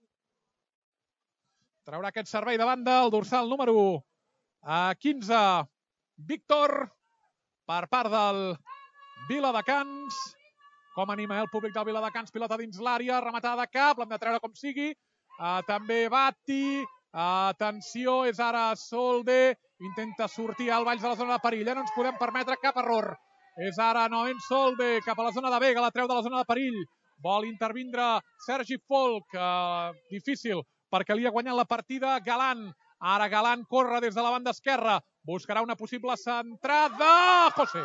Traurà aquest servei de banda el dorsal número 15, Víctor, per part del Viladecans. Com anima el públic del Viladecans? Pilota dins l'àrea, rematada de cap, l'hem de treure com sigui. També Bati. Atenció, és ara Solde. Intenta sortir al Valls de la zona de perill. No ens podem permetre cap error. És ara novament Solde cap a la zona de Vega, la treu de la zona de perill. Vol intervindre Sergi Folk. Difícil, perquè li ha guanyat la partida Galant. Ara Galant corre des de la banda esquerra. Buscarà una possible centrada. José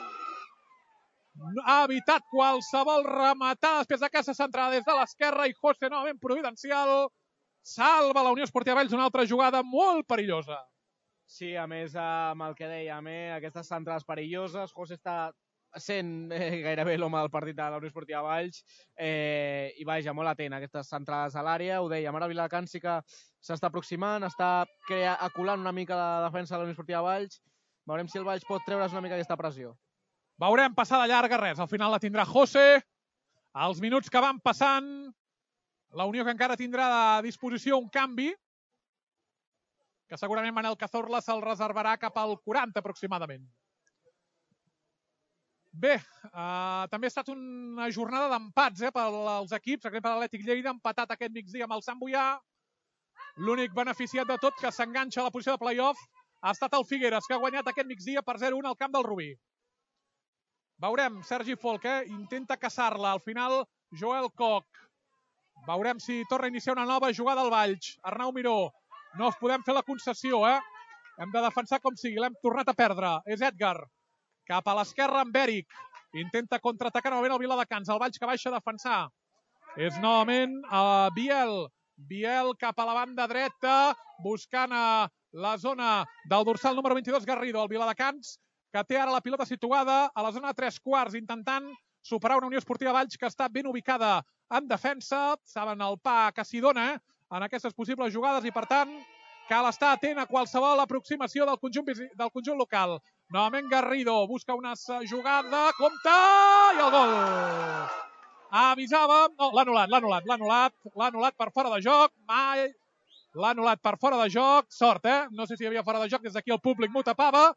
ha evitat qualsevol rematada després d'aquesta centrada des de l'esquerra, i José novament providencial salva la Unió Esportiva Valls, una altra jugada molt perillosa. Sí, a més, amb el que dèiem, aquestes centrades perilloses, José està sent gairebé l'home del partit de la Unió Esportiva Valls i vaja, molt atent a aquestes centrades a l'àrea, ho dèiem, ara Viladecans sí que s'està aproximant, està aculant una mica la defensa de la Unió Esportiva Valls, veurem si el Valls pot treure's una mica aquesta pressió. Veurem passada llarga, res, al final la tindrà José, els minuts que van passant, la Unió que encara tindrà a disposició un canvi, que segurament Manel Cazorla se'l reservarà cap al 40 aproximadament. Bé, també ha estat una jornada d'empats pels equips. Per exemple, l'Atlètic Lleida ha empatat aquest migdia amb el Sant Boià. L'únic beneficiat de tot que s'enganxa a la posició de play-off ha estat el Figueres, que ha guanyat aquest migdia per 0-1 al camp del Rubí. Veurem, Sergi Folk intenta caçar-la. Al final, Joel Koch. Veurem si torna a iniciar una nova jugada al Valls. Arnau Miró. No us podem fer la concessió, Hem de defensar com sigui. L'hem tornat a perdre. És Edgar. Cap a l'esquerra amb Eric. Intenta contraatacar novament el Viladecans. El Valls que baixa a defensar. És novament Biel. Biel cap a la banda dreta. Buscant a la zona del dorsal número 22 Garrido. El Viladecans que té ara la pilota situada a la zona de 3/4. Intentant superar una Unió Esportiva Valls que està ben ubicada en defensa. Saben el pa que s'hi dona en aquestes possibles jugades i, per tant, cal estar atent a qualsevol aproximació del conjunt local. Novament Garrido busca una jugada, compta i el gol. Avisàvem, no, l'ha anul·lat per fora de joc, l'ha anul·lat per fora de joc, sort, no sé si hi havia fora de joc, des d'aquí el públic m'ho tapava.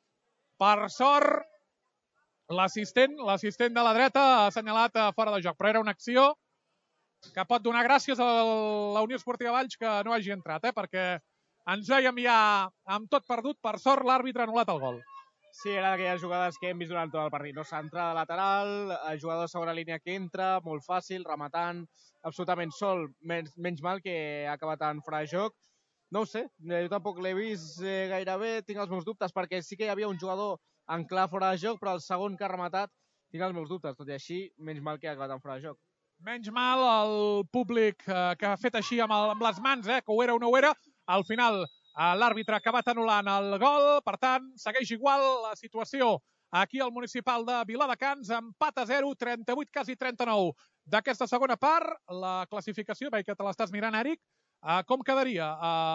Per sort, l'assistent de la dreta ha assenyalat fora de joc, però era una acció que pot donar gràcies a la Unió Esportiva Valls que no hagi entrat, perquè ens veiem ja amb tot perdut. Per sort, l'àrbitre ha anul·lat el gol. Sí, era d'aquelles jugades que hem vist durant tot el partit. No s'entra de lateral, el jugador de segona línia que entra, molt fàcil, rematant, absolutament sol. Menys mal que ha acabat en fora de joc. No ho sé, jo tampoc l'he vist gairebé, tinc els meus dubtes, perquè sí que hi havia un jugador en clar fora de joc, però el segon que ha rematat tinc els meus dubtes. Tot i així, menys mal que ha acabat en fora de joc. Menys mal el públic que ha fet així amb les mans, que ho era o no ho era. Al final, l'àrbitre ha acabat anul·lant el gol. Per tant, segueix igual la situació aquí al municipal de Viladecans. Empat a 0, 38, quasi 39 d'aquesta segona part. La classificació, veig que te l'estàs mirant, Eric. Com quedaria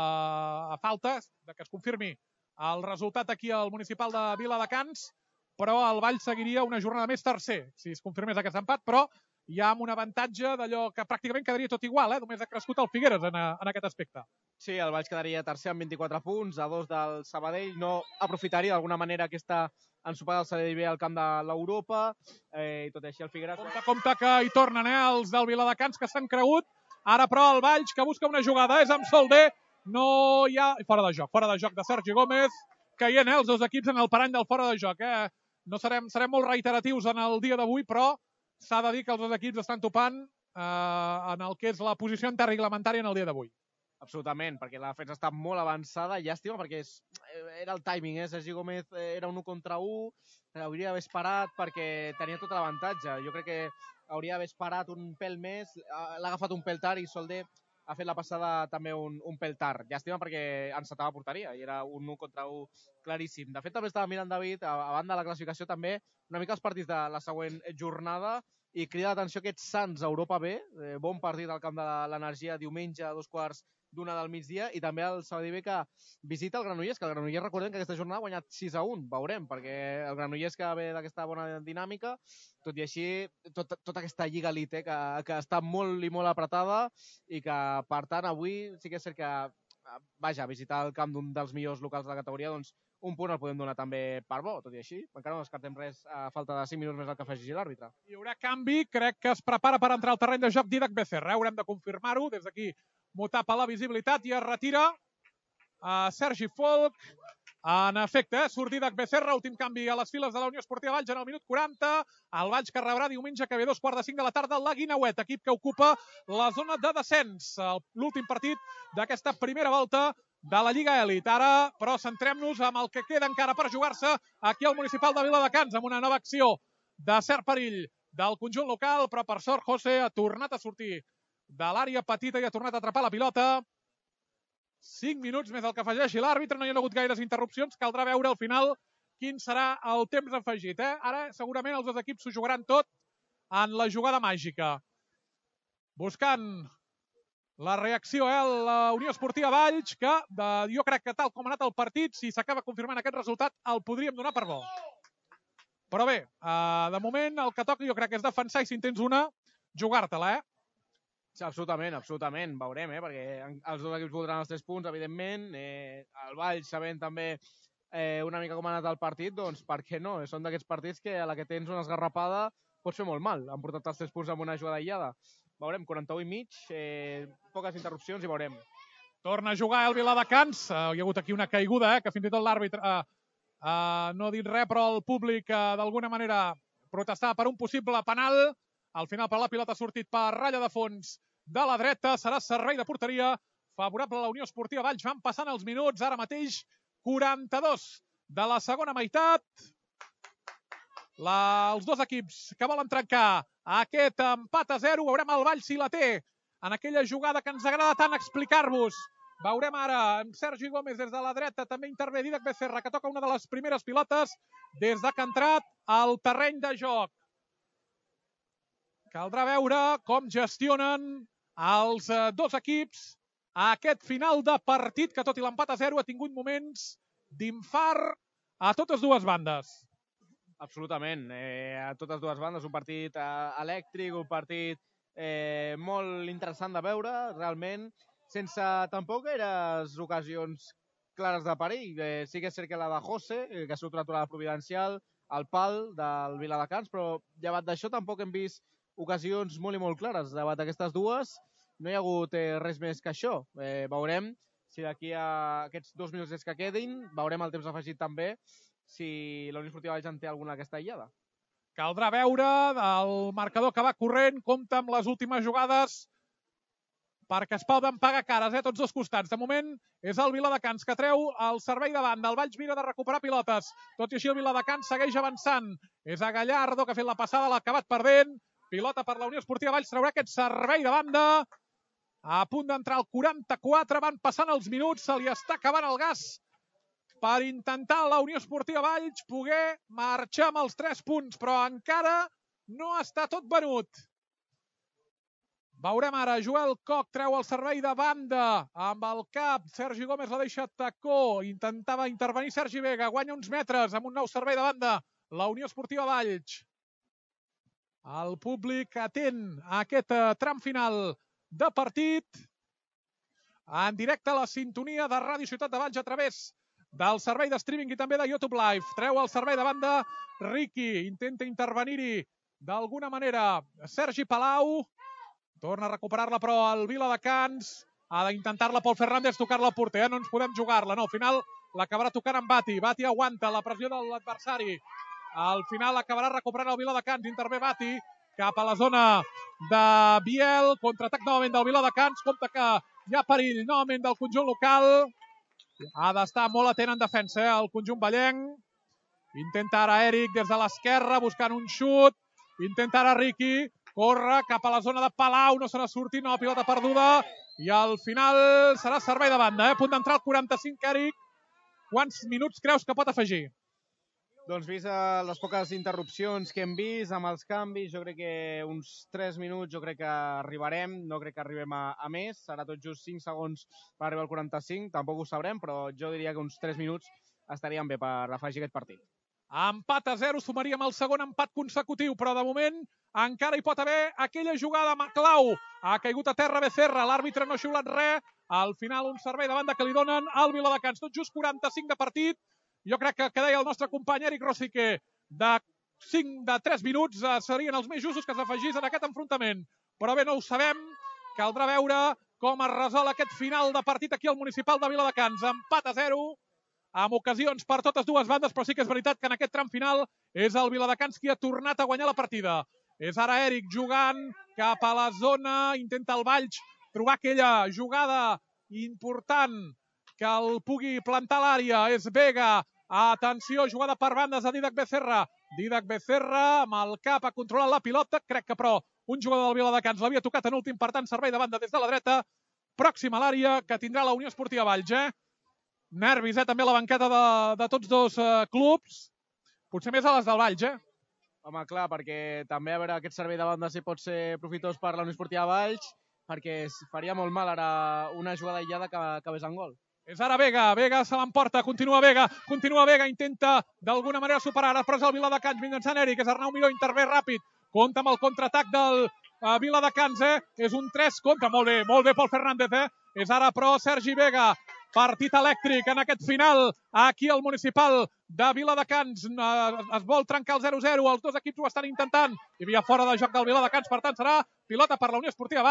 a falta que es confirmi el resultat aquí al municipal de Viladecans? Però el Valls seguiria una jornada més tercer, si es confirmés aquest empat, però ja amb un avantatge d'allò que pràcticament quedaria tot igual, només ha crescut el Figueres en aquest aspecte. Sí, el Valls quedaria tercer amb 24 punts, a 2 del Sabadell. No aprofitaria d'alguna manera aquesta ensopada del Sabadell B al camp de l'Europa, i tot i així el Figueres... Compte que hi tornen els del Viladecans que s'han cregut. Ara, però, el Valls que busca una jugada és amb Solder. No hi ha... Fora de joc de Sergi Gómez, caient els dos equips en el parany del fora de joc. No serem molt reiteratius en el dia d'avui, però s'ha de dir que els dos equips estan topant en el que és la posició interreglamentària en el dia d'avui. Absolutament, perquè la defensa està molt avançada. Llàstima, perquè era el timing, Sergi Gómez era un 1 contra 1, hauria d'haver esperat perquè tenia tot l'avantatge. Jo crec que hauria d'haver esperat un pèl més, l'ha agafat un pèl tard i Solder ha fet la passada també un pèl tard. Llàstima perquè encetava porteria i era un 1 contra 1 claríssim. De fet, també estava mirant, David, a banda de la classificació també, una mica els partits de la següent jornada, i crida l'atenció aquest Sants Europa B, bon partit al camp de l'Energia diumenge a 2:15 del migdia, i també el Sabadell B que visita el Granollers, que el Granollers recordem que aquesta jornada ha guanyat 6-1, veurem, perquè el Granollers que ve d'aquesta bona dinàmica, tot i així, tota aquesta Lliga Elite que està molt i molt apretada i que, per tant, avui sí que és cert que, vaja, visitar el camp d'un dels millors locals de la categoria, doncs un punt el podem donar també per bo, tot i així. Encara no descartem res a falta de 5 minuts més el que faci l'àrbitre. Hi haurà canvi, crec que es prepara per entrar al terreny de joc Didac Becerra. Haurem de confirmar-ho, des d'aquí m'ho tapa la visibilitat i es retira Sergi Folk. En efecte, surt Didac Becerra, últim canvi a les files de la Unió Esportiva Valls en el minut 40. El Valls que rebrà diumenge que ve 2:45 de la tarda la Guineuet, equip que ocupa la zona de descens. L'últim partit d'aquesta primera volta de la Lliga Elit. Ara, però, centrem-nos amb el que queda encara per jugar-se aquí al municipal de Viladecans, amb una nova acció de cert perill del conjunt local, però per sort José ha tornat a sortir de l'àrea petita i ha tornat a atrapar la pilota. 5 minuts més el que afegeixi l'àrbitre, no hi ha hagut gaires interrupcions, caldrà veure al final quin serà el temps afegit. Ara segurament els dos equips s'ho jugaran tot en la jugada màgica. Buscant la reacció, la Unió Esportiva Valls, que jo crec que tal com ha anat el partit, si s'acaba confirmant aquest resultat, el podríem donar per bo. Però bé, de moment el que toca jo crec que és defensar i si en tens una, jugar-te-la, Sí, absolutament. Veurem, perquè els dos equips voldran els 3 punts, evidentment. El Valls, sabent també una mica com ha anat el partit, doncs per què no? Són d'aquests partits que a la que tens una esgarrapada pots fer molt mal. Han portat els 3 punts amb una jugada aïllada. Veurem, 41 i mig, poques interrupcions i veurem. Torna a jugar el Viladecans. Hi ha hagut aquí una caiguda, que fins i tot l'àrbitre no ha dit res, però el públic d'alguna manera protestava per un possible penal. Al final, per la pilota ha sortit per ratlla de fons de la dreta. Serà servei de porteria favorable a la Unió Esportiva Valls. Van passant els minuts, ara mateix 42 de la segona meitat. Els dos equips que volen trencar aquest empat a 0. Veurem el Valls si la té en aquella jugada que ens agrada tant explicar-vos. Veurem ara amb Sergi Gómez des de la dreta, també intervé Dídac Becerra, que toca una de les primeres pilotes des que ha entrat al terreny de joc. Caldrà veure com gestionen els dos equips a aquest final de partit, que tot i l'empat a 0 ha tingut moments d'infart a totes dues bandes. Absolutament, a totes dues bandes, un partit elèctric, un partit molt interessant de veure, realment, sense tampoc gaires ocasions clares de perill. Sí que és cert que la de José, que ha sortit la providencial, el pal del Viladecans, però llevat d'això tampoc hem vist ocasions molt i molt clares. Davant d'aquestes dues no hi ha hagut res més que això. Veurem si d'aquí a aquests 2 minuts que quedin, veurem el temps afegit també, si la Unió Esportiva Valls en té alguna aquesta aïllada. Caldrà veure el marcador que va corrent, compta amb les últimes jugades perquè es poden pagar cares, tots dos costats. De moment és el Viladecans que treu el servei de banda. El Valls mira de recuperar pilotes. Tot i així el Viladecans segueix avançant. És a Gallardo, que ha fet la passada, l'ha acabat perdent. Pilota per la Unió Esportiva Valls, traurà aquest servei de banda. A punt d'entrar al 44, van passant els minuts, se li està acabant el gas per intentar la Unió Esportiva Valls poder marxar amb els 3 punts, però encara no està tot venut. Veurem ara, Joel Koch treu el servei de banda amb el cap, Sergi Gómez la deixa tacó, intentava intervenir Sergi Vega, guanya uns metres amb un nou servei de banda, la Unió Esportiva Valls. El públic atent a aquest tram final de partit, en directe a la sintonia de Ràdio Ciutat de Valls a través del servei de streaming i també de YouTube Live. Treu el servei de banda Riqui, intenta intervenir-hi d'alguna manera Sergi Palau, torna a recuperar-la però el Viladecans, ha d'intentar-la Pol Fernández, tocar-la al porter, no ens podem jugar-la, no, al final l'acabarà tocant amb Bati, Bati aguanta la pressió de l'adversari, al final acabarà recuperant el Viladecans, intervé Bati cap a la zona de Biel, contraatac novament del Viladecans, compte que hi ha perill novament del conjunt local, ha d'estar molt atent en defensa, el conjunt vallenc, intenta ara Eric des de l'esquerra buscant un xut, intenta ara Riqui, corre cap a la zona de Palau, no se n'ha sortit, nova pilota perduda, i al final serà servei de banda, a punt d'entrar al 45, Eric. Quants minuts creus que pot afegir? Doncs vist les poques interrupcions que hem vist amb els canvis, jo crec que uns 3 minuts jo crec que arribarem, no crec que arribem a més, serà tot just 5 segons per arribar al 45, tampoc ho sabrem, però jo diria que uns 3 minuts estarien bé per afegir aquest partit. Empat a 0, sumaríem el segon empat consecutiu, però de moment encara hi pot haver aquella jugada clau. Ha caigut a terra Becerra, l'àrbitre no ha xiulat res, al final un servei de banda que li donen al Viladecans, tot just 45 de partit. Jo crec que deia el nostre company Eric Rosique, de 3 minuts serien els més justos que s'afegís en aquest enfrontament. Però bé, no ho sabem, caldrà veure com es resol aquest final de partit aquí al municipal de Viladecans. Empat a 0, amb ocasions per totes dues bandes, però sí que és veritat que en aquest tram final és el Viladecans qui ha tornat a guanyar la partida. És ara Eric jugant cap a la zona, intenta el Valls trobar aquella jugada important que el pugui plantar a l'àrea, és Vega. Atenció, jugada per bandes de Dídac Becerra. Dídac Becerra amb el cap ha controlat la pilota. Crec que però un jugador del Viladecans l'havia tocat en últim, per tant servei de banda des de la dreta pròxim a l'àrea que tindrà la Unió Esportiva Valls. Nervis, també a la banqueta de tots dos clubs. Potser més a les del Valls, Home, clar, perquè també a veure aquest servei de banda si pot ser profitós per la Unió Esportiva Valls, perquè faria molt mal ara una jugada aïllada que acabés en gol. És ara Vega, Vega se l'emporta, continua Vega, intenta d'alguna manera superar, ara presa el Viladecans, mitjançant Eric, és Arnau Miró, intervé ràpid, compta amb el contraatac del Viladecans, és un 3 contra, molt bé Pol Fernández, és ara però Sergi Vega, partit elèctric en aquest final, aquí al municipal de Viladecans, es vol trencar el 0-0, els dos equips ho estan intentant, hi havia fora de joc del Viladecans, per tant serà pilota per la Unió Esportiva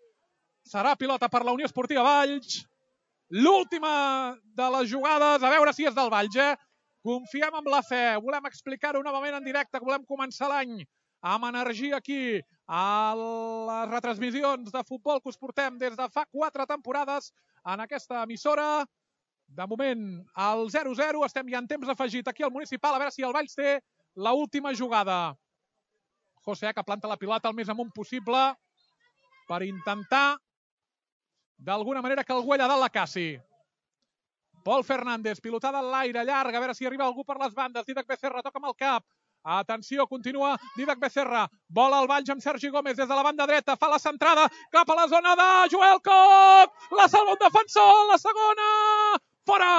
Valls, l'última de les jugades, a veure si és del Valls, confiem en la fe, volem explicar-ho novament en directe, volem començar l'any amb energia aquí a les retransmissions de futbol que us portem des de fa 4 temporades en aquesta emissora. De moment, al 0-0, estem ja en temps afegit aquí al municipal, a veure si el Valls té l'última jugada. José, que planta la pilota el més amunt possible per intentar d'alguna manera que algú allà dalt la caci. Pol Fernández, pilotada en l'aire, llarga, a veure si arriba algú per les bandes. Didac Becerra toca amb el cap. Atenció, continua Didac Becerra. Vola el Valls amb Sergi Gómez des de la banda dreta. Fa la centrada cap a la zona de Joel Coc. La salva un defensor, la segona. Fora!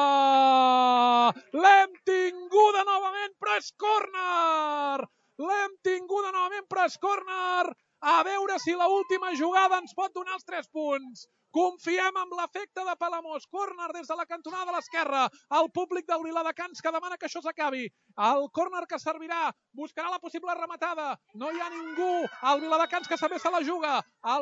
L'hem tinguda novament, però és córner. A veure si l'última jugada ens pot donar els 3 punts. Confiem en l'efecte de Palamós. Córner des de la cantonada de l'esquerra. El públic del Viladecans que demana que això s'acabi. El córner que servirà. Buscarà la possible rematada. No hi ha ningú. El Viladecans que també se la juga.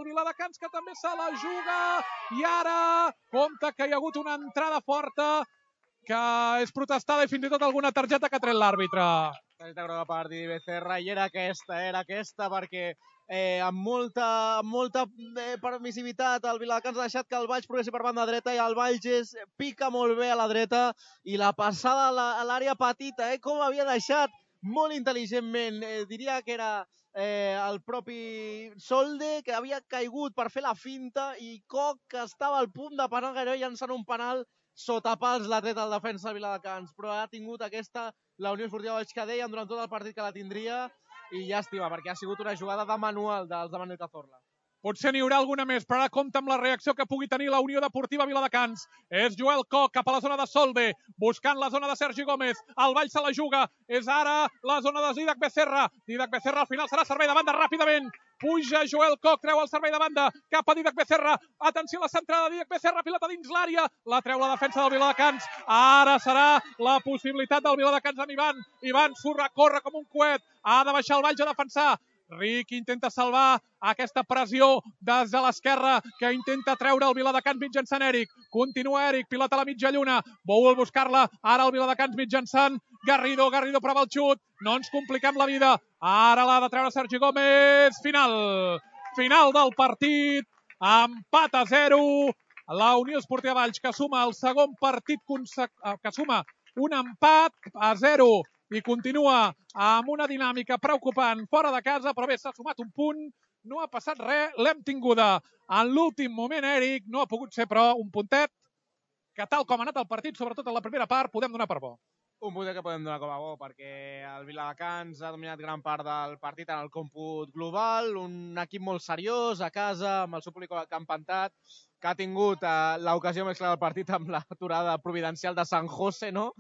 I ara compte que hi ha hagut una entrada forta que és protestada i fins i tot alguna targeta que ha tret l'àrbitre. Targeta groga per Didi Becerra i era aquesta perquè amb molta permissivitat el Viladecans ha deixat que el Valls progressi per banda dreta i el Valls pica molt bé a la dreta i la passada a l'àrea petita, com havia deixat molt intel·ligentment, diria que era el propi Solde que havia caigut per fer la finta i Coc que estava al punt de penal gairebé llançant un penal sota pals la dreta del defensa del Viladecans, però ha tingut aquesta la Unió Esportiva Valls que dèiem durant tot el partit que la tindria i llàstima, perquè ha sigut una jugada de manual dels de Manel Cazorla. Potser n'hi haurà alguna més, però ara compta amb la reacció que pugui tenir la Unió Deportiva Viladecans. És Joel Coc cap a la zona de Solde, buscant la zona de Sergi Gómez. El Valls se la juga. És ara la zona de Didac Becerra. Didac Becerra al final serà servei de banda ràpidament. Puja Joel Coc, treu el servei de banda cap a Didac Becerra. Atenció a la centrada de Didac Becerra, pilota dins l'àrea. La treu la defensa del Viladecans. Ara serà la possibilitat del Viladecans amb Ivan. Ivan corre com un coet. Ha de baixar el Valls a defensar. Ric intenta salvar aquesta pressió des de l'esquerra que intenta treure el Viladecans mitjançant Eric. Continua Eric, pilota a la mitja lluna. Vol buscar-la, ara el Viladecans mitjançant Garrido prova el xut. No ens compliquem la vida. Ara l'ha de treure Sergi Gómez. Final del partit. Empat a 0. La Unió Esportiva Valls que suma el segon partit que suma un empat a 0. I continua amb una dinàmica preocupant fora de casa, però bé, s'ha sumat un punt, no ha passat res, l'hem tinguda en l'últim moment, Eric, no ha pogut ser però un puntet que tal com ha anat el partit, sobretot en la primera part, podem donar per bo. Un puntet que podem donar com a bo, perquè el Viladecans ha dominat gran part del partit en el còmput global, un equip molt seriós, a casa, amb el seu públic campantat, que ha tingut l'ocasió més clara del partit amb l'aturada providencial de San José, no?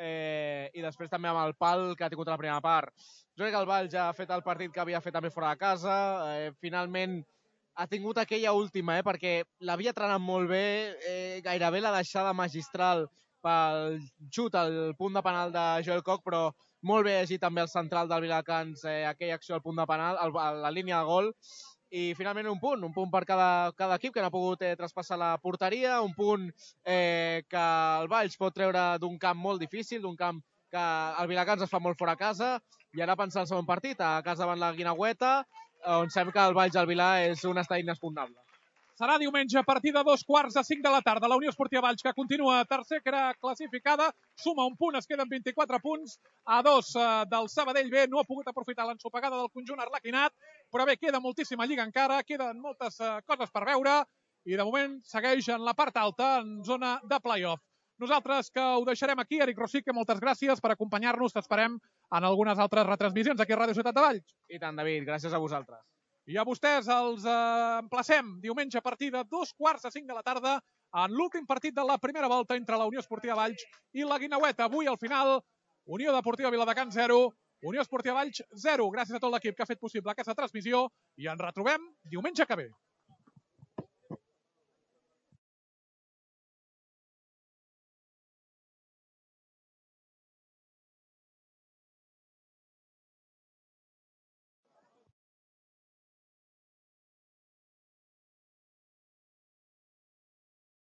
I després també amb el pal que ha tingut a la primera part. Jo crec que el Valls ha fet el partit que havia fet també fora de casa. Finalment ha tingut aquella última, perquè l'havia trenat molt bé, gairebé la deixada magistral pel xut al punt de penal de Joel Coc, però molt bé llegit també el central del Viladecans, aquella acció al punt de penal, a la línia de gol. I finalment un punt per cada equip que no ha pogut traspassar la porteria, un punt que el Valls pot treure d'un camp molt difícil, d'un camp que el Viladecans es fa molt fora a casa, i ara pensar el segon partit, a casa davant la Guinagüeta, on sabem que el Valls al Vilà és un estat inexpugnable. Serà diumenge a partir de 2:45 de la tarda. La Unió Esportiva Valls, que continua tercera classificada, suma un punt, es queden 24 punts, a 2 del Sabadell B. No ha pogut aprofitar l'ensopegada del conjunt arlequinat, però bé, queda moltíssima lliga encara, queden moltes coses per veure, i de moment segueix en la part alta, en zona de play-off. Nosaltres que ho deixarem aquí, Eric Rosique, moltes gràcies per acompanyar-nos, t'esperem en algunes altres retransmissions aquí a Ràdio Ciutat de Valls. I tant, David, gràcies a vosaltres. I a vostès els emplacem diumenge a partir de 2:45 de la tarda en l'últim partit de la primera volta entre la Unió Esportiva Valls i la Guineueta. Avui, al final, Unió Deportiva Viladecans 0, Unió Esportiva Valls 0. Gràcies a tot l'equip que ha fet possible aquesta transmissió i ens retrobem diumenge que ve.